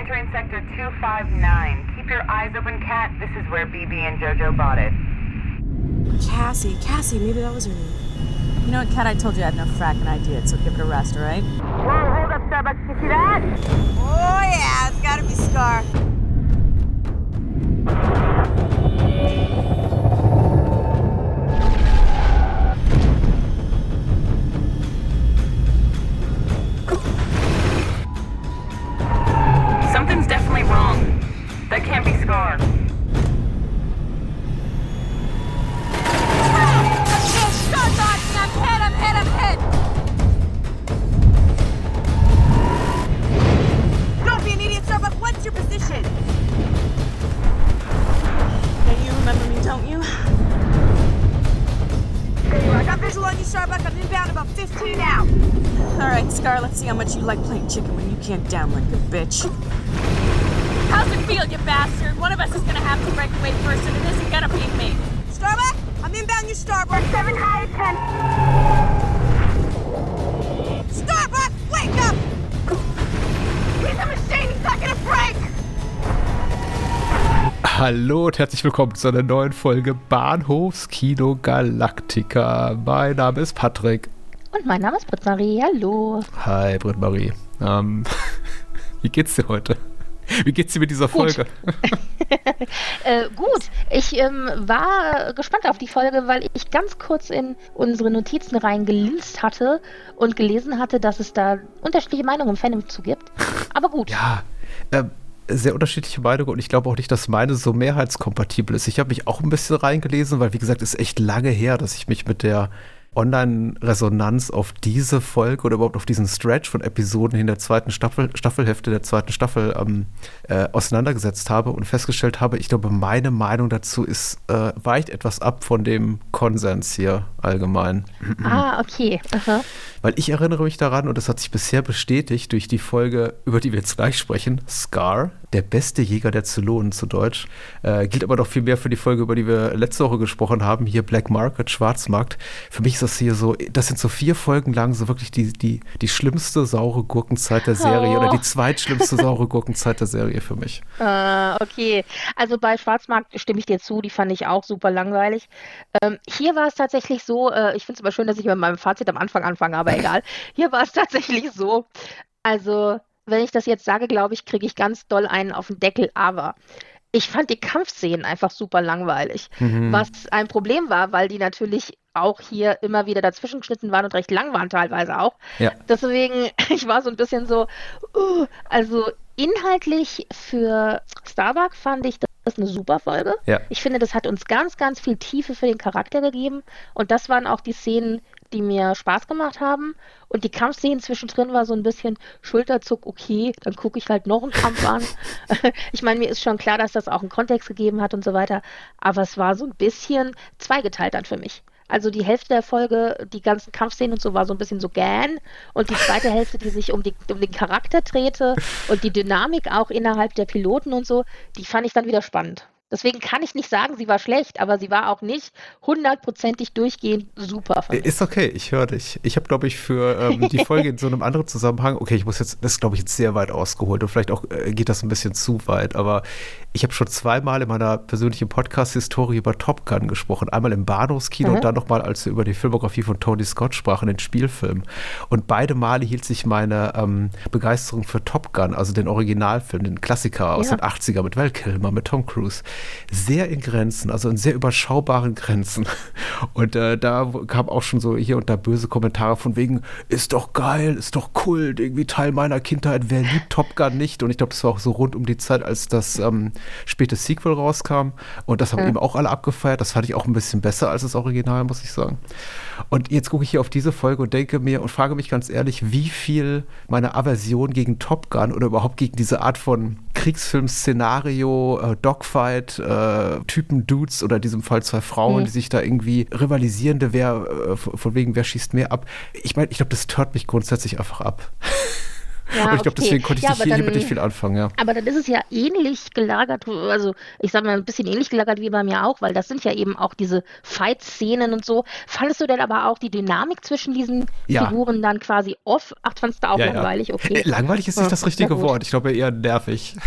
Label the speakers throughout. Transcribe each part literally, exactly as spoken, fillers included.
Speaker 1: entering sector two five nine. Keep your eyes open, Kat. This is where B B and JoJo bought it.
Speaker 2: Cassie, Cassie, maybe that was her name.
Speaker 3: You know what, Kat, I told you I had no fracking idea, so give it a rest, all right?
Speaker 1: Whoa, hold up, Starbucks. You see that?
Speaker 2: Oh, yeah, it's gotta be Scar.
Speaker 1: Something's definitely wrong. That can't be Scar.
Speaker 2: What's your position? Yeah, you remember me, don't you? There you are. I got visual on you, Starbuck. I'm inbound about fifteen out.
Speaker 3: All right, Scar, let's see how much you like playing chicken when you can't downlink a bitch. How's it feel, you bastard? One of us is gonna have to break away first, and it isn't gonna be me.
Speaker 2: Starbuck, I'm inbound you, Starbuck.
Speaker 1: Seven high, ten.
Speaker 2: Starbuck, wake up!
Speaker 1: He's a machine. He's not gonna break.
Speaker 4: Hallo und herzlich willkommen zu einer neuen Folge Bahnhofskino Galactica. Mein Name ist Patrick.
Speaker 5: Und mein Name ist Britt-Marie. Hallo.
Speaker 4: Hi, Britt-Marie. Ähm, wie geht's dir heute? Wie geht's dir mit dieser
Speaker 5: Gut.
Speaker 4: Folge?
Speaker 5: äh, gut. Ich ähm, war gespannt auf die Folge, weil ich ganz kurz in unsere Notizen reingelinst hatte und gelesen hatte, dass es da unterschiedliche Meinungen im Fandom zu gibt. Aber gut.
Speaker 4: Ja, ähm, sehr unterschiedliche Meinungen und ich glaube auch nicht, dass meine so mehrheitskompatibel ist. Ich habe mich auch ein bisschen reingelesen, weil wie gesagt, es ist echt lange her, dass ich mich mit der Online-Resonanz auf diese Folge oder überhaupt auf diesen Stretch von Episoden in der zweiten Staffel, Staffelhälfte der zweiten Staffel ähm, äh, auseinandergesetzt habe und festgestellt habe, ich glaube, meine Meinung dazu ist, äh, weicht etwas ab von dem Konsens hier allgemein.
Speaker 5: Ah, okay. Aha.
Speaker 4: Weil ich erinnere mich daran, und das hat sich bisher bestätigt durch die Folge, über die wir jetzt gleich sprechen, Scar, der beste Jäger der Zylonen zu Deutsch, äh, gilt aber noch viel mehr für die Folge, über die wir letzte Woche gesprochen haben, hier Black Market, Schwarzmarkt. Für mich ist das hier so, das sind so vier Folgen lang so wirklich die, die, die schlimmste saure Gurkenzeit der Serie
Speaker 5: Oh.
Speaker 4: oder die zweitschlimmste saure Gurkenzeit der Serie für mich.
Speaker 5: Äh, okay. Also bei Schwarzmarkt stimme ich dir zu, die fand ich auch super langweilig. Ähm, hier war es tatsächlich so, äh, ich finde es aber schön, dass ich mit meinem Fazit am Anfang anfange, aber egal. Hier war es tatsächlich so, also wenn ich das jetzt sage, glaube ich, kriege ich ganz doll einen auf den Deckel, aber ich fand die Kampfszenen einfach super langweilig,
Speaker 4: Mhm.
Speaker 5: was ein Problem war, weil die natürlich auch hier immer wieder dazwischen geschnitten waren und recht lang waren teilweise auch.
Speaker 4: Ja.
Speaker 5: Deswegen, ich war so ein bisschen so, uh, also inhaltlich für Starbuck fand ich das eine super Folge.
Speaker 4: Ja.
Speaker 5: Ich finde, das hat uns ganz, ganz viel Tiefe für den Charakter gegeben und das waren auch die Szenen, die mir Spaß gemacht haben. Und die Kampfszenen zwischendrin war so ein bisschen Schulterzuck, okay, dann gucke ich halt noch einen Kampf an. Ich meine, mir ist schon klar, dass das auch einen Kontext gegeben hat und so weiter, aber es war so ein bisschen zweigeteilt dann für mich. Also die Hälfte der Folge, die ganzen Kampfszenen und so, war so ein bisschen so gähn und die zweite Hälfte, die sich um, die, um den Charakter drehte und die Dynamik auch innerhalb der Piloten und so, die fand ich dann wieder spannend. Deswegen kann ich nicht sagen, sie war schlecht, aber sie war auch nicht hundertprozentig durchgehend super. Fand ich.
Speaker 4: Ist okay, ich höre dich. Ich habe, glaube ich, für ähm, die Folge in so einem anderen Zusammenhang, okay, ich muss jetzt, das ist, glaube ich, jetzt sehr weit ausgeholt und vielleicht auch äh, geht das ein bisschen zu weit, aber ich habe schon zweimal in meiner persönlichen Podcast-Historie über Top Gun gesprochen. Einmal im Bahnhofskino
Speaker 5: Mhm.
Speaker 4: und dann nochmal, als wir über die Filmografie von Tony Scott sprachen, den Spielfilm. Und beide Male hielt sich meine ähm, Begeisterung für Top Gun, also den Originalfilm, den Klassiker aus
Speaker 5: Ja.
Speaker 4: den achtziger mit Val Kilmer, mit Tom Cruise, sehr in Grenzen, also in sehr überschaubaren Grenzen. Und äh, da kam auch schon so hier und da böse Kommentare von wegen, ist doch geil, ist doch Kult, irgendwie Teil meiner Kindheit, wer liebt Top Gun nicht? Und ich glaube, das war auch so rund um die Zeit, als das ähm, späte Sequel rauskam. Und das haben
Speaker 5: Ja.
Speaker 4: eben auch alle abgefeiert. Das fand ich auch ein bisschen besser als das Original, muss ich sagen. Und jetzt gucke ich hier auf diese Folge und denke mir und frage mich ganz ehrlich, wie viel meine Aversion gegen Top Gun oder überhaupt gegen diese Art von Kriegsfilm-Szenario, äh, Dogfight, äh, Typen Dudes oder in diesem Fall zwei Frauen,
Speaker 5: Mhm.
Speaker 4: die sich da irgendwie rivalisierende, wer, äh, von wegen, wer schießt mehr ab. Ich meine, ich glaube, das tört mich grundsätzlich einfach ab.
Speaker 5: Ja,
Speaker 4: Und ich glaube,
Speaker 5: okay.
Speaker 4: deswegen konnte ich
Speaker 5: Ja,
Speaker 4: nicht,
Speaker 5: aber
Speaker 4: hier
Speaker 5: dann-
Speaker 4: mit nicht viel anfangen, ja.
Speaker 5: Aber dann ist es ja ähnlich gelagert, also ich sag mal ein bisschen ähnlich gelagert wie bei mir auch, weil das sind ja eben auch diese Fight-Szenen und so. Fandest du denn aber auch die Dynamik zwischen diesen
Speaker 4: Ja.
Speaker 5: Figuren dann quasi off? Ach, fandst du auch
Speaker 4: Ja, ja.
Speaker 5: langweilig? Okay.
Speaker 4: Äh, Langweilig ist nicht
Speaker 5: Ja,
Speaker 4: das
Speaker 5: na
Speaker 4: richtige
Speaker 5: gut.
Speaker 4: Wort. Ich glaube eher nervig.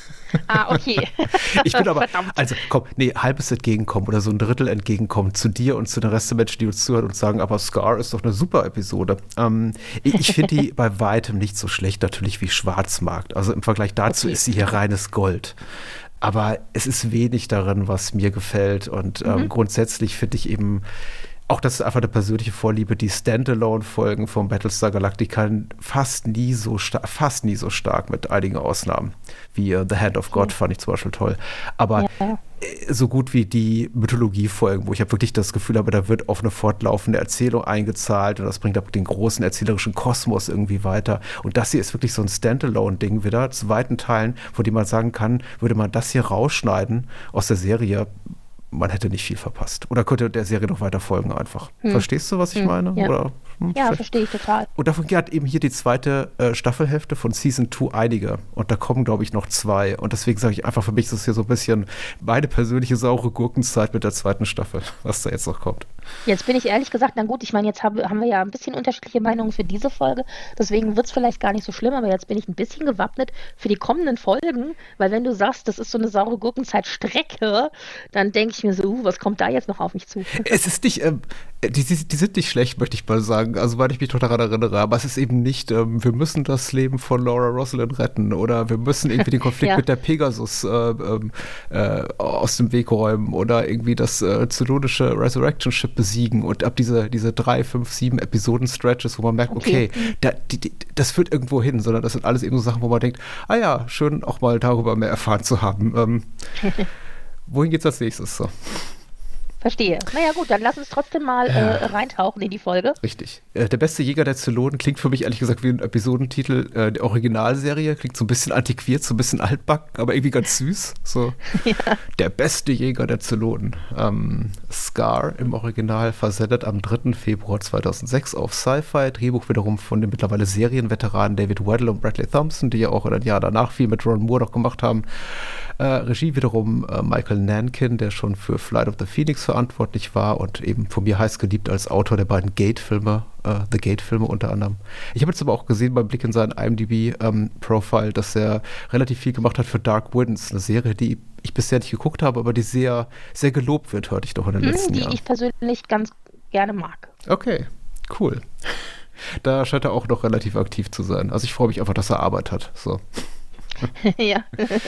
Speaker 5: Ah, okay.
Speaker 4: Ich bin aber,
Speaker 5: Verdammt.
Speaker 4: also komm, nee, halbes entgegenkommen oder so ein Drittel entgegenkommen zu dir und zu den Rest der Menschen, die uns zuhören und sagen, aber Scar ist doch eine super Episode. Ähm, ich ich finde die bei weitem nicht so schlecht natürlich wie Schwarzmarkt. Also im Vergleich dazu
Speaker 5: Okay.
Speaker 4: ist sie hier reines Gold. Aber es ist wenig darin, was mir gefällt und ähm, grundsätzlich finde ich eben auch, das ist einfach eine persönliche Vorliebe, die Standalone-Folgen von Battlestar Galactica fast nie so stark, fast nie so stark mit einigen Ausnahmen, wie äh, The Hand of God fand ich zum Beispiel toll. Aber
Speaker 5: Ja.
Speaker 4: äh, so gut wie die Mythologie-Folgen, wo ich habe wirklich das Gefühl habe, da wird auf eine fortlaufende Erzählung eingezahlt und das bringt auch den großen erzählerischen Kosmos irgendwie weiter. Und das hier ist wirklich so ein Standalone-Ding wieder, zu weiten Teilen, von dem man sagen kann, würde man das hier rausschneiden aus der Serie, man hätte nicht viel verpasst. Oder könnte der Serie noch weiter folgen einfach. Verstehst du, was ich
Speaker 5: Hm,
Speaker 4: meine?
Speaker 5: ja.
Speaker 4: Oder, hm,
Speaker 5: Ja,
Speaker 4: vielleicht-
Speaker 5: verstehe ich total.
Speaker 4: und davon hat eben hier die zweite äh, Staffelhälfte von Season zwei einige. Und da kommen, glaube ich, noch zwei. Und deswegen sage ich einfach, für mich ist das hier so ein bisschen meine persönliche saure Gurkenzeit mit der zweiten Staffel, was da jetzt noch kommt.
Speaker 5: Jetzt bin ich ehrlich gesagt, na gut, ich meine, jetzt haben, haben wir ja ein bisschen unterschiedliche Meinungen für diese Folge, deswegen wird es vielleicht gar nicht so schlimm, aber jetzt bin ich ein bisschen gewappnet für die kommenden Folgen, weil wenn du sagst, das ist so eine saure Gurkenzeit-Strecke, dann denke ich mir so, uh, was kommt da jetzt noch auf mich zu?
Speaker 4: Es ist nicht, ähm, die, die, die sind nicht schlecht, möchte ich mal sagen, also weil ich mich doch daran erinnere, aber es ist eben nicht, ähm, wir müssen das Leben von Laura Rosalind retten oder wir müssen irgendwie den Konflikt
Speaker 5: Ja.
Speaker 4: mit der Pegasus äh, ähm, äh, aus dem Weg räumen oder irgendwie das äh, zylonische Resurrection Ship besiegen und ab diese, diese drei, fünf, sieben Episoden-Stretches, wo man merkt, okay,
Speaker 5: Okay.
Speaker 4: da, die, die, das führt irgendwo hin, sondern das sind alles eben so Sachen, wo man denkt, ah ja, schön auch mal darüber mehr erfahren zu haben. Ähm, wohin geht's als nächstes? So.
Speaker 5: Verstehe. Naja gut, dann lass uns trotzdem mal äh, reintauchen in die Folge.
Speaker 4: Richtig. Äh, der beste Jäger der Zylonen klingt für mich ehrlich gesagt wie ein Episodentitel äh, der Originalserie. Klingt so ein bisschen antiquiert, so ein bisschen altbacken, aber irgendwie ganz süß. So. Der beste Jäger der Zylonen. Ähm, Scar im Original versendet am dritten Februar zweitausendsechs auf Sci-Fi. Drehbuch wiederum von den mittlerweile Serienveteranen David Weddle und Bradley Thompson, die ja auch ein Jahr danach viel mit Ron Moore noch gemacht haben. Äh, Regie wiederum äh, Michael Nankin, der schon für Flight of the Phoenix verantwortlich war und eben von mir heiß geliebt als Autor der beiden Gate-Filme, äh, The Gate-Filme unter anderem. Ich habe jetzt aber auch gesehen beim Blick in sein IMDb-Profile, ähm, dass er relativ viel gemacht hat für Dark Winds, eine Serie, die ich bisher nicht geguckt habe, aber die sehr, sehr gelobt wird, hörte ich doch in den
Speaker 5: Hm,
Speaker 4: letzten
Speaker 5: die
Speaker 4: Jahren.
Speaker 5: ich persönlich ganz gerne mag.
Speaker 4: Okay, cool. Da scheint er auch noch relativ aktiv zu sein. Also ich freue mich einfach, dass er Arbeit hat. So.
Speaker 5: Ja.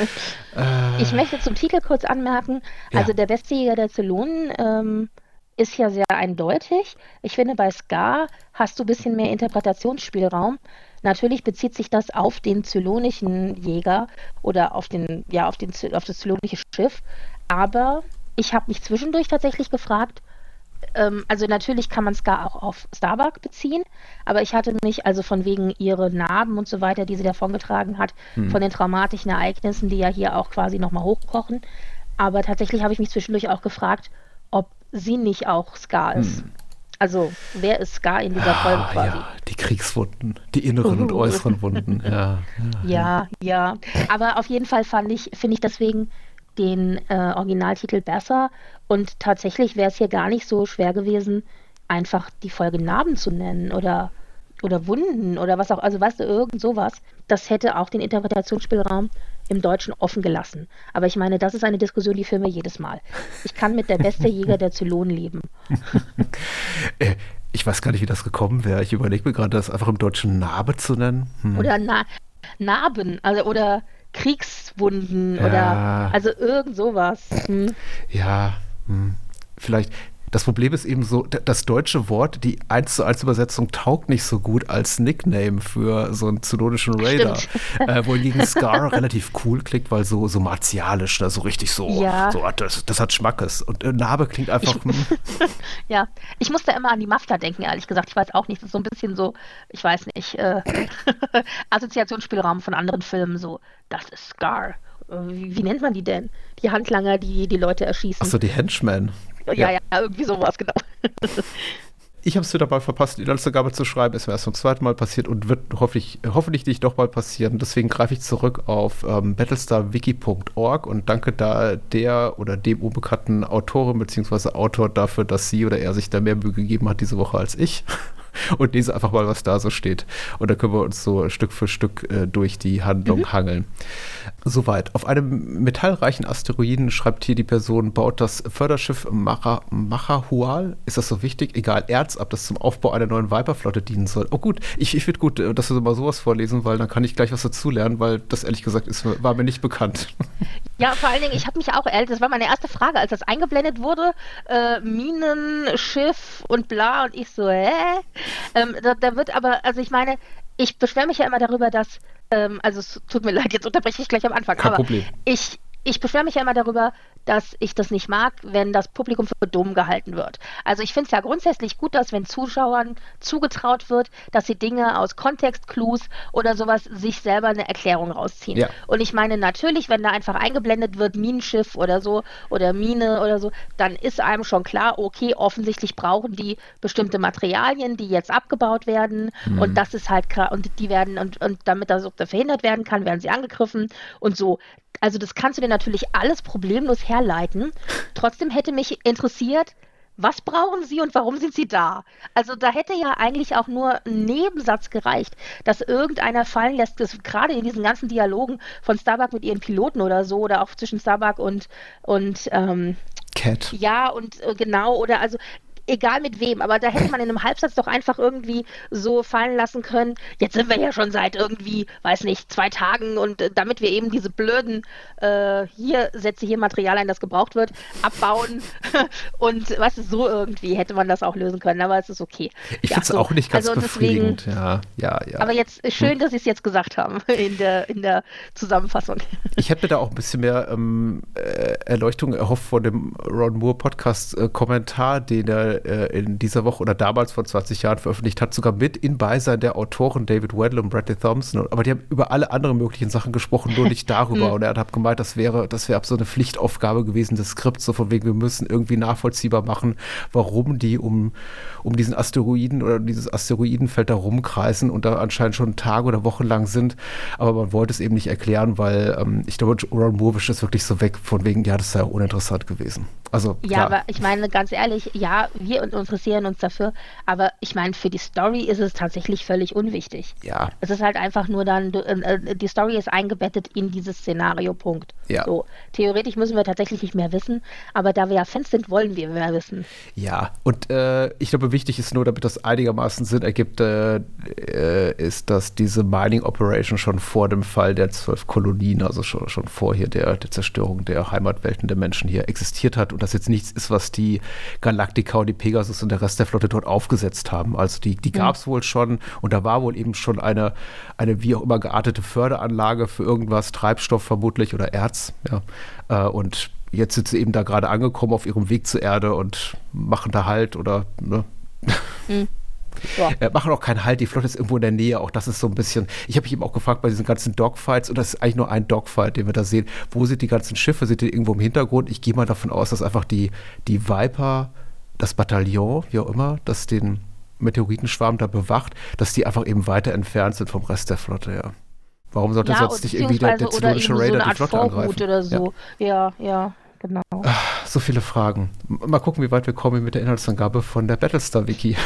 Speaker 4: Äh,
Speaker 5: Ich möchte zum Titel kurz anmerken,
Speaker 4: Ja.
Speaker 5: also der beste Jäger der Zylonen ähm, ist ja sehr eindeutig. Ich finde, bei Scar hast du ein bisschen mehr Interpretationsspielraum. Natürlich bezieht sich das auf den zylonischen Jäger oder auf den, ja, auf den, Zy- auf das zylonische Schiff. Aber ich habe mich zwischendurch tatsächlich gefragt, ähm, also natürlich kann man Scar auch auf Starbuck beziehen, aber ich hatte mich also von wegen ihre Narben und so weiter, die sie davongetragen hat, von den traumatischen Ereignissen, die ja hier auch quasi nochmal hochkochen. Aber tatsächlich habe ich mich zwischendurch auch gefragt, ob sie nicht auch Scar ist. Also, wer ist Scar in dieser Folge
Speaker 4: ah,
Speaker 5: quasi?
Speaker 4: ja, die Kriegswunden, die inneren und
Speaker 5: Uh.
Speaker 4: äußeren Wunden. Ja,
Speaker 5: Ja, ja. Aber auf jeden Fall fand ich, finde ich deswegen den äh, Originaltitel besser. Und tatsächlich wäre es hier gar nicht so schwer gewesen, einfach die Folge Narben zu nennen oder, oder Wunden oder was auch, also weißt du, irgend sowas. Das hätte auch den Interpretationsspielraum im Deutschen offen gelassen. Aber ich meine, das ist eine Diskussion, die führen wir jedes Mal. Ich kann mit der beste Jäger der Zylonen leben.
Speaker 4: Äh, ich weiß gar nicht, wie das gekommen wäre. Ich überlege mir gerade, das einfach im Deutschen Narbe zu nennen. Hm.
Speaker 5: Oder Na Narben, also oder Kriegswunden
Speaker 4: Ja.
Speaker 5: oder also irgend sowas. Hm.
Speaker 4: Ja, hm. vielleicht. Das Problem ist eben so, d- das deutsche Wort, die eins zu eins Übersetzung taugt nicht so gut als Nickname für so einen zylonischen Raider. Äh, wohingegen Scar relativ cool klingt, weil so, so martialisch, ne? So richtig so,
Speaker 5: Ja.
Speaker 4: so hat das, das hat Schmackes. Und äh, Narbe klingt einfach. hm,
Speaker 5: Ja, ich musste immer an die Mafia denken, ehrlich gesagt. Ich weiß auch nicht, das ist so ein bisschen so, ich weiß nicht, äh, Assoziationsspielraum von anderen Filmen, so, das ist Scar. Äh, Wie, wie nennt man die denn? Die Handlanger, die die Leute erschießen.
Speaker 4: Achso, die Henchmen.
Speaker 5: ja, ja, irgendwie sowas, genau.
Speaker 4: ich habe es wieder mal verpasst, die Inhaltsangabe zu schreiben. Ist mir erst zum zweiten Mal passiert und wird hoffentlich, hoffentlich nicht doch mal passieren. Deswegen greife ich zurück auf ähm, battlestar wiki punkt org und danke da der oder dem unbekannten Autorin bzw. Autor dafür, dass sie oder er sich da mehr Mühe gegeben hat diese Woche als ich. Und lese einfach mal, was da so steht. Und dann können wir uns so Stück für Stück äh, durch die Handlung mhm. hangeln. Soweit. Auf einem metallreichen Asteroiden, schreibt hier die Person, baut das Förderschiff Macha, Machahual, ist das so wichtig? Egal, Erz ab, das zum Aufbau einer neuen Viper-Flotte dienen soll. Oh gut, ich, ich finde gut, dass wir mal sowas vorlesen, weil dann kann ich gleich was dazulernen, weil das ehrlich gesagt ist, war mir nicht bekannt.
Speaker 5: Ja, vor allen Dingen, ich habe mich auch, ehrlich, das war meine erste Frage, als das eingeblendet wurde, äh, Minen, Schiff und bla, und ich so, hä? Ähm, da, da wird aber, also ich meine, ich beschwere mich ja immer darüber, dass, ähm, also es tut mir leid, jetzt unterbreche ich gleich am Anfang,
Speaker 4: Kein
Speaker 5: aber
Speaker 4: Problem.
Speaker 5: ich, ich beschwere mich ja immer darüber, dass ich das nicht mag, wenn das Publikum für dumm gehalten wird. Also ich finde es ja grundsätzlich gut, dass wenn Zuschauern zugetraut wird, dass sie Dinge aus Kontextclues oder sowas sich selber eine Erklärung rausziehen.
Speaker 4: Ja.
Speaker 5: Und ich meine natürlich, wenn da einfach eingeblendet wird, Minenschiff oder so oder Mine oder so, dann ist einem schon klar, okay, offensichtlich brauchen die bestimmte Materialien, die jetzt abgebaut werden mhm. und das ist halt und die werden und, und damit das verhindert werden kann, werden sie angegriffen und so. Also das kannst du dir natürlich alles problemlos herleiten. Trotzdem hätte mich interessiert, was brauchen sie und warum sind sie da? Also da hätte ja eigentlich auch nur ein Nebensatz gereicht, dass irgendeiner fallen lässt, das, gerade in diesen ganzen Dialogen von Starbuck mit ihren Piloten oder so, oder auch zwischen Starbuck und, und ähm,
Speaker 4: Cat.
Speaker 5: Ja, und äh, genau, oder also egal mit wem, aber da hätte man in einem Halbsatz doch einfach irgendwie so fallen lassen können, jetzt sind wir ja schon seit irgendwie, weiß nicht, zwei Tagen und äh, damit wir eben diese blöden, äh, hier setze hier Material ein, das gebraucht wird, abbauen und was ist so irgendwie, hätte man das auch lösen können, aber es ist okay.
Speaker 4: Ich
Speaker 5: ja,
Speaker 4: finde es
Speaker 5: so.
Speaker 4: auch nicht ganz
Speaker 5: also
Speaker 4: befriedigend,
Speaker 5: deswegen,
Speaker 4: ja, ja, ja.
Speaker 5: Aber jetzt schön,
Speaker 4: hm.
Speaker 5: dass Sie es jetzt gesagt haben in der, in der Zusammenfassung.
Speaker 4: Ich hätte mir da auch ein bisschen mehr ähm, äh, Erleuchtung erhofft von dem Ron Moore Podcast äh, Kommentar, den er in dieser Woche oder damals vor zwanzig Jahren veröffentlicht hat, sogar mit in Beisein der Autoren David Weddle und Bradley Thompson. Aber die haben über alle anderen möglichen Sachen gesprochen, nur nicht darüber. Und er hat gemeint, das wäre, das wäre so eine Pflichtaufgabe gewesen des Skripts, so von wegen, wir müssen irgendwie nachvollziehbar machen, warum die um, um diesen Asteroiden oder dieses Asteroidenfeld da rumkreisen und da anscheinend schon Tage oder Wochen lang sind. Aber man wollte es eben nicht erklären, weil ähm, ich glaube, Ron Moore wischt das wirklich so weg, von wegen, ja, das sei ja uninteressant gewesen. Also,
Speaker 5: ja,
Speaker 4: klar.
Speaker 5: aber ich meine, ganz ehrlich, ja, wir interessieren uns dafür, aber ich meine, für die Story ist es tatsächlich völlig unwichtig.
Speaker 4: Ja.
Speaker 5: Es ist halt einfach nur dann, äh, die Story ist eingebettet in dieses Szenario, Punkt.
Speaker 4: Ja.
Speaker 5: So, theoretisch müssen wir tatsächlich nicht mehr wissen, aber da wir ja Fans sind, wollen wir mehr wissen.
Speaker 4: Ja, und äh, ich glaube, wichtig ist nur, damit das einigermaßen Sinn ergibt, äh, äh, ist, dass diese Mining Operation schon vor dem Fall der zwölf Kolonien, also schon, schon vor hier der, der Zerstörung der Heimatwelten der Menschen hier existiert hat und das jetzt nichts ist, was die Galactica und die Pegasus und der Rest der Flotte dort aufgesetzt haben. Also die, die gab es mhm. wohl schon und da war wohl eben schon eine, eine wie auch immer geartete Förderanlage für irgendwas, Treibstoff vermutlich oder Erz. Ja. Äh, und jetzt sind sie eben da gerade angekommen auf ihrem Weg zur Erde und machen da Halt oder ne? Mhm. Ja. Äh, machen auch keinen Halt, die Flotte ist irgendwo in der Nähe, auch das ist so ein bisschen, ich habe mich eben auch gefragt bei diesen ganzen Dogfights, und das ist eigentlich nur ein Dogfight, den wir da sehen, wo sind die ganzen Schiffe, sind die irgendwo im Hintergrund? Ich gehe mal davon aus, dass einfach die, die Viper, das Bataillon, wie auch immer, das den Meteoritenschwarm da bewacht, dass die einfach eben weiter entfernt sind vom Rest der Flotte, ja. Warum sollte
Speaker 5: ja,
Speaker 4: sonst nicht irgendwie der, der zylonische Raider so die Flotte Vorhut angreifen?
Speaker 5: Oder so. Ja, ja, ja, genau.
Speaker 4: Ach, so viele Fragen. Mal gucken, wie weit wir kommen mit der Inhaltsangabe von der Battlestar-Wiki.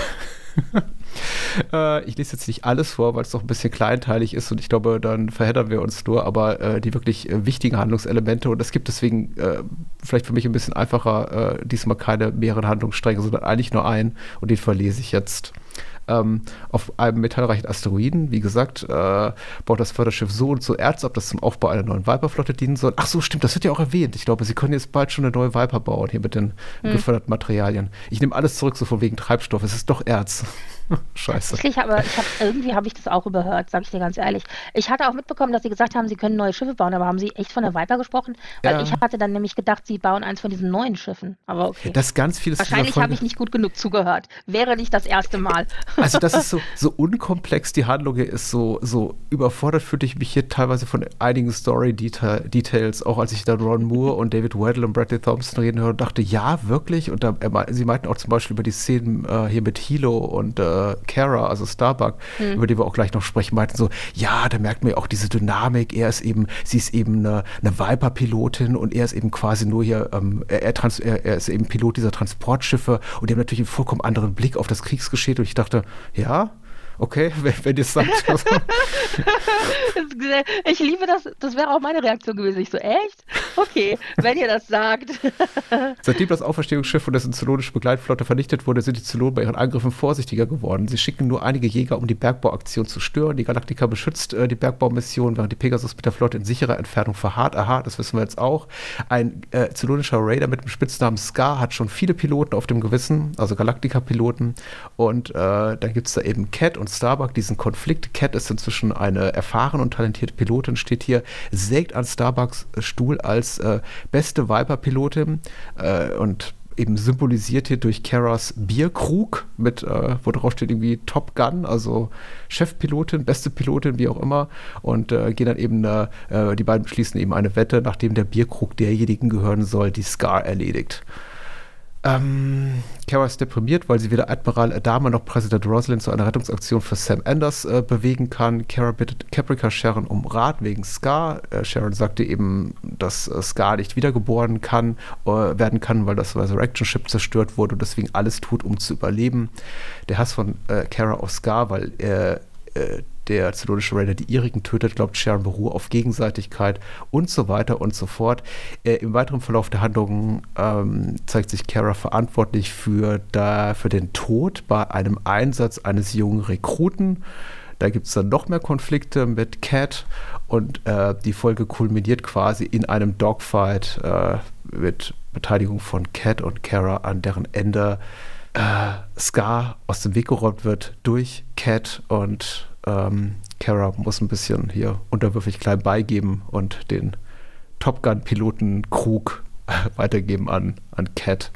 Speaker 4: äh, ich lese jetzt nicht alles vor, weil es doch ein bisschen kleinteilig ist und ich glaube, dann verheddern wir uns nur, aber äh, die wirklich äh, wichtigen Handlungselemente, und es gibt deswegen äh, vielleicht für mich ein bisschen einfacher, äh, diesmal keine mehreren Handlungsstränge, sondern eigentlich nur einen, und den verlese ich jetzt. Ähm, auf einem metallreichen Asteroiden, wie gesagt, äh, baut das Förderschiff so und so Erz ab, das zum Aufbau einer neuen Viper-Flotte dienen soll. Ach so, stimmt, das wird ja auch erwähnt. Ich glaube, sie können jetzt bald schon eine neue Viper bauen, hier mit den hm. geförderten Materialien. Ich nehme alles zurück, so von wegen Treibstoff. Es ist doch Erz. Scheiße.
Speaker 5: Tatsächlich, aber ich hab, irgendwie habe ich das auch überhört, sage ich dir ganz ehrlich. Ich hatte auch mitbekommen, dass sie gesagt haben, sie können neue Schiffe bauen, aber haben sie echt von der Viper gesprochen? Weil
Speaker 4: Ja.
Speaker 5: ich hatte dann nämlich gedacht, sie bauen eins von diesen neuen Schiffen. Aber okay.
Speaker 4: Das ist ganz vieles dieser
Speaker 5: Wahrscheinlich
Speaker 4: Folge-
Speaker 5: habe ich nicht gut genug zugehört. Wäre nicht das erste Mal.
Speaker 4: Also das ist so, so unkomplex, die Handlung hier ist so, so überfordert fühlte ich mich hier teilweise von einigen Story-Details, auch als ich dann Ron Moore und David Weddle und Bradley Thompson reden höre und dachte, ja, wirklich? Und da, er mei- sie meinten auch zum Beispiel über die Szenen äh, hier mit Hilo und äh, Kara, also Starbuck,
Speaker 5: Hm.
Speaker 4: über die wir auch gleich noch sprechen, meinten so, ja, da merkt man ja auch diese Dynamik, er ist eben, sie ist eben eine, eine Viper-Pilotin und er ist eben quasi nur hier, ähm, er, er, trans, er, er ist eben Pilot dieser Transportschiffe und die haben natürlich einen vollkommen anderen Blick auf das Kriegsgeschehen und ich dachte, ja, okay, wenn, wenn ihr es sagt.
Speaker 5: Ich liebe das. Das wäre auch meine Reaktion gewesen. Ich so, echt? Okay, wenn ihr das sagt.
Speaker 4: Seitdem das Auferstehungsschiff von der zylonischen Begleitflotte vernichtet wurde, sind die Zylonen bei ihren Angriffen vorsichtiger geworden. Sie schicken nur einige Jäger, um die Bergbauaktion zu stören. Die Galactica beschützt äh, die Bergbaumission, während die Pegasus mit der Flotte in sicherer Entfernung verharrt. Aha, das wissen wir jetzt auch. Ein äh, zylonischer Raider mit dem Spitznamen Scar hat schon viele Piloten auf dem Gewissen, also Galactica-Piloten. Und äh, dann gibt es da eben Cat und Starbuck, diesen Konflikt. Cat ist inzwischen eine erfahrene und talentierte Pilotin, steht hier, sägt an Starbucks Stuhl als äh, beste Viper-Pilotin äh, und eben symbolisiert hier durch Karas Bierkrug, mit, äh, wo drauf steht irgendwie Top Gun, also Chefpilotin, beste Pilotin, wie auch immer, und äh, gehen dann eben, äh, die beiden beschließen eben eine Wette, nachdem der Bierkrug derjenigen gehören soll, die Scar erledigt. Ähm, Kara ist deprimiert, weil sie weder Admiral Adama noch Präsident Roslin zu einer Rettungsaktion für Sam Anders äh, bewegen kann. Kara bittet Caprica Sharon um Rat wegen Scar. Äh, Sharon sagte eben, dass äh, Scar nicht wiedergeboren kann, äh, werden kann, weil das Resurrection Ship zerstört wurde und deswegen alles tut, um zu überleben. Der Hass von äh, Kara auf Scar, weil äh, äh, der zylonische Raider die ihrigen tötet, glaubt Sharon, beruhe auf Gegenseitigkeit und so weiter und so fort. Äh, Im weiteren Verlauf der Handlung ähm, zeigt sich Kara verantwortlich für, da, für den Tod bei einem Einsatz eines jungen Rekruten. Da gibt es dann noch mehr Konflikte mit Cat und äh, die Folge kulminiert quasi in einem Dogfight äh, mit Beteiligung von Cat und Kara, an deren Ende äh, Scar aus dem Weg geräumt wird durch Cat und Ähm, Kara muss ein bisschen hier unterwürfig klein beigeben und den Top Gun-Piloten Krug weitergeben an, an Cat.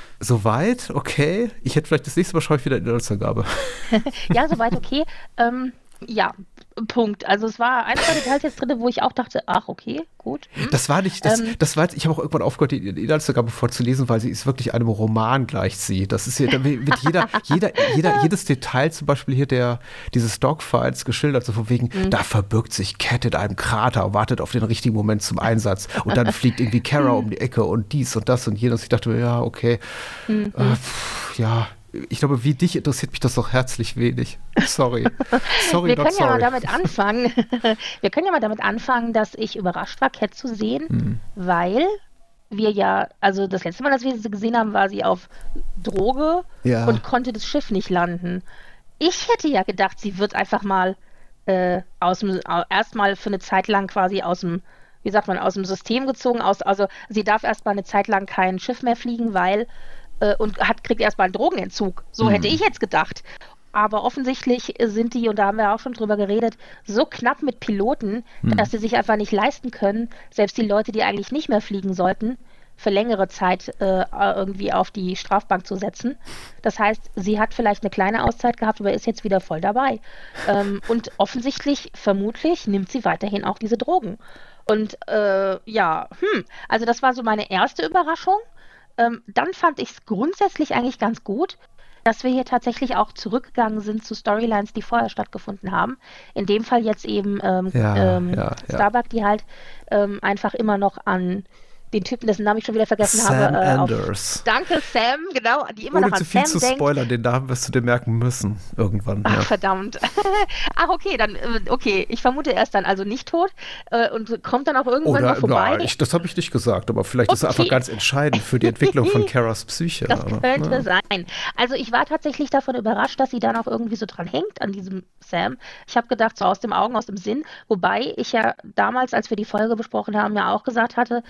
Speaker 4: Soweit, okay. Ich hätte vielleicht das nächste Mal schaue ich wieder in die Inhaltsangabe.
Speaker 5: Ja, soweit okay. Ähm, ja, Punkt. Also es war ein, zwei Details jetzt drin, wo ich auch dachte, ach, okay, gut. Hm.
Speaker 4: Das war nicht, das,
Speaker 5: Ähm.
Speaker 4: das war jetzt, ich habe auch irgendwann aufgehört, die die Inhaltsangabe vorzulesen, weil sie es wirklich einem Roman gleichzieht. Das ist hier, da wird jeder, jeder, jeder, jedes Detail zum Beispiel hier der, dieses Dogfights geschildert, so von wegen,
Speaker 5: Mhm.
Speaker 4: da verbirgt sich Cat in einem Krater und wartet auf den richtigen Moment zum Einsatz und dann fliegt irgendwie Kara um die Ecke und dies und das und jenes. Ich dachte mir, ja, okay,
Speaker 5: Mhm.
Speaker 4: äh, pff, ja, ich glaube, wie dich interessiert mich das doch herzlich wenig. Sorry. Sorry,
Speaker 5: Wir
Speaker 4: not
Speaker 5: können ja mal
Speaker 4: sorry.
Speaker 5: damit anfangen. Wir können ja mal damit anfangen, dass ich überrascht war, Cat zu sehen,
Speaker 4: Hm.
Speaker 5: weil wir ja, also das letzte Mal, als wir sie gesehen haben, war sie auf Droge
Speaker 4: Ja.
Speaker 5: und konnte das Schiff nicht landen. Ich hätte ja gedacht, sie wird einfach mal äh, aus dem, au- erstmal für eine Zeit lang quasi aus dem, wie sagt man, aus dem System gezogen, aus, also sie darf erstmal eine Zeit lang kein Schiff mehr fliegen, weil äh, und hat, kriegt erstmal einen Drogenentzug. So
Speaker 4: Mhm.
Speaker 5: hätte ich jetzt gedacht. Aber offensichtlich sind die, und da haben wir auch schon drüber geredet, so knapp mit Piloten,
Speaker 4: Mhm.
Speaker 5: dass sie sich einfach nicht leisten können, selbst die Leute, die eigentlich nicht mehr fliegen sollten, für längere Zeit äh, irgendwie auf die Strafbank zu setzen. Das heißt, sie hat vielleicht eine kleine Auszeit gehabt, aber ist jetzt wieder voll dabei. Ähm, und offensichtlich, vermutlich, nimmt sie weiterhin auch diese Drogen. Und äh, ja, hm, also das war so meine erste Überraschung. Ähm, dann fand ich es grundsätzlich eigentlich ganz gut, dass wir hier tatsächlich auch zurückgegangen sind zu Storylines, die vorher stattgefunden haben. In dem Fall jetzt eben ähm,
Speaker 4: Ja,
Speaker 5: ähm,
Speaker 4: ja, ja.
Speaker 5: Starbuck, die halt ähm, einfach immer noch an den Typen, dessen Namen ich schon wieder vergessen
Speaker 4: Sam
Speaker 5: habe. äh, auf-
Speaker 4: Anders.
Speaker 5: Danke, Sam, genau, die immer
Speaker 4: Ohne
Speaker 5: noch an
Speaker 4: zu viel
Speaker 5: Sam
Speaker 4: zu
Speaker 5: denkt.
Speaker 4: spoilern, den Namen wirst du dir merken müssen. Irgendwann.
Speaker 5: Ach,
Speaker 4: Ja.
Speaker 5: verdammt. Ach, okay, dann, äh, okay, ich vermute, er ist dann also nicht tot äh, und kommt dann auch irgendwann
Speaker 4: Oder,
Speaker 5: mal vorbei.
Speaker 4: na, ich, das habe ich nicht gesagt, aber vielleicht ist er
Speaker 5: Okay.
Speaker 4: einfach ganz entscheidend für die Entwicklung von Karas Psyche.
Speaker 5: Das
Speaker 4: aber,
Speaker 5: könnte
Speaker 4: ja.
Speaker 5: sein. Also ich war tatsächlich davon überrascht, dass sie dann auch irgendwie so dran hängt an diesem Sam. Ich habe gedacht, so aus dem Augen, aus dem Sinn. Wobei ich ja damals, als wir die Folge besprochen haben, ja auch gesagt hatte, dass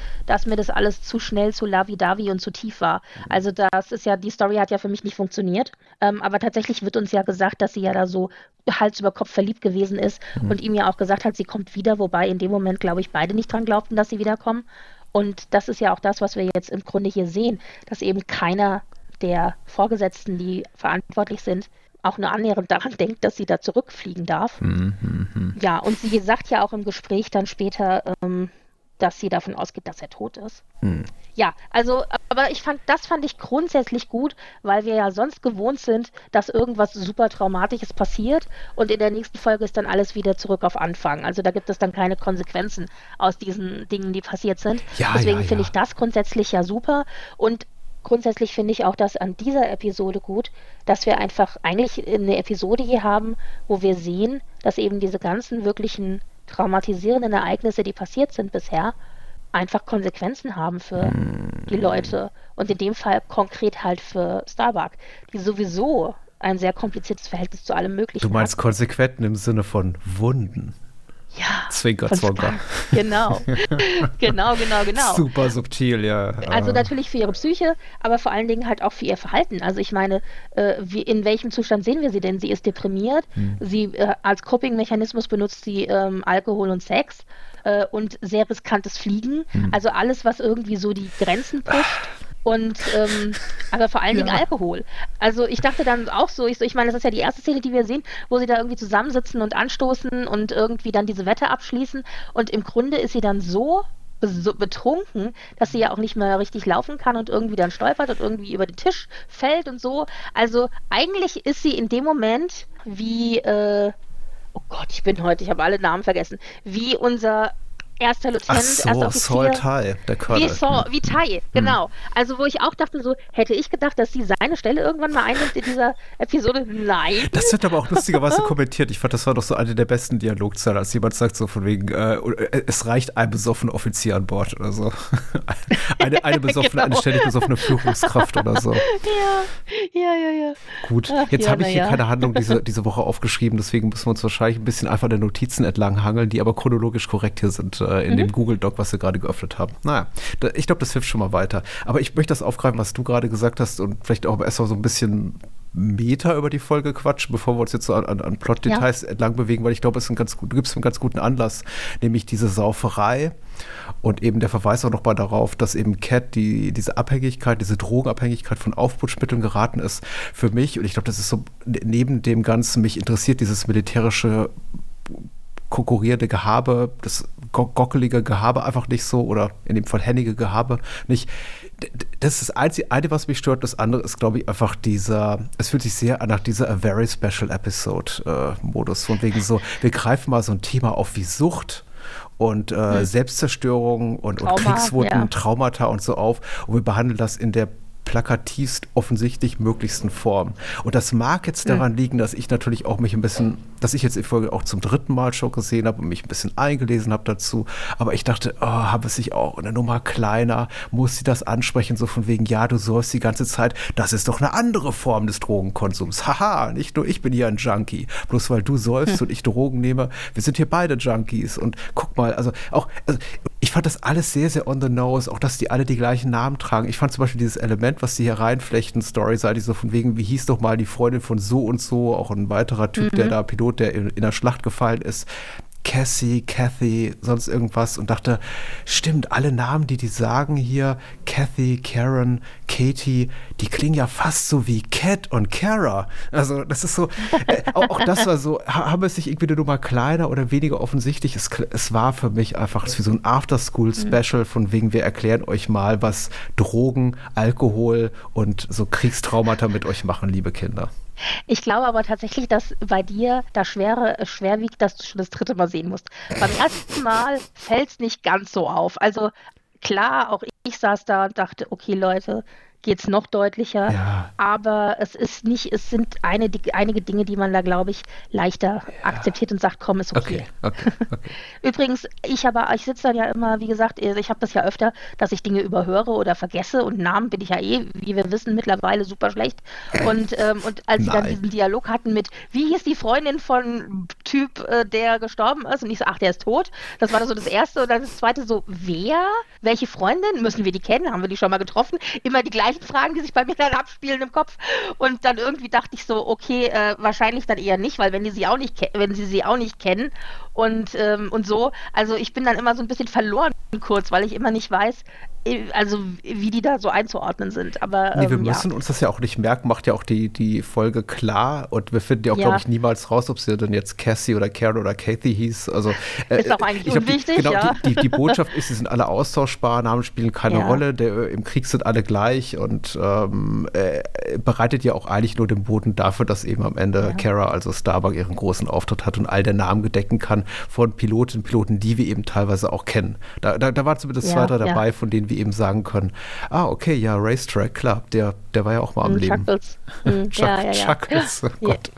Speaker 5: mir das alles zu schnell, zu lavi-davi und zu tief war. Also das ist ja, die Story hat ja für mich nicht funktioniert. Ähm, aber tatsächlich wird uns ja gesagt, dass sie ja da so Hals über Kopf verliebt gewesen ist mhm. und ihm ja auch gesagt hat, sie kommt wieder, wobei in dem Moment, glaube ich, beide nicht dran glaubten, dass sie wiederkommen. Und das ist ja auch das, was wir jetzt im Grunde hier sehen, dass eben keiner der Vorgesetzten, die verantwortlich sind, auch nur annähernd daran denkt, dass sie da zurückfliegen darf. Mhm. Ja, und sie sagt ja auch im Gespräch dann später, ähm, dass sie davon ausgeht, dass er tot ist. Hm. Ja, also, aber ich fand, das fand ich grundsätzlich gut, weil wir ja sonst gewohnt sind, dass irgendwas super Traumatisches passiert und in der nächsten Folge ist dann alles wieder zurück auf Anfang. Also da gibt es dann keine Konsequenzen aus diesen Dingen, die passiert sind. Ja, Deswegen ja, finde ja. ich das grundsätzlich ja super und grundsätzlich finde ich auch das an dieser Episode gut, dass wir einfach eigentlich eine Episode hier haben, wo wir sehen, dass eben diese ganzen wirklichen traumatisierenden Ereignisse, die passiert sind bisher, einfach Konsequenzen haben für die Leute. Und in dem Fall konkret halt für Starbuck, die sowieso ein sehr kompliziertes Verhältnis zu allem Möglichen hat.
Speaker 4: Du meinst Konsequenzen im Sinne von Wunden?
Speaker 5: Ja.
Speaker 4: Zwinker, Zwonker.
Speaker 5: Genau. genau, genau, genau.
Speaker 4: Super subtil, ja.
Speaker 5: Also natürlich für ihre Psyche, aber vor allen Dingen halt auch für ihr Verhalten. Also ich meine, äh, wie, in welchem Zustand sehen wir sie denn? Sie ist deprimiert, hm. sie äh, als Coping-Mechanismus benutzt sie ähm, Alkohol und Sex äh, und sehr riskantes Fliegen. Hm. Also alles, was irgendwie so die Grenzen pusht. Und ähm, aber vor allen Dingen ja. Alkohol. Also ich dachte dann auch so, ich, so, ich meine, das ist ja die erste Szene, die wir sehen, wo sie da irgendwie zusammensitzen und anstoßen und irgendwie dann diese Wette abschließen. Und im Grunde ist sie dann so, so betrunken, dass sie ja auch nicht mehr richtig laufen kann und irgendwie dann stolpert und irgendwie über den Tisch fällt und so. Also eigentlich ist sie in dem Moment wie, äh, oh Gott, ich bin heute, ich habe alle Namen vergessen, wie unser erster Lieutenant,
Speaker 4: Ach so,
Speaker 5: erster Offizier.
Speaker 4: Saul Tigh, der Colonel.
Speaker 5: Wie, Saul, wie Tigh, genau. Hm. Also wo ich auch dachte so, hätte ich gedacht, dass sie seine Stelle irgendwann mal einnimmt in dieser Episode? Nein.
Speaker 4: Das wird aber auch lustigerweise kommentiert. Ich fand, das war doch so eine der besten Dialogzeilen, als jemand sagt so von wegen, äh, es reicht ein besoffener Offizier an Bord oder so. eine, eine besoffene, genau. eine ständig besoffene Führungskraft oder so.
Speaker 5: Ja, ja, ja, ja.
Speaker 4: Gut, Ach, jetzt ja, habe ich hier ja. keine Handlung diese, diese Woche aufgeschrieben, deswegen müssen wir uns wahrscheinlich ein bisschen einfach der Notizen entlang hangeln, die aber chronologisch korrekt hier sind. In mhm. dem Google-Doc, was wir gerade geöffnet haben. Naja, da, ich glaube, das hilft schon mal weiter. Aber ich möchte das aufgreifen, was du gerade gesagt hast und vielleicht auch erstmal so ein bisschen Meta über die Folge quatschen, bevor wir uns jetzt so an, an, an Plot-Details ja. entlang bewegen, weil ich glaube, es ist ein ganz gut, du gibst einen ganz guten Anlass, nämlich diese Sauferei und eben der Verweis auch nochmal darauf, dass eben Cat die, diese Abhängigkeit, diese Drogenabhängigkeit von Aufputschmitteln geraten ist für mich und ich glaube, das ist so neben dem Ganzen, mich interessiert dieses militärische konkurrierende Gehabe, das gockelige Gehabe einfach nicht so oder in dem Fall hennige Gehabe nicht. Das ist das Einzige, eine, was mich stört. Das andere ist, glaube ich, einfach dieser, es fühlt sich sehr an nach dieser A Very Special Episode äh, Modus. Von wegen so, wir greifen mal so ein Thema auf wie Sucht und äh, hm. Selbstzerstörung und, Trauma, und Kriegswunden, ja. Traumata und so auf und wir behandeln das in der plakativst offensichtlich möglichsten Form. Und das mag jetzt daran liegen, dass ich natürlich auch mich ein bisschen, dass ich jetzt die Folge auch zum dritten Mal schon gesehen habe und mich ein bisschen eingelesen habe dazu. Aber ich dachte, oh, habe es sich auch eine Nummer kleiner, muss sie das ansprechen, so von wegen, ja, du säufst die ganze Zeit, das ist doch eine andere Form des Drogenkonsums. Haha, nicht nur ich bin hier ein Junkie, bloß weil du säufst hm. und ich Drogen nehme, wir sind hier beide Junkies. Und guck mal, also auch, also ich fand das alles sehr, sehr on the nose, auch dass die alle die gleichen Namen tragen. Ich fand zum Beispiel dieses Element, was die hier reinflechten, Story-seitig so von wegen, wie hieß doch mal die Freundin von so und so, auch ein weiterer Typ, mhm. der da Pilot, der in, in der Schlacht gefallen ist, Cassie, Kathy, sonst irgendwas und dachte, stimmt, alle Namen, die die sagen hier, Kathy, Karen, Katie, die klingen ja fast so wie Cat und Kara. Also das ist so, äh, auch, auch das war so, haben es sich irgendwie eine Nummer kleiner oder weniger offensichtlich? Es, es war für mich einfach wie so ein After-School-Special von wegen, wir erklären euch mal, was Drogen, Alkohol und so Kriegstraumata mit euch machen, liebe Kinder.
Speaker 5: Ich glaube aber tatsächlich, dass bei dir das Schwere schwer wiegt, dass du schon das dritte Mal sehen musst. Beim ersten Mal fällt es nicht ganz so auf. Also klar, auch ich saß da und dachte, okay Leute, geht's noch deutlicher. Ja. Aber es ist nicht, es sind eine, die, einige Dinge, die man da, glaube ich, leichter ja. akzeptiert und sagt, komm, ist okay. okay, okay, okay. Übrigens, ich habe, ich sitze dann ja immer, wie gesagt, ich habe das ja öfter, dass ich Dinge überhöre oder vergesse und Namen bin ich ja eh, wie wir wissen, mittlerweile super schlecht. Und, ähm, und als sie dann diesen Dialog hatten mit, wie hieß die Freundin von Typ, äh, der gestorben ist. Und ich so, ach, der ist tot. Das war so das Erste. Und dann das Zweite so, wer? Welche Freundin? Müssen wir die kennen? Haben wir die schon mal getroffen? Immer die gleichen Fragen, die sich bei mir dann abspielen im Kopf. Und dann irgendwie dachte ich so, okay, äh, wahrscheinlich dann eher nicht, weil wenn die sie auch nicht ke- wenn sie sie auch nicht kennen und, ähm, und so, also ich bin dann immer so ein bisschen verloren kurz, weil ich immer nicht weiß, also wie die da so einzuordnen sind. Aber
Speaker 4: nee, wir
Speaker 5: ähm,
Speaker 4: müssen
Speaker 5: ja.
Speaker 4: uns das ja auch nicht merken, macht ja auch die, die Folge klar und wir finden ja auch,
Speaker 5: Ja.
Speaker 4: glaube ich, niemals raus, ob sie denn jetzt Cassie oder Carol oder Kathy hieß. Also, äh,
Speaker 5: Ist auch eigentlich
Speaker 4: ich glaub, die,
Speaker 5: unwichtig,
Speaker 4: genau,
Speaker 5: ja.
Speaker 4: die, die, die Botschaft ist, sie sind alle austauschbar, Namen spielen keine
Speaker 5: Ja.
Speaker 4: Rolle, der, im Krieg sind alle gleich und ähm, äh, bereitet ja auch eigentlich nur den Boden dafür, dass eben am Ende
Speaker 5: Ja.
Speaker 4: Kara, also Starbuck, ihren großen Auftritt hat und all der Namen gedecken kann von Pilotinnen und Piloten, die wir eben teilweise auch kennen. Da, da, da waren zumindest
Speaker 5: Ja,
Speaker 4: zwei, drei
Speaker 5: ja.
Speaker 4: dabei, von denen wir eben sagen können, ah, okay, ja, Racetrack, klar, der, der war ja auch mal am
Speaker 5: Mhm,
Speaker 4: Leben.
Speaker 5: Chuckles. Mhm,
Speaker 4: Chuck,
Speaker 5: ja, ja, ja.
Speaker 4: Chuckles, oh
Speaker 5: Ja.
Speaker 4: Gott.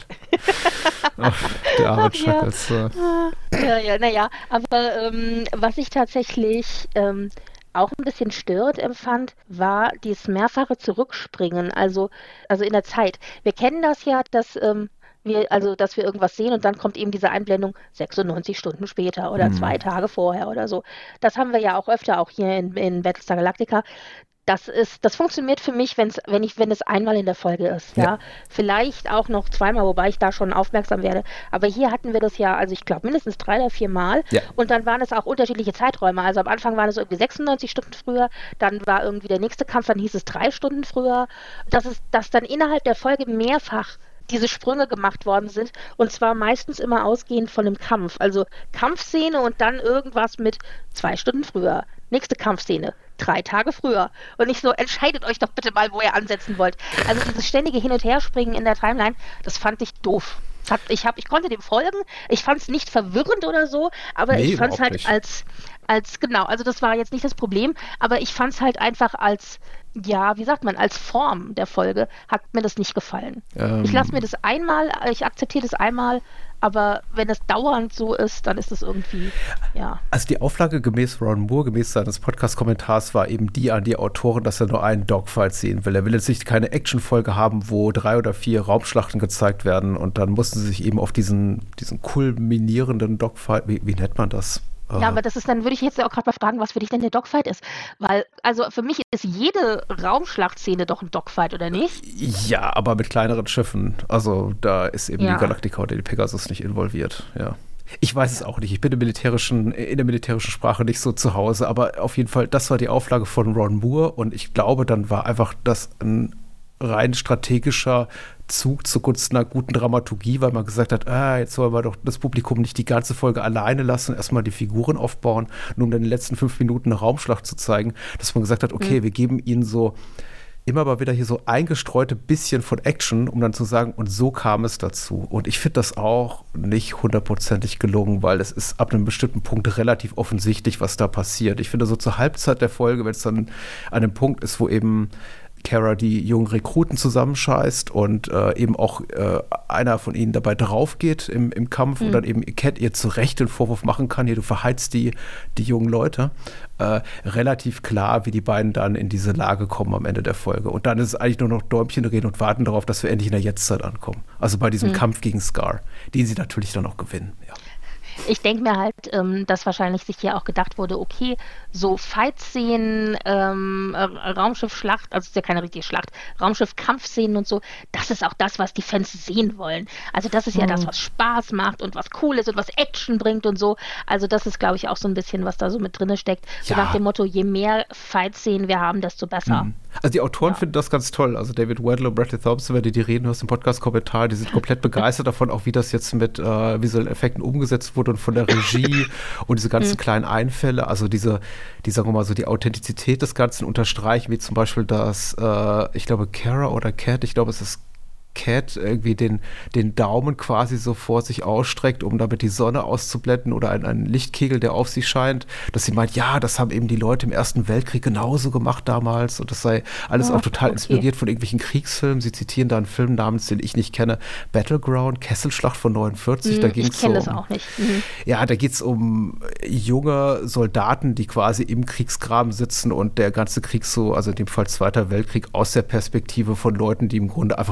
Speaker 4: Ach, der arme
Speaker 5: Ach, ja.
Speaker 4: Chuckles. äh.
Speaker 5: Ja, ja, naja, aber ähm, was ich tatsächlich ähm, auch ein bisschen störend empfand, war dieses mehrfache Zurückspringen, also, also in der Zeit. Wir kennen das ja, dass ähm, wir, also dass wir irgendwas sehen und dann kommt eben diese Einblendung sechsundneunzig Stunden später oder
Speaker 4: Mhm.
Speaker 5: zwei Tage vorher oder so. Das haben wir ja auch öfter, auch hier in, in Battlestar Galactica. Das ist, das funktioniert für mich, wenn's, wenn ich, wenn es einmal in der Folge ist, ja.
Speaker 4: Ja.
Speaker 5: Vielleicht auch noch zweimal, wobei ich da schon aufmerksam werde. Aber hier hatten wir das ja, also ich glaube mindestens drei oder vier Mal.
Speaker 4: Ja.
Speaker 5: Und dann waren es auch unterschiedliche Zeiträume. Also am Anfang waren es irgendwie sechsundneunzig Stunden früher, dann war irgendwie der nächste Kampf, dann hieß es drei Stunden früher. Das ist, dass dann innerhalb der Folge mehrfach diese Sprünge gemacht worden sind und zwar meistens immer ausgehend von einem Kampf. Also Kampfszene und dann irgendwas mit zwei Stunden früher. Nächste Kampfszene, drei Tage früher. Und nicht so, entscheidet euch doch bitte mal, wo ihr ansetzen wollt. Also dieses ständige Hin- und Herspringen in der Timeline, das fand ich doof. Das hat, ich, hab, ich konnte dem folgen, ich fand es nicht verwirrend oder so, aber
Speaker 4: Nee,
Speaker 5: ich fand es
Speaker 4: überhaupt
Speaker 5: halt
Speaker 4: nicht.
Speaker 5: als, als, genau, also das war jetzt nicht das Problem, aber ich fand es halt einfach als, ja, wie sagt man, als Form der Folge hat mir das nicht gefallen.
Speaker 4: Ähm.
Speaker 5: Ich lasse mir das einmal, ich akzeptiere das einmal, aber wenn es dauernd so ist, dann ist es irgendwie, ja.
Speaker 4: Also die Auflage gemäß Ron Moore, gemäß seines Podcast-Kommentars, war eben die an die Autoren, dass er nur einen Dogfight sehen will. Er will jetzt nicht keine Actionfolge haben, wo drei oder vier Raumschlachten gezeigt werden und dann mussten sie sich eben auf diesen, diesen kulminierenden Dogfight, wie, wie nennt man das?
Speaker 5: Ja, aber das ist, dann würde ich jetzt auch gerade mal fragen, was für dich denn der Dogfight ist. Weil, also für mich ist jede Raumschlachtszene doch ein Dogfight, oder nicht?
Speaker 4: Ja, aber mit kleineren Schiffen. Also da ist eben
Speaker 5: Ja.
Speaker 4: die Galactica oder die Pegasus nicht involviert, ja. Ich weiß es auch nicht. Ich bin im militärischen, in der militärischen Sprache nicht so zu Hause, aber auf jeden Fall, das war die Auflage von Ron Moore und ich glaube, dann war einfach das ein rein strategischer Zug zugunsten einer guten Dramaturgie, weil man gesagt hat, ah, jetzt wollen wir doch das Publikum nicht die ganze Folge alleine lassen, erstmal die Figuren aufbauen, nur um dann in den letzten fünf Minuten eine Raumschlacht zu zeigen, dass man gesagt hat, okay, mhm. wir geben ihnen so immer mal wieder hier so eingestreute bisschen von Action, um dann zu sagen, und so kam es dazu. Und ich finde das auch nicht hundertprozentig gelungen, weil es ist ab einem bestimmten Punkt relativ offensichtlich, was da passiert. Ich finde so zur Halbzeit der Folge, wenn es dann an einem Punkt ist, wo eben Kara die jungen Rekruten zusammenscheißt und äh, eben auch äh, einer von ihnen dabei draufgeht im, im Kampf mhm. und dann eben Cat ihr zu Recht den Vorwurf machen kann, hier, du verheizt die, die jungen Leute. Äh, relativ klar, wie die beiden dann in diese Lage kommen am Ende der Folge. Und dann ist es eigentlich nur noch Däumchen drehen und warten darauf, dass wir endlich in der Jetztzeit ankommen. Also bei diesem mhm. Kampf gegen Scar, den sie natürlich dann auch gewinnen, ja.
Speaker 5: Ich denke mir halt, ähm, dass wahrscheinlich sich hier auch gedacht wurde, okay, so Fight-Szenen, ähm, äh, Raumschiff-Schlacht, also es ist ja keine richtige Schlacht, Raumschiff-Kampfszenen und so, das ist auch das, was die Fans sehen wollen. Also das ist ja mhm. das, was Spaß macht und was cool ist und was Action bringt und so. Also das ist, glaube ich, auch so ein bisschen, was da so mit drin steckt. So
Speaker 4: ja.
Speaker 5: nach dem Motto, je mehr Fight-Szenen wir haben, desto besser.
Speaker 4: Mhm. Also die Autoren
Speaker 5: ja.
Speaker 4: finden das ganz toll. Also David Weddle und Bradley Thompson, wenn du die reden hörst im Podcast-Kommentar, die sind komplett begeistert davon, auch wie das jetzt mit äh, visuellen Effekten umgesetzt wurde und von der Regie und diese ganzen mhm. kleinen Einfälle, also diese, die sagen wir mal so, die Authentizität des Ganzen unterstreichen, wie zum Beispiel das, äh, ich glaube, Kara oder Cat, ich glaube, es ist Cat irgendwie den, den Daumen quasi so vor sich ausstreckt, um damit die Sonne auszublenden oder einen, einen Lichtkegel, der auf sie scheint, dass sie meint, ja, das haben eben die Leute im Ersten Weltkrieg genauso gemacht damals und das sei alles
Speaker 5: oh,
Speaker 4: auch total
Speaker 5: okay.
Speaker 4: inspiriert von irgendwelchen Kriegsfilmen. Sie zitieren da einen Film namens, den ich nicht kenne, Battleground, Kesselschlacht von neunundvierzig.
Speaker 5: Mm,
Speaker 4: da ging's
Speaker 5: ich kenne
Speaker 4: so
Speaker 5: das
Speaker 4: um,
Speaker 5: auch nicht. Mhm.
Speaker 4: Ja, da geht es um junge Soldaten, die quasi im Kriegsgraben sitzen und der ganze Krieg so, also in dem Fall Zweiter Weltkrieg, aus der Perspektive von Leuten, die im Grunde einfach nur verheizt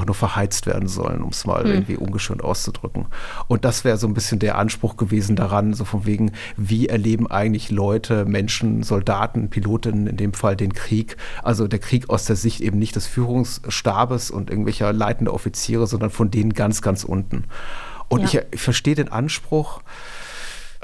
Speaker 4: verheizt werden sollen, um es mal
Speaker 5: Hm.
Speaker 4: irgendwie ungeschönt auszudrücken. Und das wäre so ein bisschen der Anspruch gewesen daran, so von wegen, wie erleben eigentlich Leute, Menschen, Soldaten, Pilotinnen in dem Fall den Krieg, also der Krieg aus der Sicht eben nicht des Führungsstabes und irgendwelcher leitender Offiziere, sondern von denen ganz, ganz unten. Und
Speaker 5: Ja.
Speaker 4: ich, ich verstehe den Anspruch, äh,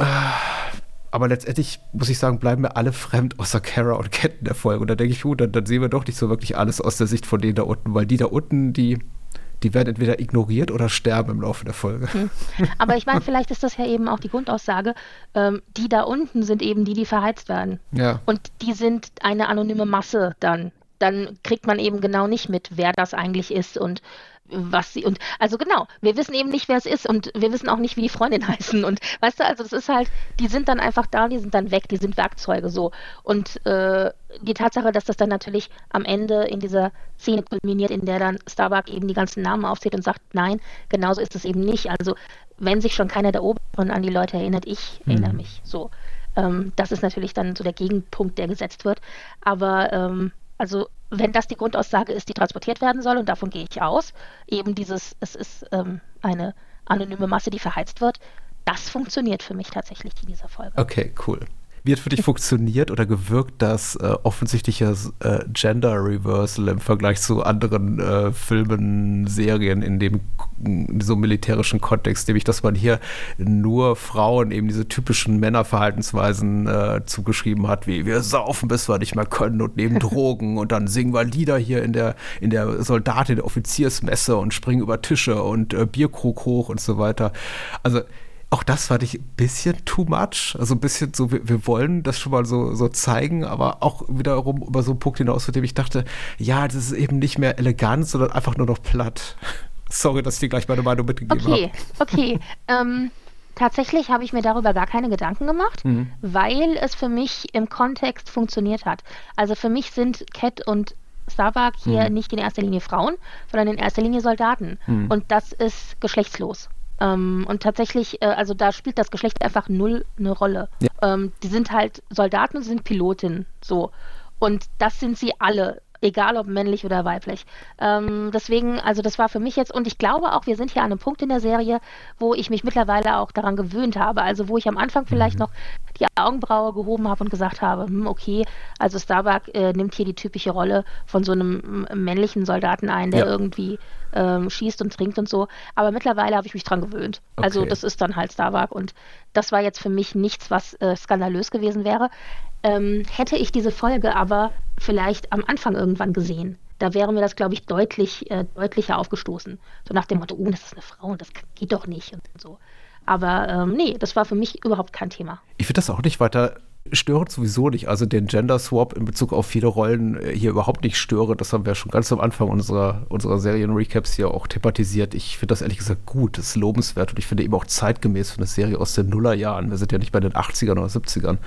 Speaker 4: aber letztendlich muss ich sagen, bleiben mir alle fremd, außer Kara und Cat in der Folge. Und da denke ich, gut, dann, dann sehen wir doch nicht so wirklich alles aus der Sicht von denen da unten, weil die da unten, die, die werden entweder ignoriert oder sterben im Laufe der Folge.
Speaker 5: Hm. Aber ich meine, vielleicht ist das ja eben auch die Grundaussage, ähm, die da unten sind eben die, die verheizt werden.
Speaker 4: Ja.
Speaker 5: Und die sind eine anonyme Masse dann. Dann kriegt man eben genau nicht mit, wer das eigentlich ist und was sie und also genau, wir wissen eben nicht, wer es ist und wir wissen auch nicht, wie die Freundin heißen und weißt du, also das ist halt, die sind dann einfach da, die sind dann weg, die sind Werkzeuge so und äh, die Tatsache, dass das dann natürlich am Ende in dieser Szene kulminiert, in der dann Starbuck eben die ganzen Namen aufzählt und sagt, nein, genauso ist es eben nicht, also wenn sich schon keiner der Oberen an die Leute erinnert, ich erinnere
Speaker 4: Mhm.
Speaker 5: mich so, ähm, das ist natürlich dann so der Gegenpunkt, der gesetzt wird, aber ähm, also wenn das die Grundaussage ist, die transportiert werden soll, und davon gehe ich aus, eben dieses, es ist ähm, eine anonyme Masse, die verheizt wird, das funktioniert für mich tatsächlich in dieser Folge.
Speaker 4: Okay, cool. Wie hat für dich funktioniert oder gewirkt das äh, offensichtliche äh, Gender Reversal im Vergleich zu anderen äh, Filmen, Serien in dem in so militärischen Kontext, nämlich dass man hier nur Frauen eben diese typischen Männerverhaltensweisen äh, zugeschrieben hat, wie wir saufen, bis wir nicht mehr können und nehmen Drogen und dann singen wir Lieder hier in der in der Soldatin, der Offiziersmesse und springen über Tische und äh, Bierkrug hoch und so weiter. Also auch das fand ich ein bisschen too much. Also ein bisschen so, wir, wir wollen das schon mal so, so zeigen, aber auch wiederum über so einen Punkt hinaus, von dem ich dachte, ja, das ist eben nicht mehr elegant, sondern einfach nur noch platt. Sorry, dass ich dir gleich meine Meinung mitgegeben habe.
Speaker 5: Okay, okay. ähm, tatsächlich habe ich mir darüber gar keine Gedanken gemacht,
Speaker 4: Mhm.
Speaker 5: weil es für mich im Kontext funktioniert hat. Also für mich sind Cat und Starbuck hier
Speaker 4: Mhm.
Speaker 5: nicht in erster Linie Frauen, sondern in erster Linie Soldaten.
Speaker 4: Mhm.
Speaker 5: Und das ist geschlechtslos. Ähm, und tatsächlich, äh, also da spielt das Geschlecht einfach null eine Rolle.
Speaker 4: Ja.
Speaker 5: Ähm, die sind halt Soldaten und sind Pilotinnen, so. Und das sind sie alle, egal ob männlich oder weiblich. Ähm, deswegen, also das war für mich jetzt, und ich glaube auch, wir sind hier an einem Punkt in der Serie, wo ich mich mittlerweile auch daran gewöhnt habe. Also wo ich am Anfang vielleicht noch die Augenbraue gehoben habe und gesagt habe, hm, okay, also Starbuck äh, nimmt hier die typische Rolle von so einem m- männlichen Soldaten ein, der
Speaker 4: Ja.
Speaker 5: irgendwie ähm, schießt und trinkt und so. Aber mittlerweile habe ich mich dran gewöhnt. Also
Speaker 4: Okay.
Speaker 5: das ist dann halt Starbuck und das war jetzt für mich nichts, was äh, skandalös gewesen wäre. Ähm, hätte ich diese Folge aber vielleicht am Anfang irgendwann gesehen, da wäre mir das, glaube ich, deutlich, äh, deutlicher aufgestoßen. So nach dem Motto, oh, das ist eine Frau und das geht doch nicht und so. Aber ähm, nee, das war für mich überhaupt kein Thema.
Speaker 4: Ich finde das auch nicht weiter störend, sowieso nicht. Also den Gender Swap in Bezug auf viele Rollen äh, hier überhaupt nicht störend. Das haben wir schon ganz am Anfang unserer, unserer Serien-Recaps hier auch thematisiert. Ich finde das ehrlich gesagt gut, das ist lobenswert und ich finde eben auch zeitgemäß für eine Serie aus den Nullerjahren. Wir sind ja nicht bei den achtzigern oder siebzigern.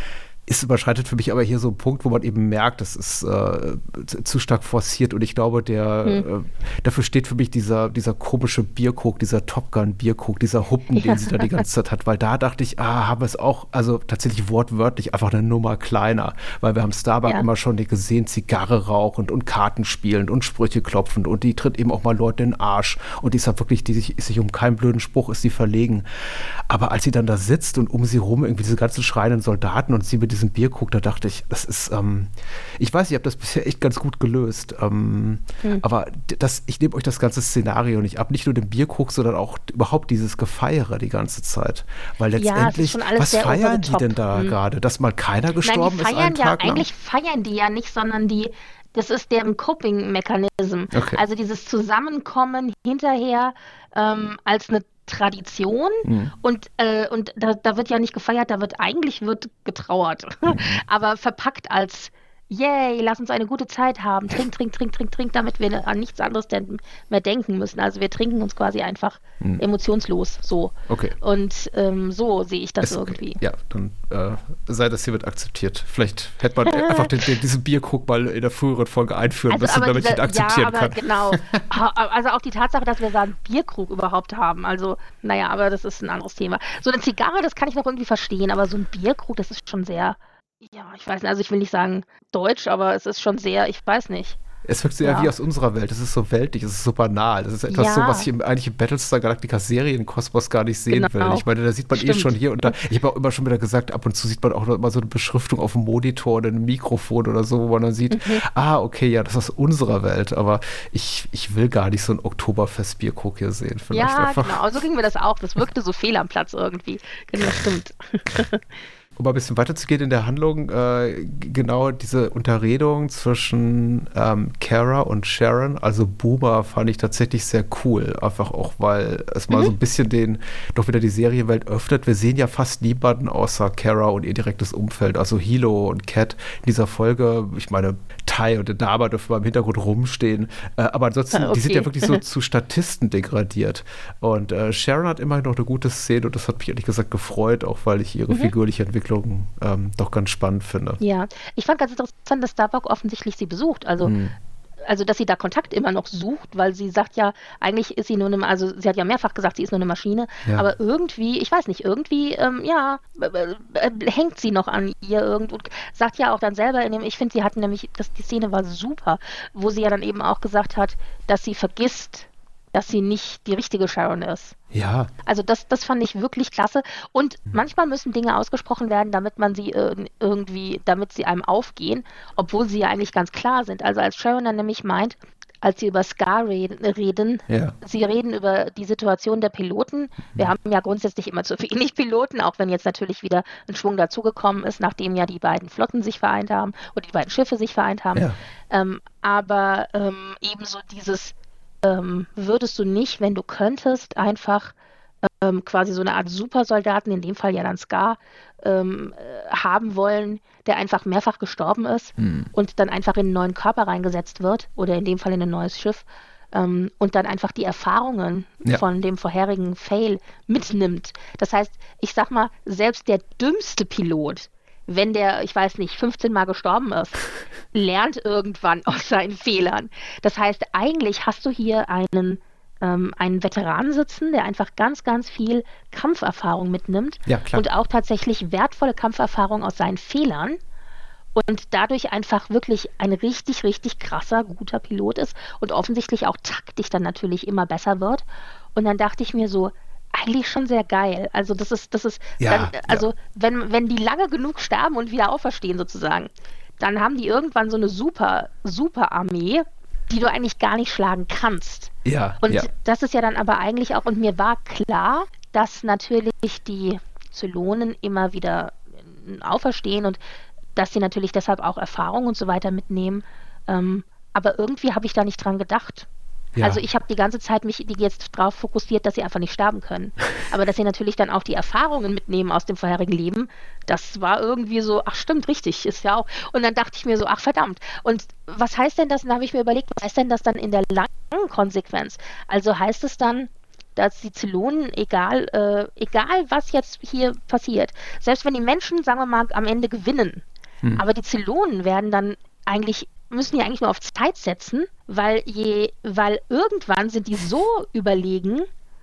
Speaker 4: Es überschreitet für mich aber hier so einen Punkt, wo man eben merkt, das ist äh, zu, zu stark forciert und ich glaube, der
Speaker 5: Hm.
Speaker 4: äh, dafür steht für mich dieser, dieser komische Bierkrug, dieser Top Gun Bierkrug, dieser Huppen,
Speaker 5: Ja.
Speaker 4: den sie da die ganze Zeit hat, weil da dachte ich, ah, haben wir es auch, also tatsächlich wortwörtlich einfach eine Nummer kleiner, weil wir haben Starbuck
Speaker 5: Ja.
Speaker 4: immer schon gesehen, Zigarre rauchend und Karten spielend und Sprüche klopfend und die tritt eben auch mal Leute in den Arsch und die ist halt wirklich, die sich, ist sich um keinen blöden Spruch, ist sie verlegen. Aber als sie dann da sitzt und um sie rum irgendwie diese ganzen schreienden Soldaten und sie mit diesem Bierkrug, da dachte ich, das ist, ähm, ich weiß, ich habe das bisher echt ganz gut gelöst, ähm,
Speaker 5: Hm.
Speaker 4: aber d- das, ich nehme euch das ganze Szenario nicht ab, nicht nur den Bierkrug, sondern auch überhaupt dieses Gefeiere die ganze Zeit, weil
Speaker 5: Ja, es ist
Speaker 4: letztendlich,
Speaker 5: schon alles
Speaker 4: was
Speaker 5: sehr over
Speaker 4: feiern
Speaker 5: the
Speaker 4: die denn
Speaker 5: top.
Speaker 4: da
Speaker 5: Hm.
Speaker 4: gerade, dass mal keiner
Speaker 5: Nein,
Speaker 4: gestorben
Speaker 5: die
Speaker 4: ist einen
Speaker 5: feiern ja,
Speaker 4: Tag lang?
Speaker 5: eigentlich feiern die ja nicht, sondern die, das ist deren Coping-Mechanism.
Speaker 4: Okay.
Speaker 5: Also dieses Zusammenkommen hinterher ähm, als eine Tradition
Speaker 4: Hm.
Speaker 5: und, äh, und da, da wird ja nicht gefeiert, da wird eigentlich wird getrauert,
Speaker 4: Mhm.
Speaker 5: aber verpackt als Yay, lass uns eine gute Zeit haben, trink, trink, trink, trink, trink, damit wir an nichts anderes denn mehr denken müssen. Also wir trinken uns quasi einfach
Speaker 4: Hm.
Speaker 5: emotionslos so.
Speaker 4: Okay.
Speaker 5: Und ähm, so sehe ich das
Speaker 4: Ist okay.
Speaker 5: irgendwie.
Speaker 4: Ja, dann äh, sei das hiermit akzeptiert. Vielleicht hätte man einfach den, den, diesen Bierkrug mal in der früheren Folge einführen müssen, damit ich ihn akzeptieren
Speaker 5: ja, aber
Speaker 4: kann.
Speaker 5: genau. Ha- Also auch die Tatsache, dass wir so einen Bierkrug überhaupt haben. Also, naja, aber das ist ein anderes Thema. So eine Zigarre, das kann ich noch irgendwie verstehen, aber so ein Bierkrug, das ist schon sehr, ja, ich weiß nicht, also ich will nicht sagen deutsch, aber es ist schon sehr, ich weiß nicht.
Speaker 4: Es wirkt so eher
Speaker 5: Ja.
Speaker 4: wie aus unserer Welt. Es ist so weltlich, es ist so banal. Das ist etwas
Speaker 5: Ja.
Speaker 4: so, was ich im, eigentlich im Battlestar Galactica Serienkosmos gar nicht sehen
Speaker 5: Genau.
Speaker 4: will. Ich meine, da sieht man
Speaker 5: Stimmt.
Speaker 4: eh schon hier und da. Ich habe auch immer schon wieder gesagt, ab und zu sieht man auch noch immer so eine Beschriftung auf dem Monitor oder ein Mikrofon oder so, wo man dann sieht,
Speaker 5: Mhm.
Speaker 4: ah, okay, ja, das ist aus unserer Welt. Aber ich, ich will gar nicht so ein Oktoberfest-Bierkrug hier sehen. Vielleicht
Speaker 5: Ja,
Speaker 4: einfach.
Speaker 5: genau. So ging mir das auch. Das wirkte so fehl am Platz irgendwie. Genau, stimmt.
Speaker 4: Um mal ein bisschen weiterzugehen in der Handlung, äh, g- genau diese Unterredung zwischen ähm, Kara und Sharon, also Boomer, fand ich tatsächlich sehr cool. Einfach auch, weil es mal so ein bisschen den, doch wieder die Serienwelt öffnet. Wir sehen ja fast niemanden außer Kara und ihr direktes Umfeld, also Hilo und Kat in dieser Folge. Ich meine, Ty und der Dama dürfen mal im Hintergrund rumstehen. Äh, aber ansonsten,
Speaker 5: Okay.
Speaker 4: die sind ja wirklich so zu Statisten degradiert. Und äh, Sharon hat immerhin noch eine gute Szene und das hat mich ehrlich gesagt gefreut, auch weil ich ihre figürliche Entwicklung ähm, doch ganz spannend finde.
Speaker 5: Ja, ich fand ganz interessant, dass Starbuck offensichtlich sie besucht. Also,
Speaker 4: Hm.
Speaker 5: also, dass sie da Kontakt immer noch sucht, weil sie sagt ja, eigentlich ist sie nur eine, also sie hat ja mehrfach gesagt, sie ist nur eine Maschine,
Speaker 4: Ja.
Speaker 5: aber irgendwie, ich weiß nicht, irgendwie, ähm, ja, äh, äh, hängt sie noch an ihr irgendwo und sagt ja auch dann selber in dem, ich finde, sie hatten nämlich, das, die Szene war super, wo sie ja dann eben auch gesagt hat, dass sie vergisst, dass sie nicht die richtige Sharon ist.
Speaker 4: Ja,
Speaker 5: Also das, das fand ich wirklich klasse. Und manchmal müssen Dinge ausgesprochen werden, damit man sie ir- irgendwie, damit sie einem aufgehen, obwohl sie ja eigentlich ganz klar sind. Also als Sharon dann nämlich meint, als sie über Scar reden, reden
Speaker 4: ja.
Speaker 5: sie reden über die Situation der Piloten. Wir haben ja grundsätzlich immer zu wenig Piloten, auch wenn jetzt natürlich wieder ein Schwung dazugekommen ist, nachdem ja die beiden Flotten sich vereint haben oder die beiden Schiffe sich vereint haben.
Speaker 4: Ja.
Speaker 5: Ähm, aber ähm, ebenso dieses ähm, würdest du nicht, wenn du könntest, einfach ähm, quasi so eine Art Supersoldaten, in dem Fall ja dann Scar, ähm, äh, haben wollen, der einfach mehrfach gestorben ist
Speaker 4: Hm.
Speaker 5: und dann einfach in einen neuen Körper reingesetzt wird oder in dem Fall in ein neues Schiff ähm, und dann einfach die Erfahrungen
Speaker 4: Ja.
Speaker 5: von dem vorherigen Fail mitnimmt. Das heißt, ich sag mal, selbst der dümmste Pilot, wenn der, ich weiß nicht, fünfzehn Mal gestorben ist, lernt irgendwann aus seinen Fehlern. Das heißt, eigentlich hast du hier einen, ähm, einen Veteranen sitzen, der einfach ganz, ganz viel Kampferfahrung mitnimmt
Speaker 4: Ja, klar.
Speaker 5: und auch tatsächlich wertvolle Kampferfahrung aus seinen Fehlern und dadurch einfach wirklich ein richtig, richtig krasser, guter Pilot ist und offensichtlich auch taktisch dann natürlich immer besser wird. Und dann dachte ich mir so, eigentlich schon sehr geil. Also das ist, das ist,
Speaker 4: Ja,
Speaker 5: dann, also wenn, wenn die lange genug sterben und wieder auferstehen sozusagen, dann haben die irgendwann so eine super, super Armee, die du eigentlich gar nicht schlagen kannst.
Speaker 4: Ja,
Speaker 5: Und
Speaker 4: ja.
Speaker 5: das ist ja dann aber eigentlich auch, und mir war klar, dass natürlich die Zylonen immer wieder äh, auferstehen und dass sie natürlich deshalb auch Erfahrung und so weiter mitnehmen. Ähm, aber irgendwie habe ich da nicht dran gedacht.
Speaker 4: Ja.
Speaker 5: Also ich habe die ganze Zeit mich die jetzt darauf fokussiert, dass sie einfach nicht sterben können. Aber dass sie natürlich dann auch die Erfahrungen mitnehmen aus dem vorherigen Leben, das war irgendwie so, ach stimmt, richtig, ist ja auch. Und dann dachte ich mir so, ach verdammt. Und was heißt denn das? Und dann habe ich mir überlegt, was heißt denn das dann in der langen Konsequenz? Also heißt es dann, dass die Zylonen, egal, äh, egal was jetzt hier passiert, selbst wenn die Menschen, sagen wir mal, am Ende gewinnen,
Speaker 4: Hm.
Speaker 5: aber die Zylonen werden dann eigentlich müssen die eigentlich nur auf Zeit setzen, weil je, weil irgendwann sind die so überlegen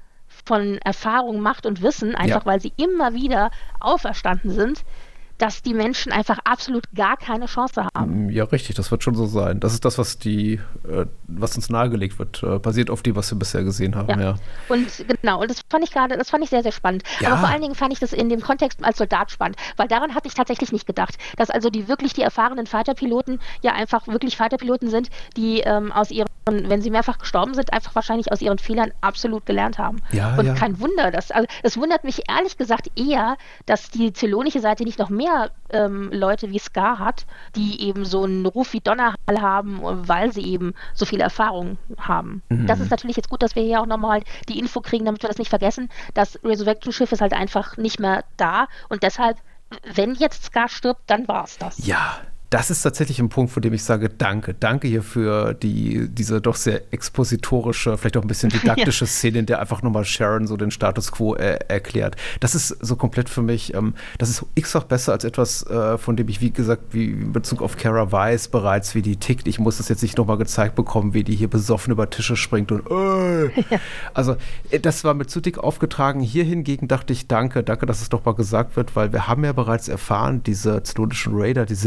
Speaker 5: von Erfahrung, Macht und Wissen, einfach
Speaker 4: Ja.
Speaker 5: weil sie immer wieder auferstanden sind, dass die Menschen einfach absolut gar keine Chance haben.
Speaker 4: Ja, richtig, das wird schon so sein. Das ist das, was die, äh, was uns nahegelegt wird, äh, basiert auf dem, was wir bisher gesehen haben, ja.
Speaker 5: Ja. Und genau, und das fand ich gerade, das fand ich sehr, sehr spannend.
Speaker 4: Ja.
Speaker 5: Aber vor allen Dingen fand ich das in dem Kontext als Soldat spannend, weil daran hatte ich tatsächlich nicht gedacht, dass also die wirklich die erfahrenen Fighter-Piloten ja einfach wirklich Fighter-Piloten sind, die ähm, aus ihren, wenn sie mehrfach gestorben sind, einfach wahrscheinlich aus ihren Fehlern absolut gelernt haben.
Speaker 4: Ja,
Speaker 5: und
Speaker 4: ja.
Speaker 5: kein Wunder, dass, also es wundert mich ehrlich gesagt eher, dass die zylonische Seite nicht noch mehr ähm, Leute wie Scar hat, die eben so einen Ruf wie Donnerhall haben, weil sie eben so viel Erfahrung haben.
Speaker 4: Mhm.
Speaker 5: Das ist natürlich jetzt gut, dass wir hier auch nochmal die Info kriegen, damit wir das nicht vergessen. Das Resurrection-Schiff ist halt einfach nicht mehr da und deshalb, wenn jetzt Scar stirbt, dann war es das.
Speaker 4: Ja, das ist tatsächlich ein Punkt, von dem ich sage, danke. Danke hier für die, diese doch sehr expositorische, vielleicht auch ein bisschen didaktische
Speaker 5: Ja.
Speaker 4: Szene, in der einfach nochmal Sharon so den Status quo äh, erklärt. Das ist so komplett für mich, ähm, das ist x-fach besser als etwas, äh, von dem ich, wie gesagt, wie in Bezug auf Kara weiß bereits, wie die tickt. Ich muss das jetzt nicht nochmal gezeigt bekommen, wie die hier besoffen über Tische springt und äh. Also, äh, das war mir zu dick aufgetragen. Hier hingegen dachte ich, danke, danke, dass es doch mal gesagt wird, weil wir haben ja bereits erfahren, diese zylonischen Raider, die sind organisch.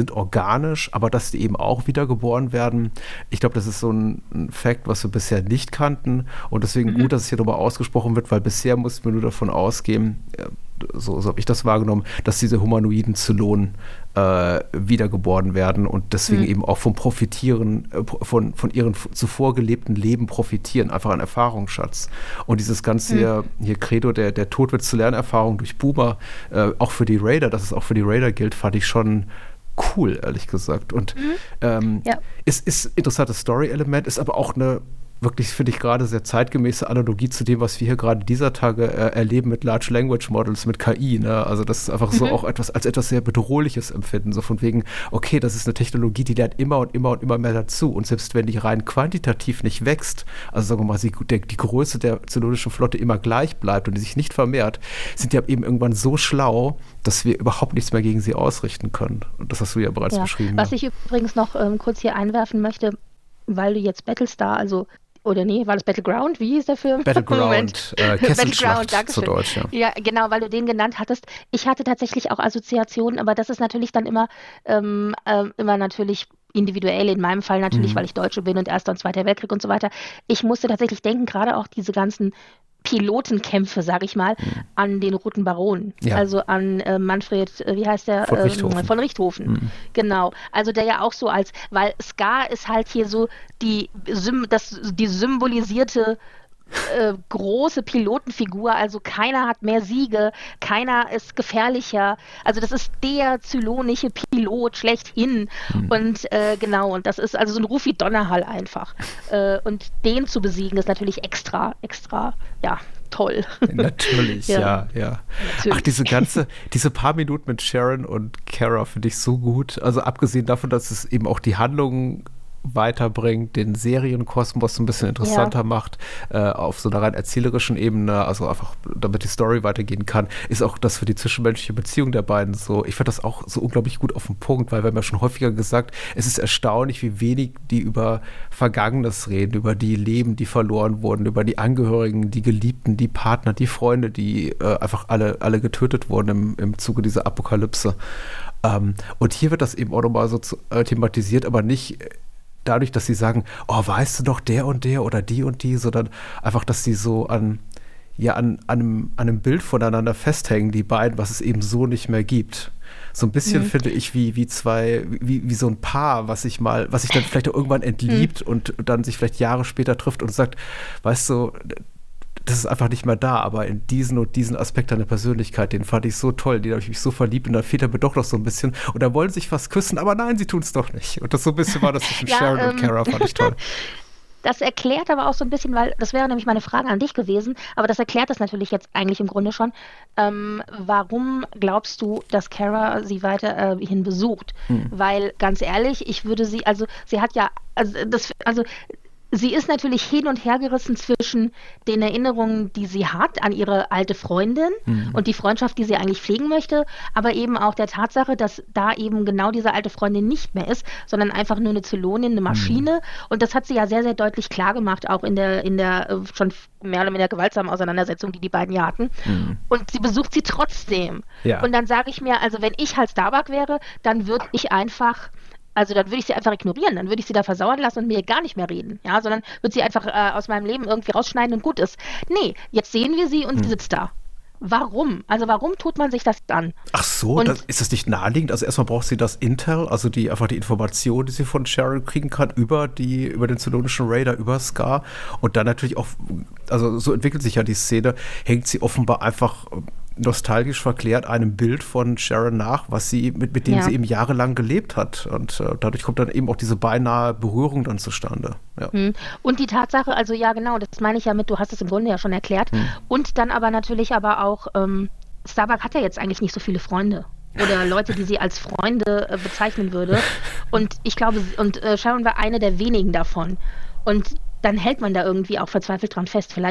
Speaker 4: organisch, aber dass die eben auch wiedergeboren werden. Ich glaube, das ist so ein, ein Fact, was wir bisher nicht kannten und deswegen mhm. gut, dass es hier nochmal ausgesprochen wird, weil bisher mussten wir nur davon ausgehen, so, so habe ich das wahrgenommen, dass diese humanoiden Zylonen äh, wiedergeboren werden und deswegen mhm. eben auch vom Profitieren, äh, von, von ihren zuvor gelebten Leben profitieren, einfach ein Erfahrungsschatz. Und dieses ganze mhm. hier, hier Credo, der, der Tod wird zu Lernerfahrung durch Boomer, äh, auch für die Raider, dass es auch für die Raider gilt, fand ich schon cool, ehrlich gesagt. Und mhm. ähm, ja. es ist ein interessantes Story-Element, ist aber auch eine wirklich, finde ich, gerade sehr zeitgemäße Analogie zu dem, was wir hier gerade dieser Tage äh, erleben mit Large Language Models, mit K I. Ne? Also das ist einfach mhm. so auch etwas als etwas sehr Bedrohliches empfinden. So von wegen, okay, das ist eine Technologie, die lernt immer und immer und immer mehr dazu. Und selbst wenn die rein quantitativ nicht wächst, also sagen wir mal, die, der, die Größe der zylonischen Flotte immer gleich bleibt und die sich nicht vermehrt, sind die ja eben irgendwann so schlau, dass wir überhaupt nichts mehr gegen sie ausrichten können. Und das hast du ja bereits ja. beschrieben.
Speaker 5: Was
Speaker 4: ja.
Speaker 5: ich übrigens noch ähm, kurz hier einwerfen möchte, weil du jetzt Battlestar, also oder nee, war das Battleground? Wie hieß der Film?
Speaker 4: Battleground, äh, Kesselschlacht zu Deutsch, ja.
Speaker 5: Ja, genau, weil du den genannt hattest. Ich hatte tatsächlich auch Assoziationen, aber das ist natürlich dann immer, ähm, äh, immer natürlich individuell, in meinem Fall natürlich, mhm. weil ich Deutsche bin und Erster und Zweiter Weltkrieg und so weiter. Ich musste tatsächlich denken, gerade auch diese ganzen Pilotenkämpfe, sag ich mal, mhm. an den Roten Baron. Ja. Also an äh, Manfred, äh, wie heißt der?
Speaker 4: Von Richthofen.
Speaker 5: Äh, von Richthofen. Mhm. Genau. Also der ja auch so als, weil Scar ist halt hier so die, das, die symbolisierte äh, große Pilotenfigur, also keiner hat mehr Siege, keiner ist gefährlicher, also das ist der zylonische Pilot schlechthin mhm. und äh, genau, und das ist also so ein Ruf wie Donnerhall einfach äh, und den zu besiegen ist natürlich extra, extra, ja, toll.
Speaker 4: Natürlich, ja, ja. ja. Natürlich. Ach, diese ganze, diese paar Minuten mit Sharon und Kara finde ich so gut, also abgesehen davon, dass es eben auch die Handlung weiterbringt, den Serienkosmos ein bisschen interessanter ja. macht, äh, auf so einer rein erzählerischen Ebene, also einfach, damit die Story weitergehen kann, ist auch das für die zwischenmenschliche Beziehung der beiden so, ich fand das auch so unglaublich gut auf den Punkt, weil wir haben ja schon häufiger gesagt, es ist erstaunlich, wie wenig die über Vergangenes reden, über die Leben, die verloren wurden, über die Angehörigen, die Geliebten, die Partner, die Freunde, die äh, einfach alle, alle getötet wurden im, im Zuge dieser Apokalypse. Ähm, und hier wird das eben auch nochmal so zu, äh, thematisiert, aber nicht dadurch, dass sie sagen, oh, weißt du doch, der und der oder die und die, sondern einfach, dass sie so an, ja, an, an, einem, an einem Bild voneinander festhängen, die beiden, was es eben so nicht mehr gibt. So ein bisschen mhm. finde ich wie, wie zwei, wie, wie so ein Paar, was sich mal, was sich dann vielleicht auch irgendwann entliebt mhm. und dann sich vielleicht Jahre später trifft und sagt, weißt du, das ist einfach nicht mehr da, aber in diesen und diesen Aspekt deiner Persönlichkeit, den fand ich so toll, den habe ich mich so verliebt und dann fehlt er mir doch noch so ein bisschen und da wollen sie sich fast küssen, aber nein, sie tun es doch nicht. Und das so ein bisschen war das zwischen ja, Sharon ähm, und Kara, fand ich toll.
Speaker 5: Das erklärt aber auch so ein bisschen, weil das wäre nämlich meine Frage an dich gewesen, aber das erklärt das natürlich jetzt eigentlich im Grunde schon. Ähm, warum glaubst du, dass Kara sie weiterhin äh, besucht? Hm. Weil ganz ehrlich, ich würde sie, also sie hat ja, also das, also sie ist natürlich hin und her gerissen zwischen den Erinnerungen, die sie hat an ihre alte Freundin mhm. und die Freundschaft, die sie eigentlich pflegen möchte, aber eben auch der Tatsache, dass da eben genau diese alte Freundin nicht mehr ist, sondern einfach nur eine Zylonin, eine Maschine. Mhm. Und das hat sie ja sehr, sehr deutlich klar gemacht, auch in der, in der äh, schon mehr oder weniger gewaltsamen Auseinandersetzung, die die beiden ja hatten. Mhm. Und sie besucht sie trotzdem. Ja. Und dann sage ich mir, also wenn ich halt Starbuck wäre, dann würde ich einfach Also dann würde ich sie einfach ignorieren, dann würde ich sie da versauern lassen und mir gar nicht mehr reden, ja, sondern würde sie einfach äh, aus meinem Leben irgendwie rausschneiden und gut ist. Nee, jetzt sehen wir sie und hm. sie sitzt da. Warum? Also warum tut man sich das an?
Speaker 4: Ach so, das, ist das nicht naheliegend? Also erstmal braucht sie das Intel, also die einfach die Information, die sie von Sharon kriegen kann über die über den zylonischen Raider, über Scar und dann natürlich auch, also so entwickelt sich ja die Szene, hängt sie offenbar einfach nostalgisch verklärt einem Bild von Sharon nach, was sie mit, mit dem ja. sie eben jahrelang gelebt hat. Und äh, dadurch kommt dann eben auch diese beinahe Berührung dann zustande. Ja.
Speaker 5: Hm. Und die Tatsache, also ja genau, das meine ich ja mit, du hast es im Grunde ja schon erklärt. Hm. Und dann aber natürlich aber auch, ähm, Starbuck hat ja jetzt eigentlich nicht so viele Freunde. Oder Leute, die sie als Freunde äh, bezeichnen würde. Und ich glaube, und äh, Sharon war eine der wenigen davon. Und dann hält man da irgendwie auch verzweifelt dran fest. Vielleicht auch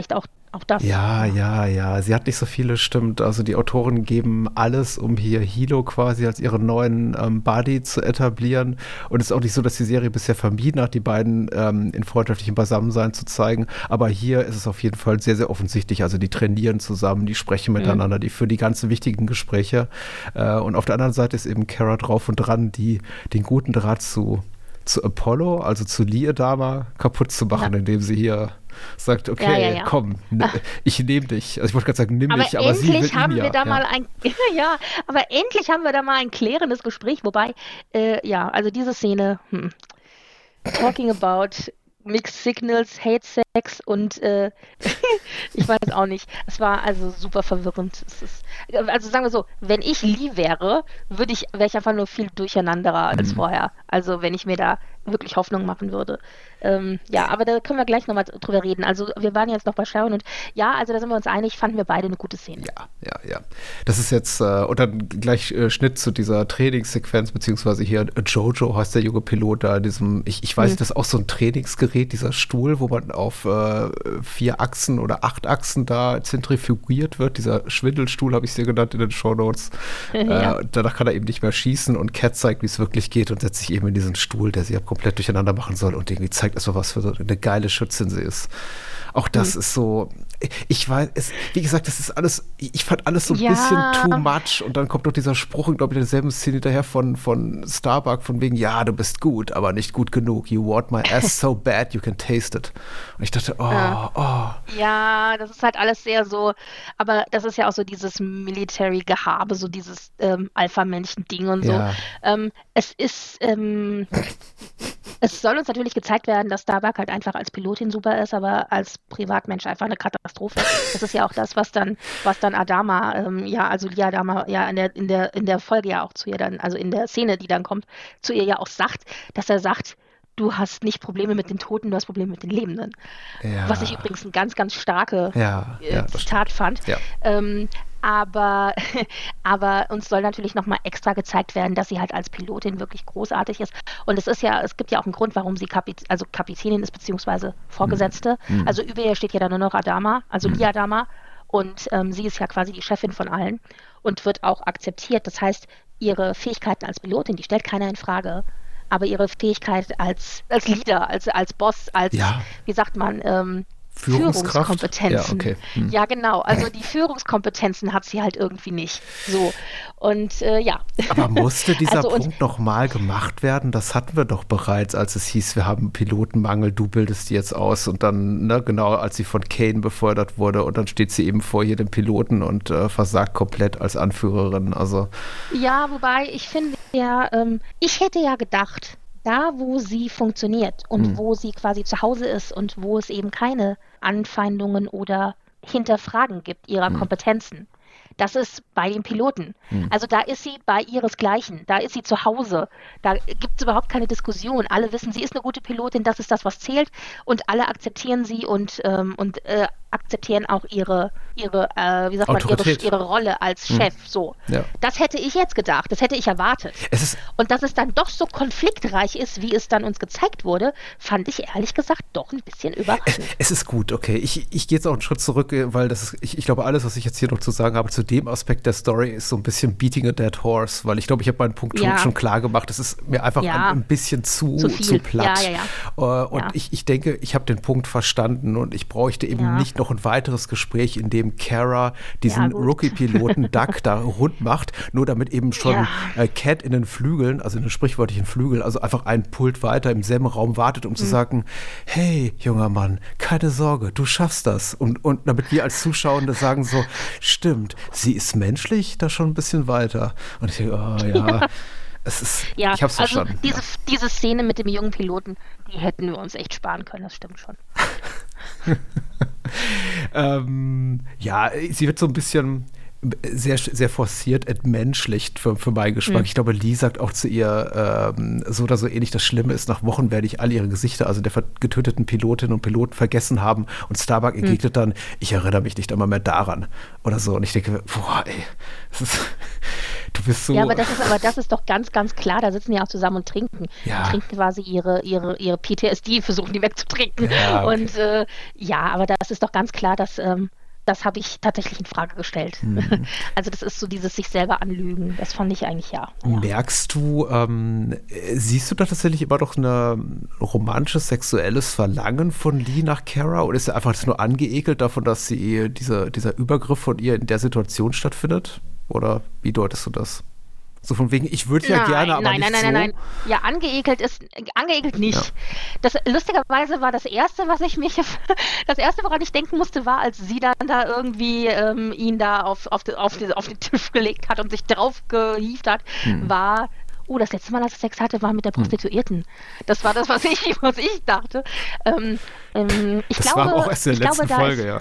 Speaker 5: Auch das.
Speaker 4: Ja, ja, ja. Sie hat nicht so viele, stimmt. Also die Autoren geben alles, um hier Hilo quasi als ihren neuen ähm, Buddy zu etablieren. Und es ist auch nicht so, dass die Serie bisher vermieden hat, die beiden ähm, in freundschaftlichem Beisammensein zu zeigen. Aber hier ist es auf jeden Fall sehr, sehr offensichtlich. Also die trainieren zusammen, die sprechen miteinander, mhm. die führen die ganzen wichtigen Gespräche. Äh, und auf der anderen Seite ist eben Kara drauf und dran, die den guten Draht zu, zu Apollo, also zu Liedama, kaputt zu machen, ja. indem sie hier sagt, okay, ja, ja, ja. komm, ne, ich nehme dich. Also ich wollte gerade sagen, nimm
Speaker 5: aber
Speaker 4: mich, aber sie will
Speaker 5: endlich haben
Speaker 4: ihn
Speaker 5: wir
Speaker 4: ja.
Speaker 5: da
Speaker 4: ja.
Speaker 5: mal ein, ja, aber endlich haben wir da mal ein klärendes Gespräch, wobei, äh, ja, also diese Szene, hm, talking about Mixed Signals, Hate Sex und äh, ich weiß auch nicht. Es war also super verwirrend. Es ist, also sagen wir so, wenn ich Lee wäre, würde ich, wäre ich einfach nur viel durcheinanderer als mhm. vorher. Also wenn ich mir da wirklich Hoffnung machen würde. Ähm, ja, aber da können wir gleich nochmal drüber reden. Also wir waren jetzt noch bei Sharon und ja, also da sind wir uns einig, fanden wir beide eine gute Szene.
Speaker 4: Ja, ja, ja. Das ist jetzt, äh, und dann gleich äh, Schnitt zu dieser Trainingssequenz, beziehungsweise hier äh, Jojo heißt der junge Pilot da, in diesem, ich, ich weiß, mhm. das ist auch so ein Trainingsgerät, dieser Stuhl, wo man auf äh, vier Achsen oder acht Achsen da zentrifugiert wird. Dieser Schwindelstuhl habe ich es dir genannt in den Shownotes. Ja. Äh, danach kann er eben nicht mehr schießen und Cat zeigt, wie es wirklich geht und setzt sich eben in diesen Stuhl, der sie ja komplett durcheinander machen soll und irgendwie zeigt erstmal, was für eine geile Schützin sie ist. Auch das mhm. ist so, ich weiß, es, wie gesagt, das ist alles, ich fand alles so ein ja. bisschen too much und dann kommt noch dieser Spruch, glaube ich, in derselben Szene hinterher von, von Starbuck, von wegen, ja, du bist gut, aber nicht gut genug. You want my ass so bad, you can taste it. Und ich dachte, oh,
Speaker 5: ja.
Speaker 4: oh.
Speaker 5: Ja, das ist halt alles sehr so, aber das ist ja auch so dieses Military-Gehabe, so dieses ähm, Alpha-Männchen-Ding und so.
Speaker 4: Ja.
Speaker 5: Ähm, es ist, ähm, es soll uns natürlich gezeigt werden, dass Starbuck halt einfach als Pilotin super ist, aber als Privatmensch einfach eine Katastrophe. Das ist ja auch das, was dann, was dann Adama, ähm, ja, also Lee Adama ja in der, in der, in der Folge ja auch zu ihr dann, also in der Szene, die dann kommt, zu ihr ja auch sagt, dass er sagt, du hast nicht Probleme mit den Toten, du hast Probleme mit den Lebenden. Ja. Was ich übrigens ein ganz, ganz starke
Speaker 4: ja,
Speaker 5: äh,
Speaker 4: ja,
Speaker 5: Zitat fand.
Speaker 4: Ja.
Speaker 5: Ähm, aber, aber uns soll natürlich nochmal extra gezeigt werden, dass sie halt als Pilotin wirklich großartig ist. Und es ist ja, es gibt ja auch einen Grund, warum sie Kapit- also Kapitänin ist, beziehungsweise Vorgesetzte. Mhm. Also über ihr steht ja dann nur noch Adama, also mhm. Lee Adama. Und ähm, sie ist ja quasi die Chefin von allen und wird auch akzeptiert. Das heißt, ihre Fähigkeiten als Pilotin, die stellt keiner in Frage. Aber ihre Fähigkeit als, als Leader, als, als Boss, als,
Speaker 4: ja.
Speaker 5: wie sagt man, ähm,
Speaker 4: Führungskraft?
Speaker 5: Führungskompetenzen.
Speaker 4: Ja, okay. Hm.
Speaker 5: Ja, genau. Also die Führungskompetenzen hat sie halt irgendwie nicht. So. Und äh, ja.
Speaker 4: Aber musste dieser
Speaker 5: also,
Speaker 4: Punkt nochmal gemacht werden? Das hatten wir doch bereits, als es hieß, wir haben Pilotenmangel, du bildest die jetzt aus. Und dann, ne, genau, als sie von Kane befördert wurde und dann steht sie eben vor hier dem Piloten und äh, versagt komplett als Anführerin. Also.
Speaker 5: Ja, wobei ich finde ja, ähm, ich hätte ja gedacht, da, wo sie funktioniert und hm. wo sie quasi zu Hause ist und wo es eben keine Anfeindungen oder Hinterfragen gibt ihrer hm. Kompetenzen. Das ist bei den Piloten. Hm. Also da ist sie bei ihresgleichen. Da ist sie zu Hause. Da gibt es überhaupt keine Diskussion. Alle wissen, sie ist eine gute Pilotin, das ist das, was zählt. Und alle akzeptieren sie und, ähm, und äh, akzeptieren auch ihre, ihre äh, wie sagt man, ihre, ihre Rolle als Chef. Hm. So.
Speaker 4: Ja.
Speaker 5: Das hätte ich jetzt gedacht. Das hätte ich erwartet.
Speaker 4: Es ist
Speaker 5: und dass es dann doch so konfliktreich ist, wie es dann uns gezeigt wurde, fand ich ehrlich gesagt doch ein bisschen überraschend.
Speaker 4: Es, es ist gut, okay. Ich, ich gehe jetzt auch einen Schritt zurück, weil das ist, ich, ich glaube, alles, was ich jetzt hier noch zu sagen habe, zu dem Aspekt der Story ist so ein bisschen Beating a Dead Horse, weil ich glaube, ich habe meinen Punkt
Speaker 5: ja.
Speaker 4: schon klar gemacht. Es ist mir einfach
Speaker 5: ja.
Speaker 4: ein, ein bisschen zu,
Speaker 5: zu,
Speaker 4: zu platt.
Speaker 5: Ja, ja, ja.
Speaker 4: Uh, und
Speaker 5: ja.
Speaker 4: ich, ich denke, ich habe den Punkt verstanden und ich bräuchte eben
Speaker 5: ja.
Speaker 4: nicht noch ein weiteres Gespräch, in dem Kara diesen ja, Rookie-Piloten Duck da rund macht, nur damit eben schon
Speaker 5: ja.
Speaker 4: äh, Cat in den Flügeln, also in den sprichwörtlichen Flügeln, also einfach ein Pult weiter im selben Raum wartet, um mhm. zu sagen, hey, junger Mann, keine Sorge, du schaffst das. Und, und damit wir als Zuschauende sagen so, stimmt, sie ist menschlich, da schon ein bisschen weiter. Und ich denke, oh ja, ja. es ist,
Speaker 5: ja,
Speaker 4: ich hab's
Speaker 5: also
Speaker 4: verstanden.
Speaker 5: Diese,
Speaker 4: ja.
Speaker 5: diese Szene mit dem jungen Piloten, die hätten wir uns echt sparen können, das stimmt schon.
Speaker 4: ähm, ja, sie wird so ein bisschen sehr, sehr forciert entmenschlicht für, für meinen Geschmack. Mhm. Ich glaube, Lee sagt auch zu ihr ähm, so oder so ähnlich, das Schlimme ist, nach Wochen werde ich all ihre Gesichter, also der getöteten Pilotinnen und Piloten, vergessen haben. Und Starbuck mhm. entgegnet dann, ich erinnere mich nicht einmal mehr daran. Oder so. Und ich denke, boah, ey, das ist Du bist so...
Speaker 5: Ja, aber das ist aber das ist doch ganz, ganz klar. Da sitzen die auch zusammen und trinken.
Speaker 4: Ja.
Speaker 5: Die trinken quasi ihre, ihre, ihre P T S D, versuchen die wegzutrinken.
Speaker 4: Ja, okay.
Speaker 5: Und äh, ja, aber das ist doch ganz klar, dass ähm, das habe ich tatsächlich in Frage gestellt.
Speaker 4: Mhm.
Speaker 5: Also das ist so dieses sich selber anlügen. Das fand ich eigentlich ja. ja.
Speaker 4: Merkst du, ähm, siehst du da tatsächlich immer doch ein romantisches, sexuelles Verlangen von Lee nach Kara oder ist er einfach nur angeekelt davon, dass sie diese, dieser Übergriff von ihr in der Situation stattfindet? Oder wie deutest du das? So von wegen, ich würde ja
Speaker 5: nein,
Speaker 4: gerne, aber
Speaker 5: nein,
Speaker 4: nicht
Speaker 5: nein,
Speaker 4: so.
Speaker 5: nein, nein, nein. Ja, angeekelt ist, angeekelt nicht.
Speaker 4: Ja.
Speaker 5: Das, lustigerweise war das Erste, was ich mich, das Erste, woran ich denken musste, war, als sie dann da irgendwie ähm, ihn da auf, auf, die, auf, die, auf den Tisch gelegt hat und sich drauf gehievt hat, hm. war, oh, das letzte Mal, als er Sex hatte, war mit der Prostituierten. Das war das, was ich, was ich dachte. Ähm, ähm, ich
Speaker 4: das
Speaker 5: glaube,
Speaker 4: war auch erst in der letzten
Speaker 5: glaube,
Speaker 4: Folge,
Speaker 5: ist,
Speaker 4: ja.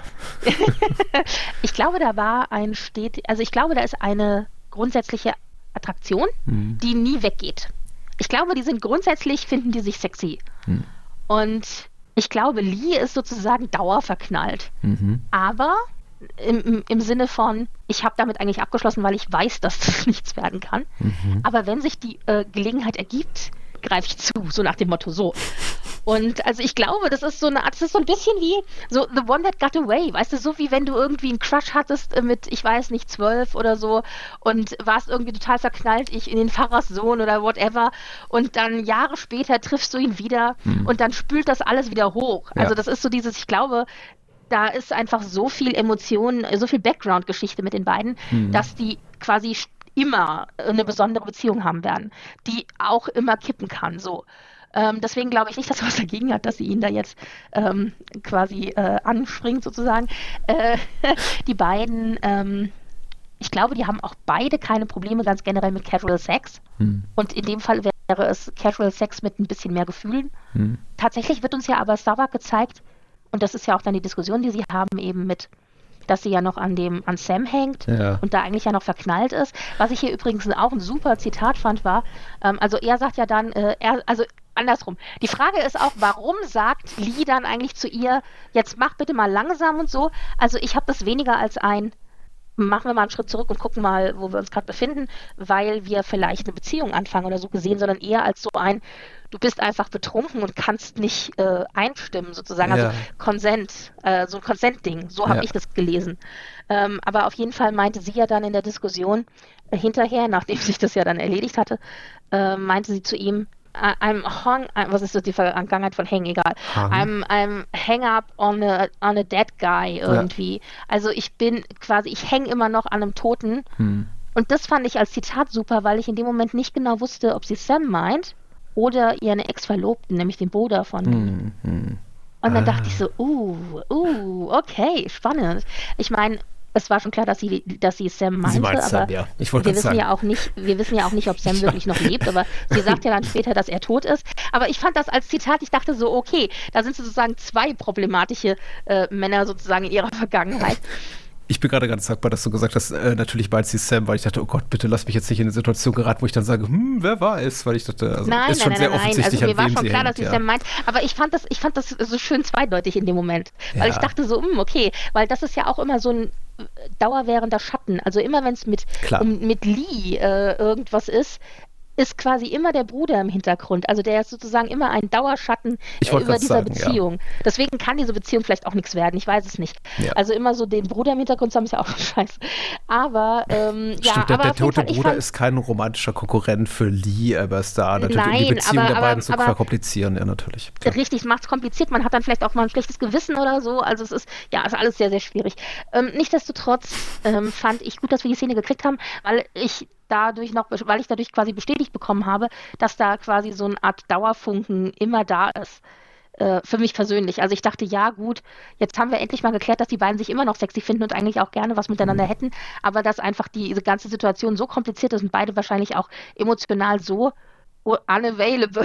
Speaker 5: Ich glaube, da war ein stetig, also ich glaube, da ist eine grundsätzliche Attraktion, mhm. die nie weggeht. Ich glaube, die sind grundsätzlich, finden die sich sexy. Mhm. Und ich glaube, Lee ist sozusagen dauerverknallt. Mhm. Aber im, im, im Sinne von, ich habe damit eigentlich abgeschlossen, weil ich weiß, dass das nichts werden kann. Mhm. Aber wenn sich die äh, Gelegenheit ergibt, greife ich zu, so nach dem Motto so. Und also ich glaube, das ist so eine Art, das ist so ein bisschen wie so The One That Got Away, weißt du, so wie wenn du irgendwie einen Crush hattest mit, ich weiß nicht, zwölf oder so und warst irgendwie total verknallt, ich in den Pfarrerssohn oder whatever und dann Jahre später triffst du ihn wieder hm. und dann spült das alles wieder hoch. Ja. Also das ist so dieses, ich glaube, da ist einfach so viel Emotion, so viel Background-Geschichte mit den beiden, hm. dass die quasi immer eine besondere Beziehung haben werden, die auch immer kippen kann, so. Ähm, deswegen glaube ich nicht, dass er was dagegen hat, dass sie ihn da jetzt ähm, quasi äh, anspringt sozusagen. Äh, die beiden, ähm, ich glaube, die haben auch beide keine Probleme ganz generell mit Casual Sex. Hm. Und in dem Fall wäre es Casual Sex mit ein bisschen mehr Gefühlen. Hm. Tatsächlich wird uns ja aber Savak gezeigt, und das ist ja auch dann die Diskussion, die sie haben eben mit, dass sie ja noch an dem an Sam hängt ja. und da eigentlich ja noch verknallt ist. Was ich hier übrigens auch ein super Zitat fand, war, ähm, also er sagt ja dann, äh, er, also andersrum. Die Frage ist auch, warum sagt Lee dann eigentlich zu ihr, jetzt mach bitte mal langsam und so. Also ich habe das weniger als ein, machen wir mal einen Schritt zurück und gucken mal, wo wir uns gerade befinden, weil wir vielleicht eine Beziehung anfangen oder so gesehen, sondern eher als so ein, du bist einfach betrunken und kannst nicht äh, einstimmen sozusagen, also ja. Consent, äh, so ein Consent-Ding, so habe ja. ich das gelesen. Ähm, aber auf jeden Fall meinte sie ja dann in der Diskussion äh, hinterher, nachdem sich das ja dann erledigt hatte, äh, meinte sie zu ihm, I'm hung, was ist das, die Vergangenheit von hang, egal. Hang. I'm, I'm hang up on a, on a dead guy irgendwie. Ja. Also ich bin quasi, ich hänge immer noch an einem Toten. Hm. Und das fand ich als Zitat super, weil ich in dem Moment nicht genau wusste, ob sie Sam meint oder ihren Ex-Verlobten, nämlich den Bruder von hm. hm. Und dann ah. dachte ich so, uh, uh, okay, spannend. Ich meine, es war schon klar, dass sie, dass sie Sam meinte,
Speaker 4: sie meint
Speaker 5: aber
Speaker 4: Sam, ja. Ich
Speaker 5: wir wissen
Speaker 4: sagen.
Speaker 5: ja auch nicht, wir wissen ja auch nicht, ob Sam wirklich noch lebt, aber sie sagt ja dann später, dass er tot ist. Aber ich fand das als Zitat, ich dachte so, okay, da sind sozusagen zwei problematische äh, Männer sozusagen in ihrer Vergangenheit.
Speaker 4: Ich bin gerade ganz dankbar, dass du gesagt hast, äh, natürlich meint sie Sam, weil ich dachte, oh Gott, bitte lass mich jetzt nicht in eine Situation geraten, wo ich dann sage, hm, wer weiß, weil ich dachte, also
Speaker 5: nein,
Speaker 4: ist schon
Speaker 5: nein,
Speaker 4: sehr
Speaker 5: nein,
Speaker 4: offensichtlich,
Speaker 5: also mir war schon klar,
Speaker 4: hängt,
Speaker 5: dass sie
Speaker 4: ja.
Speaker 5: Sam meint, aber ich fand das, ich fand das so schön zweideutig in dem Moment, weil ja. ich dachte so, hm, okay, weil das ist ja auch immer so ein dauerwährender Schatten, also immer wenn es mit, um, mit Lee äh, irgendwas ist, ist quasi immer der Bruder im Hintergrund. Also der ist sozusagen immer ein Dauerschatten äh, über dieser
Speaker 4: sagen,
Speaker 5: Beziehung. Ja. Deswegen kann diese Beziehung vielleicht auch nichts werden. Ich weiß es nicht. Ja. Also immer so den Bruder im Hintergrund zu haben, ist ja auch scheiße. Aber ähm,
Speaker 4: Stimmt,
Speaker 5: ja,
Speaker 4: der,
Speaker 5: aber
Speaker 4: der tote
Speaker 5: Fall,
Speaker 4: Bruder
Speaker 5: fand,
Speaker 4: ist kein romantischer Konkurrent für Lee, aber ist da natürlich
Speaker 5: nein,
Speaker 4: die Beziehung
Speaker 5: aber,
Speaker 4: der beiden
Speaker 5: aber,
Speaker 4: zu
Speaker 5: aber,
Speaker 4: verkomplizieren, ja natürlich. Klar.
Speaker 5: Richtig, macht es kompliziert. Man hat dann vielleicht auch mal ein schlechtes Gewissen oder so. Also es ist, ja, ist alles sehr, sehr schwierig. Ähm, nichtsdestotrotz ähm, fand ich gut, dass wir die Szene gekriegt haben, weil ich dadurch noch, weil ich dadurch quasi bestätigt bekommen habe, dass da quasi so eine Art Dauerfunken immer da ist. Äh, für mich persönlich. Also ich dachte, ja gut, jetzt haben wir endlich mal geklärt, dass die beiden sich immer noch sexy finden und eigentlich auch gerne was miteinander mhm. hätten, aber dass einfach die, diese ganze Situation so kompliziert ist und beide wahrscheinlich auch emotional so unavailable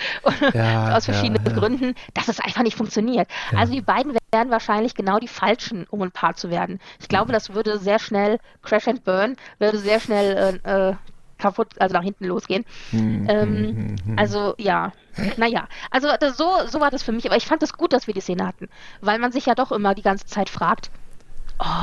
Speaker 5: ja, aus verschiedenen ja, ja. Gründen, dass es einfach nicht funktioniert. Ja. Also die beiden wären wahrscheinlich genau die Falschen, um ein Paar zu werden. Ich glaube, das würde sehr schnell Crash and Burn, würde sehr schnell äh, äh, kaputt, also nach hinten losgehen. Hm, ähm, hm, hm, also ja, naja. Also das, so, so war das für mich, aber ich fand es das gut, dass wir die Szene hatten, weil man sich ja doch immer die ganze Zeit fragt, oh,